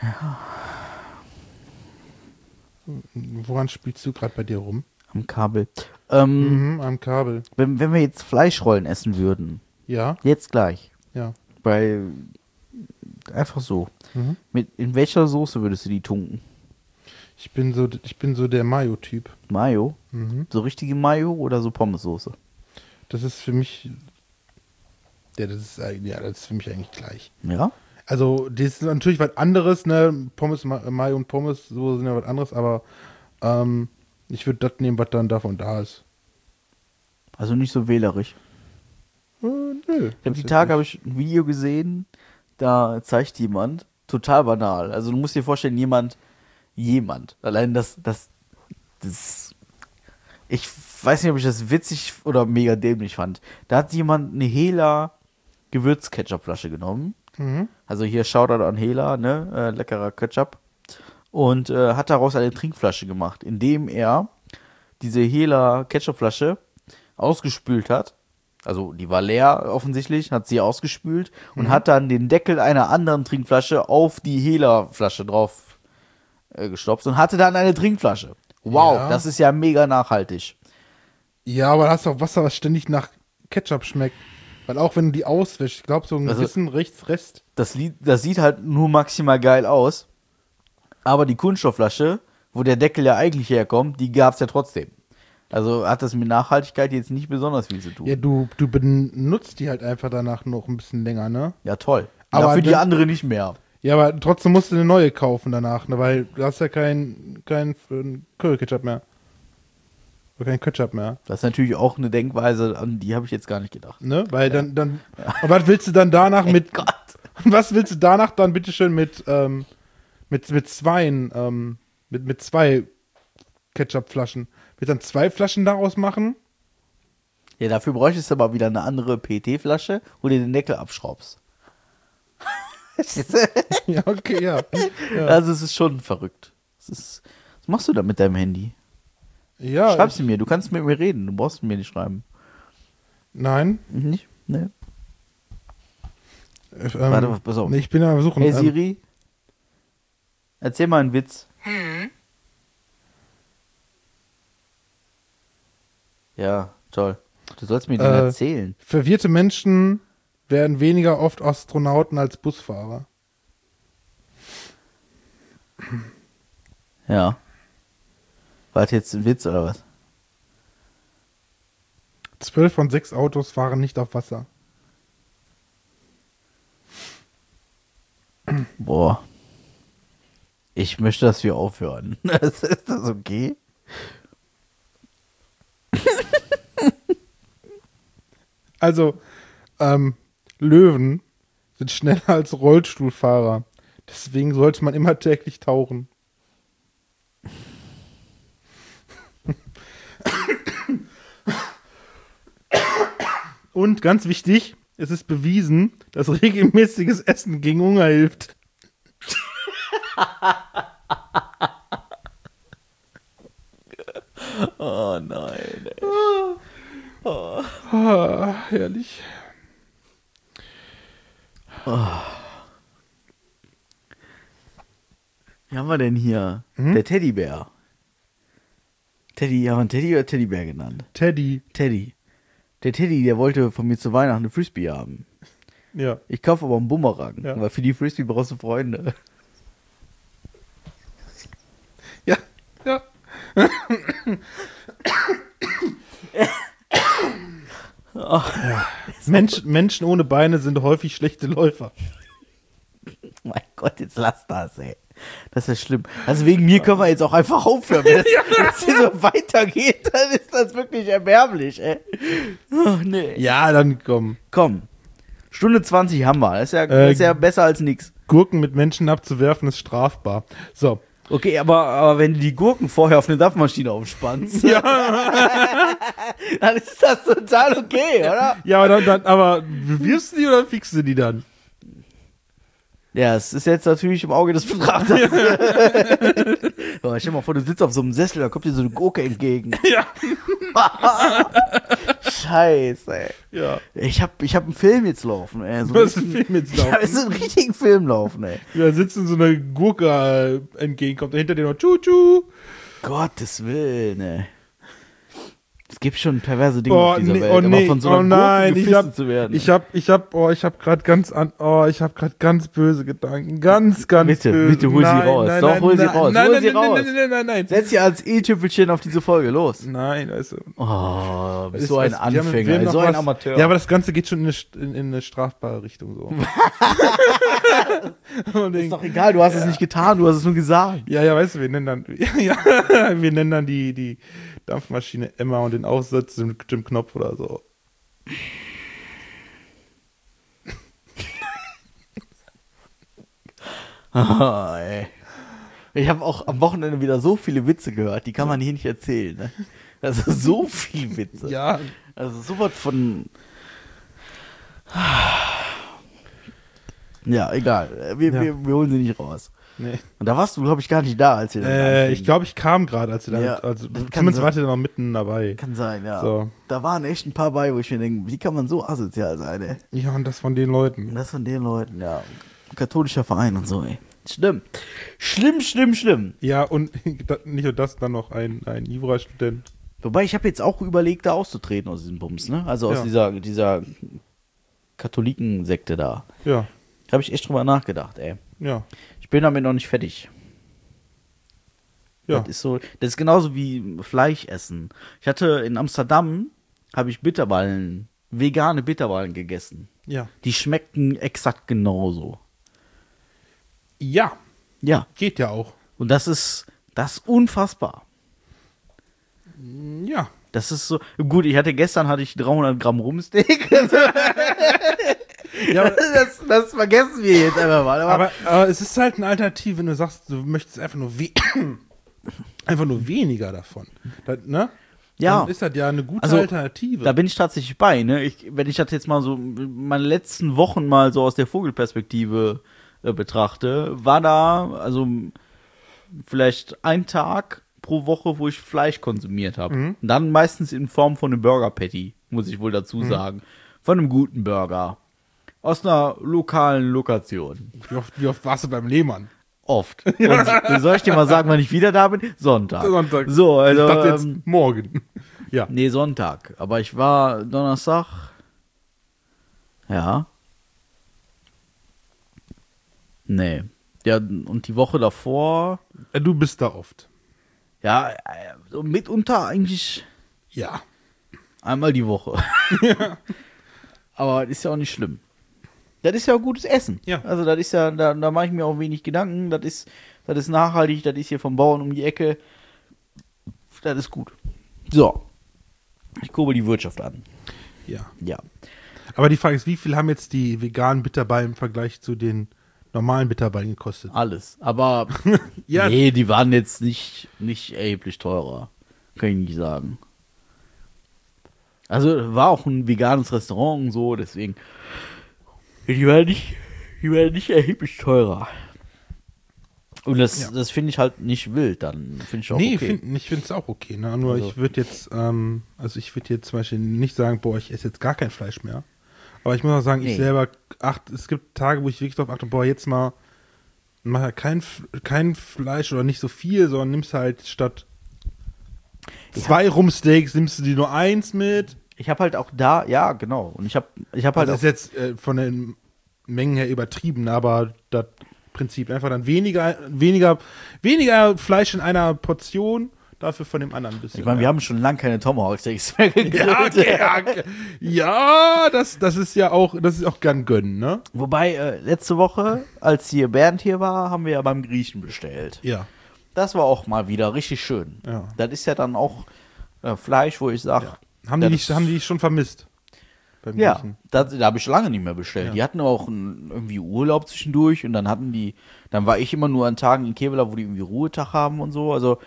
Woran spielst du gerade bei dir rum? Am Kabel. Ähm, Mhm, am Kabel. wenn, wenn wir jetzt Fleischrollen essen würden, Ja, jetzt gleich, ja. bei einfach so. Mhm. Mit, in welcher Soße würdest du die tunken? Ich bin so, ich bin so der Mayo-Typ. Mayo? Mhm. So richtige Mayo oder so Pommessoße? Das ist für mich, ja, das ist, eigentlich- ja, das ist für mich eigentlich gleich. Ja? Also, das ist natürlich was anderes, ne? Pommes, Ma- Mayo und Pommes, so sind ja was anderes, aber ähm, ich würde das nehmen, was dann davon da ist. Also nicht so wählerisch. Äh, nö. Ich habe die Tage habe ich ein Video gesehen, da zeigt jemand, total banal. Also du musst dir vorstellen, jemand, jemand, allein das, das, das, ich weiß nicht, ob ich das witzig oder mega dämlich fand. Da hat jemand eine Hela Gewürzketchupflasche genommen. Mhm. Also hier Shoutout an Hela, ne, äh, leckerer Ketchup. Und äh, hat daraus eine Trinkflasche gemacht, indem er diese Hela Ketchupflasche ausgespült hat. also die war leer offensichtlich, hat sie ausgespült und Mhm. hat dann den Deckel einer anderen Trinkflasche auf die Hela-Flasche drauf äh, gestopft und hatte dann eine Trinkflasche. Wow, Ja. das ist ja mega nachhaltig. Ja, aber da hast du auch Wasser, was ständig nach Ketchup schmeckt. Weil auch wenn du die auswischst, ich glaube, so ein Also- gewissen Rechtsrest. Das, li- das sieht halt nur maximal geil aus, aber die Kunststoffflasche, wo der Deckel ja eigentlich herkommt, die gab es ja trotzdem. Also hat das mit Nachhaltigkeit jetzt nicht besonders viel zu tun. Ja, du, du benutzt die halt einfach danach noch ein bisschen länger, ne? Ja, toll. Aber Aber für die dann- andere nicht mehr. Ja, aber trotzdem musst du eine neue kaufen danach, ne? Weil du hast ja kein, kein äh, Curry-Ketchup mehr. Oder kein Ketchup mehr, Das ist natürlich auch eine Denkweise, an die habe ich jetzt gar nicht gedacht. ne? Weil dann, dann, und was willst du dann danach mit, Gott. was willst du danach dann bitteschön mit, ähm, mit, mit zweien, ähm, mit, mit zwei Ketchupflaschen? Willst du dann zwei Flaschen daraus machen? Ja, dafür bräuchtest du aber wieder eine andere P E T-Flasche, wo du den Deckel abschraubst. Ja, okay, ja. Ja, Also es ist schon verrückt. Es ist, was machst du da mit deinem Handy? ja Schreib ich, sie mir, du kannst mit mir reden, du brauchst mir nicht schreiben. nein. Nicht? Ne? Ähm, Warte, pass auf. nee, ich bin am Suchen. Hey ähm, Siri, erzähl mal einen Witz. Ja, toll. Du sollst mir den Äh, erzählen. Verwirrte Menschen werden weniger oft Astronauten als Busfahrer. Ja. War das jetzt ein Witz oder was? Zwölf von sechs Autos fahren nicht auf Wasser. Boah. Ich möchte, dass wir aufhören. Ist das okay? Also, ähm, Löwen sind schneller als Rollstuhlfahrer. Deswegen sollte man immer täglich tauchen. Und ganz wichtig, es ist bewiesen, dass regelmäßiges Essen gegen Hunger hilft. Oh nein. Ey. Ah, herrlich. Wie haben wir denn hier? Mhm. Der Teddybär. Teddy, haben wir einen Teddy oder Teddybär genannt? Teddy. Teddy. Der Teddy, der wollte von mir zu Weihnachten eine Frisbee haben. Ja. Ich kaufe aber einen Bumerang, Ja. weil für die Frisbee brauchst du Freunde. Ja. Ja. ja. Mensch, Menschen ohne Beine sind häufig schlechte Läufer. Mein Gott, jetzt lass das, ey. Das ist schlimm. Also wegen mir können wir jetzt auch einfach aufhören. Wenn das, wenn das hier so weitergeht, dann ist das wirklich erbärmlich, ey. Oh, nee. Ja, dann komm. Komm. Stunde zwanzig haben wir. Das ist ja, Äh, das ist ja besser als nix. Gurken mit Menschen abzuwerfen ist strafbar. So. Okay, aber, aber wenn du die Gurken vorher auf eine Dampfmaschine aufspannst, Ja, dann ist das total okay, oder? ja aber, dann, dann, aber wirfst du die oder fixst du die dann? Ja, es ist jetzt natürlich im Auge des Betrachters. Aber stell dir mal vor, du sitzt auf so einem Sessel, da kommt dir so eine Gurke entgegen. Ja. Scheiße, ey. Ja. Ich hab, ich hab einen Film jetzt laufen, ey. So Du hast einen richtigen- Film jetzt Ich hab laufen. so einen richtigen Film laufen, ey. Da sitzt in so einer Gurke äh, entgegenkommt, hinter dir noch Tschu-Tschu. Gottes Willen, ey. Es gibt schon perverse Dinge Oh, auf dieser nee, Welt, oh, aber nee, von so oh einer nein, Gurke ich gefistet hab, zu werden. ich hab, ich hab, oh, ich hab grad ganz an, oh, ich hab grad ganz böse Gedanken, ganz, ganz Bitte, böse. bitte, hol sie nein, raus. Nein, Doch, nein, hol sie nein, raus, Nein, hol nein, sie nein, raus. Nein, nein, nein, nein. Setz sie als i-Tüpfelchen auf diese Folge, los. Nein, also. Oh, bist ist- so ein also, wir haben- Anfänger, wir haben ey, noch so ein was- Amateur. Ja, aber das Ganze geht schon in eine, st- in, in eine strafbare Richtung so. Und ist den- doch egal, du hast es nicht getan, du hast es nur gesagt. Ja, ja, weißt du, wir nennen dann, ja, wir nennen dann die, die Dampfmaschine Emma und den Aufsatz mit dem Knopf oder so. Oh, ey. Ich habe auch am Wochenende wieder so viele Witze gehört, die kann man hier nicht erzählen. Ne? Also so viele Witze. Ja, Also sowas von... Ja, egal. Wir, Ja. wir, wir holen sie nicht raus. Nee. Und da warst du, glaube ich, gar nicht da, als ihr dann Äh, anfing. ich glaube, ich kam gerade, als ihr da, Ja, also das kann zumindest sein. wart ihr da noch mitten dabei. Kann sein, ja. So. Da waren echt ein paar bei, wo ich mir denke, wie kann man so asozial sein, ey? Ja, und das von den Leuten. Und das von den Leuten, ja. Katholischer Verein und so, ey. Schlimm. Schlimm, schlimm, schlimm. Ja, und da- nicht nur das, dann noch ein, ein Ivora-Student. Wobei, ich habe jetzt auch überlegt, da auszutreten aus diesem Bums, ne? Also aus Ja. dieser, dieser Katholikensekte da. Ja, Da habe ich echt drüber nachgedacht, ey. ja, Ich bin damit noch nicht fertig. ja. Das ist so, das ist genauso wie Fleisch essen. Ich hatte in Amsterdam, habe ich Bitterballen, vegane Bitterballen gegessen. Ja. Die schmeckten exakt genauso. Ja, Ja, geht ja auch. und das ist, das ist unfassbar. Ja. Das ist so, gut, ich hatte gestern hatte ich dreihundert Gramm Rumsteak. Ja, aber, das, das vergessen wir jetzt einfach mal. Aber, aber, aber es ist halt eine Alternative, wenn du sagst, du möchtest einfach nur, we einfach nur weniger davon. Das, ne? Ja. Dann ist das ja eine gute Also, Alternative. da bin ich tatsächlich bei, ne? Ich, wenn ich das jetzt mal so, meine letzten Wochen mal so aus der Vogelperspektive äh, betrachte, war da, also vielleicht ein Tag pro Woche, wo ich Fleisch konsumiert habe. Mhm. Dann meistens in Form von einem Burger Patty, muss ich wohl dazu sagen. Von einem guten Burger. Aus einer lokalen Lokation. wie, oft, wie oft warst du beim Lehmann? Oft. Und soll ich dir mal sagen, wann ich wieder da bin? Sonntag. Sonntag. So, also. Ich dachte jetzt ähm, morgen. Ja. Nee, Sonntag. Aber ich war Donnerstag. Ja. Nee. Ja, und die Woche davor. Äh, Du bist da oft. Ja, äh, so mitunter eigentlich Ja. einmal die Woche. Aber das ist ja auch nicht schlimm. Das ist ja auch gutes Essen. Ja. Also, das ist ja, da, da mache ich mir auch wenig Gedanken. Das ist, das ist nachhaltig, das ist hier vom Bauern um die Ecke. Das ist gut. So. Ich kurbel die Wirtschaft an. Ja. Ja. Aber die Frage ist, wie viel haben jetzt die veganen Bitterballen im Vergleich zu den normalen Bitterballen gekostet? Alles. Aber Ja. nee, die waren jetzt nicht, nicht erheblich teurer. Kann ich nicht sagen. Also war auch ein veganes Restaurant und so, deswegen. Die waren nicht, die waren nicht erheblich teurer. Und das, Ja. das finde ich halt nicht wild, dann finde ich auch Nee, okay. find, ich finde es auch okay. Ne? Nur Also- ich würde jetzt, ähm, also ich würde jetzt zum Beispiel nicht sagen, boah, ich esse jetzt gar kein Fleisch mehr. Aber ich muss auch sagen, Nee. ich selber acht, es gibt Tage, wo ich wirklich darauf achte, boah, jetzt mal mach ja kein, F- kein Fleisch oder nicht so viel, sondern nimmst halt statt zwei Rumsteaks, nimmst du die nur eins mit. Ich habe halt auch da, ja, genau. Und ich habe ich hab halt Also auch das ist jetzt äh, von den Mengen her übertrieben, aber das Prinzip einfach dann weniger, weniger, weniger Fleisch in einer Portion, dafür von dem anderen ein bisschen. Ich meine, wir haben schon lange keine Tomahawk-Steaks mehr gegrillt. ja, okay, ja, okay. ja, das, das ist ja auch, das ist auch gern gönnen, ne? Wobei, äh, letzte Woche, als hier Bernd hier war, haben wir ja beim Griechen bestellt. Ja. Das war auch mal wieder richtig schön. Ja. Das ist ja dann auch äh, Fleisch, wo ich sage, Ja. Haben, die das nicht, haben die dich schon vermisst? Beim ja, Griechen? das, da habe ich lange nicht mehr bestellt. Ja. Die hatten auch ein, irgendwie Urlaub zwischendurch und dann hatten die, dann war ich immer nur an Tagen in Kevela, wo die irgendwie Ruhetag haben und so. Also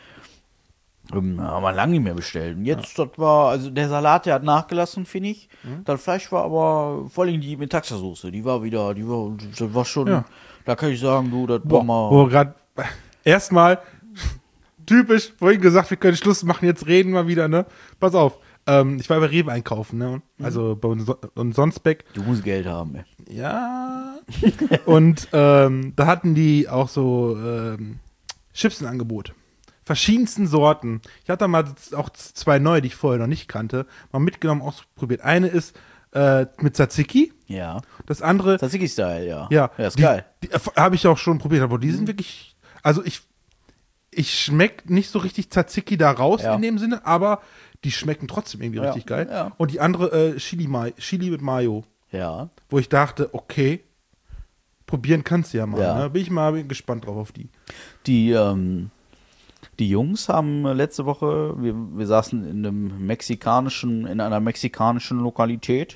ähm, haben wir lange nicht mehr bestellt. Und jetzt, das war, also der Salat, der hat nachgelassen, finde ich. Mhm. Das Fleisch war aber vor allem die mit Taxasoße, die war wieder, die war, das war schon, Ja. da kann ich sagen, du, das Boah, war mal. wo gerade erstmal typisch, vorhin gesagt, wir können Schluss machen, jetzt reden wir wieder, ne? Pass auf. Ähm, ich war bei Rewe einkaufen, ne? Also bei uns und Sonsbeck. Du musst Geld haben, ey. Ja. Und ähm, da hatten die auch so ähm, Chips im Angebot. Verschiedensten Sorten. Ich hatte mal auch zwei neue, die ich vorher noch nicht kannte, mal mitgenommen, ausprobiert. Eine ist äh, mit Tzatziki, Ja. das andere, Tzatziki-Style, ja. ja, Ja, ist die, geil. Die, habe ich auch schon probiert, aber die sind wirklich, also ich, ich schmeck nicht so richtig Tzatziki da raus Ja. in dem Sinne, aber die schmecken trotzdem irgendwie Ja, richtig geil. ja. Und die andere äh, Chili, Ma Chili mit Mayo, Ja. wo ich dachte, okay, probieren kannst du ja mal. Ja. Ne? Bin ich mal bin gespannt drauf auf die. Die, ähm, die Jungs haben äh, letzte Woche, wir, wir saßen in einem mexikanischen, in einer mexikanischen Lokalität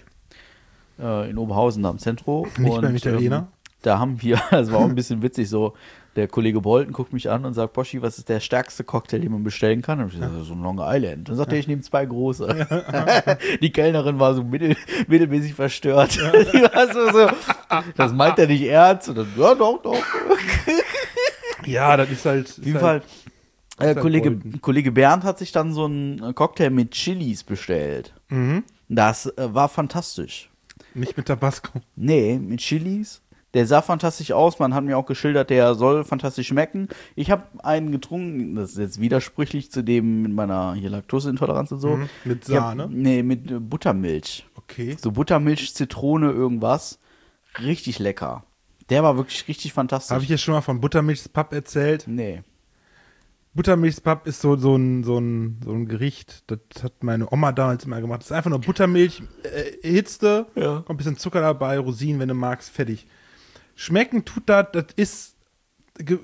äh, in Oberhausen da im Zentrum. Nicht beim Italiener? Ähm, da haben wir, das war auch ein bisschen witzig, so der Kollege Bolton guckt mich an und sagt, Boschi, was ist der stärkste Cocktail, den man bestellen kann? Und ich so, so ein Long Island. Dann sagt er, ich nehme zwei große. Die Kellnerin war so mittel, mittelmäßig verstört. Die war so, so, das meint er nicht ernst. Und dann, ja, doch, doch. Ja, das ist halt. Auf jeden Fall, äh, halt Kollege, golden. Kollege Bernd hat sich dann so einen Cocktail mit Chilis bestellt. Mhm. Das äh, war fantastisch. Nicht mit Tabasco. Nee, mit Chilis. Der sah fantastisch aus. Man hat mir auch geschildert, der soll fantastisch schmecken. Ich habe einen getrunken, das ist jetzt widersprüchlich zu dem mit meiner hier Laktoseintoleranz und so. Mhm. Mit Ich hab- Sahne? Nee, mit äh, Buttermilch. Okay. So Buttermilch, Zitrone, irgendwas. Richtig lecker. Der war wirklich richtig fantastisch. Habe ich ja schon mal von Buttermilchspap erzählt. Nee. Buttermilchspap ist so, so, ein, so, ein, so ein Gericht, das hat meine Oma damals immer gemacht. Das ist einfach nur Buttermilch, äh, Hitze, Ja. kommt ein bisschen Zucker dabei, Rosinen, wenn du magst, fertig. Schmecken tut das, das ist, ge-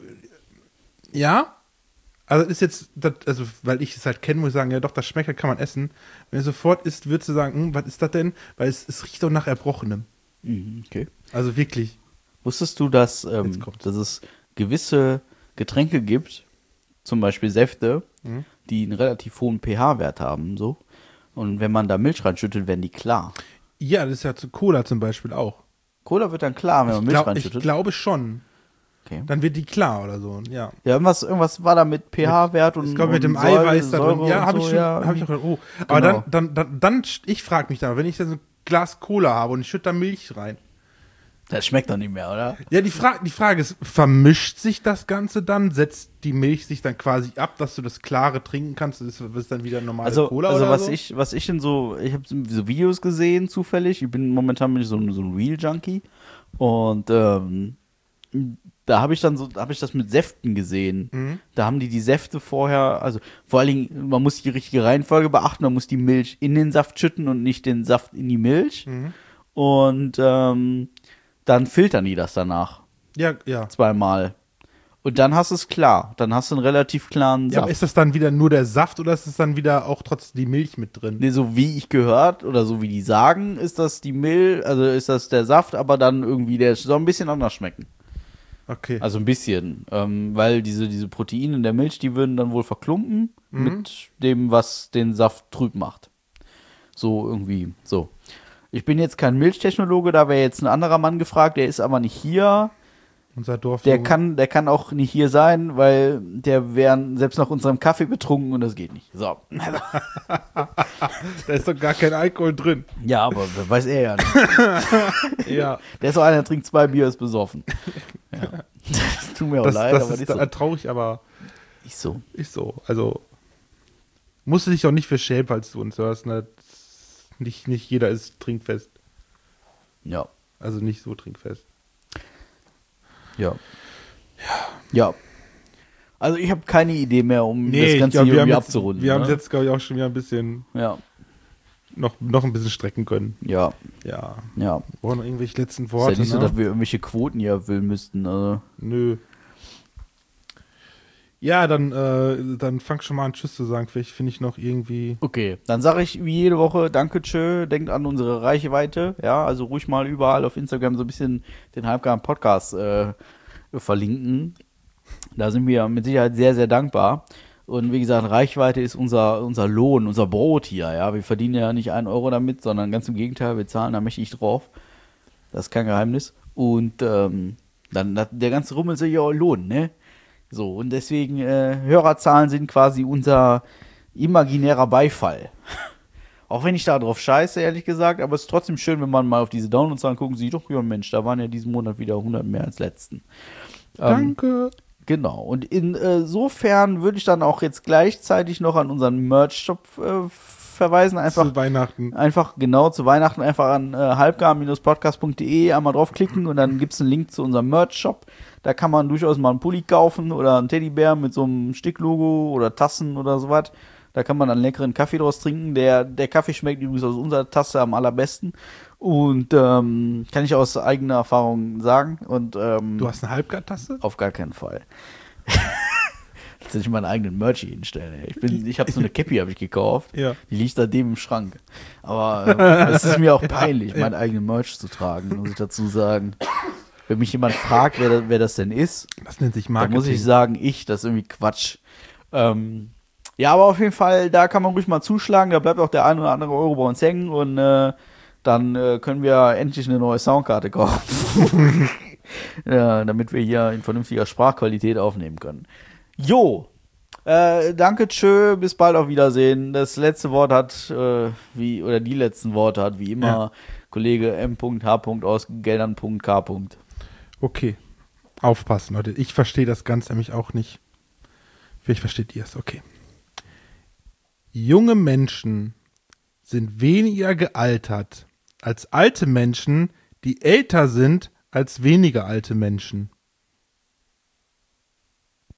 ja, also das ist jetzt, das, also weil ich es halt kenne, muss ich sagen, ja doch, das schmeckt, das kann man essen. Wenn du sofort isst, würdest du sagen, hm, was ist das denn? Weil es, es riecht doch nach Erbrochenem. Mhm, okay. Also wirklich. Wusstest du, dass, ähm, Jetzt kommt's. dass es gewisse Getränke gibt, zum Beispiel Säfte, Mhm. die einen relativ hohen pH-Wert haben, so. Und wenn man da Milch reinschüttet, werden die klar. Ja, das ist ja zu Cola zum Beispiel auch. Cola wird dann klar, wenn man Ich, Milch glaub, ich reinschüttet. glaube schon. Okay. Dann wird die klar oder so, ja. Ja, irgendwas, irgendwas war da mit pH-Wert und Ich glaube, mit und dem Säure- Eiweiß da drin. Säure Ja, und habe ich so, schon. ja, hab ich auch gedacht, oh. Aber Genau. dann, dann, dann, dann, ich frage mich da, wenn ich da so ein Glas Cola habe und ich schütte da Milch rein. Das schmeckt doch nicht mehr, oder? Ja, die, Fra die Frage ist, vermischt sich das Ganze dann? Setzt die Milch sich dann quasi ab, dass du das Klare trinken kannst? Das ist dann wieder normale Also, Cola also oder was so? ich, was ich in so, ich habe so Videos gesehen, zufällig. Ich bin momentan bin ich so, ein- so ein Real-Junkie. Und ähm, da habe ich dann so, habe ich das mit Säften gesehen. Mhm. Da haben die die Säfte vorher, also vor allen Dingen, man muss die richtige Reihenfolge beachten, man muss die Milch in den Saft schütten und nicht den Saft in die Milch. Mhm. Und ähm, dann filtern die das danach Ja, ja. zweimal. Und dann hast du es klar. Dann hast du einen relativ klaren Ja, Saft. aber ist das dann wieder nur der Saft oder ist es dann wieder auch trotzdem die Milch mit drin? Nee, so wie ich gehört oder so wie die sagen, ist das die Milch, also ist das der Saft, aber dann irgendwie der soll ein bisschen anders schmecken. Okay. Also ein bisschen, ähm, weil diese, diese Proteine in der Milch, die würden dann wohl verklumpen Mhm. mit dem, was den Saft trüb macht. So irgendwie, so. Ich bin jetzt kein Milchtechnologe, da wäre jetzt ein anderer Mann gefragt, der ist aber nicht hier. Unser Dorf. Der kann, der kann auch nicht hier sein, weil der wäre selbst nach unserem Kaffee betrunken und das geht nicht. So. Da ist doch gar kein Alkohol drin. Ja, aber wer weiß er ja nicht. Ja. Der ist so einer, der trinkt zwei Bier, ist besoffen. Ja. Das tut mir auch Das, leid, das aber ist nicht da, so. traurig, aber Nicht so. ist so. Also musst du dich doch nicht für schämen, falls du uns hörst. Ne? Nicht, nicht jeder ist trinkfest. Ja. Also nicht so trinkfest. Ja. Ja. Also ich habe keine Idee mehr, um das ich Ganze glaub, hier wir irgendwie haben jetzt, abzurunden. wir haben ne? es jetzt, glaube ich, auch schon wieder ein bisschen, Ja. noch, noch ein bisschen strecken können. Ja. Ja. Ja. Wir brauchen noch irgendwelche letzten Ist ja Worte. nicht so, ne? dass wir irgendwelche Quoten hier erfüllen müssten. Also. Nö. Ja, dann, äh, dann fang schon mal an, Tschüss zu sagen. Vielleicht finde ich noch irgendwie. Okay, dann sage ich wie jede Woche Danke, tschö, denkt an unsere Reichweite. Ja, also ruhig mal überall auf Instagram so ein bisschen den halbgaren Podcast äh, verlinken. Da sind wir mit Sicherheit sehr, sehr dankbar. Und wie gesagt, Reichweite ist unser, unser Lohn, unser Brot hier. Ja, wir verdienen ja nicht einen Euro damit, sondern ganz im Gegenteil, wir zahlen da mächtig drauf. Das ist kein Geheimnis. Und ähm, dann das, der ganze Rummel soll ja auch lohnen, ne? So, und deswegen, äh, Hörerzahlen sind quasi unser imaginärer Beifall. Auch wenn ich da drauf scheiße, ehrlich gesagt, aber es ist trotzdem schön, wenn man mal auf diese Downloadzahlen gucken sieht, doch, ja Mensch, da waren ja diesen Monat wieder hundert mehr als letzten. Ähm, Danke. Genau, und insofern würde ich dann auch jetzt gleichzeitig noch an unseren Merch-Shop äh, verweisen. Einfach, Zu Weihnachten. einfach genau zu Weihnachten einfach an äh, halbgar Podcast punkt de einmal draufklicken und dann gibt es einen Link zu unserem Merch-Shop. Da kann man durchaus mal einen Pulli kaufen oder einen Teddybär mit so einem Sticklogo oder Tassen oder sowas. Da kann man einen leckeren Kaffee draus trinken. Der, der Kaffee schmeckt übrigens aus unserer Tasse am allerbesten. Und ähm, kann ich aus eigener Erfahrung sagen. Und ähm, Du hast eine Halbgartasse? auf gar keinen Fall. Dass ich meinen eigenen Merch hier hinstelle. Ich bin, ich habe so eine Cappy habe ich gekauft. Ja. Die liegt seitdem im Schrank. Aber äh, es ist mir auch peinlich, meinen eigenen Merch zu tragen, muss ich dazu sagen. Wenn mich jemand fragt, wer, da, wer das denn ist, Das nennt sich dann Marketing. muss ich sagen, ich, das ist irgendwie Quatsch. Ähm, ja, aber auf jeden Fall, da kann man ruhig mal zuschlagen, da bleibt auch der ein oder andere Euro bei uns hängen und äh, dann äh, können wir endlich eine neue Soundkarte kaufen. ja, damit wir hier in vernünftiger Sprachqualität aufnehmen können. Jo, äh, danke, tschö, bis bald, auf Wiedersehen. Das letzte Wort hat, äh, wie, oder die letzten Worte hat, wie immer, ja. Kollege M H aus Geldern K. Okay, aufpassen, Leute. Ich verstehe das Ganze nämlich auch nicht. Vielleicht versteht ihr es, okay. Junge Menschen sind weniger gealtert als alte Menschen, die älter sind als weniger alte Menschen.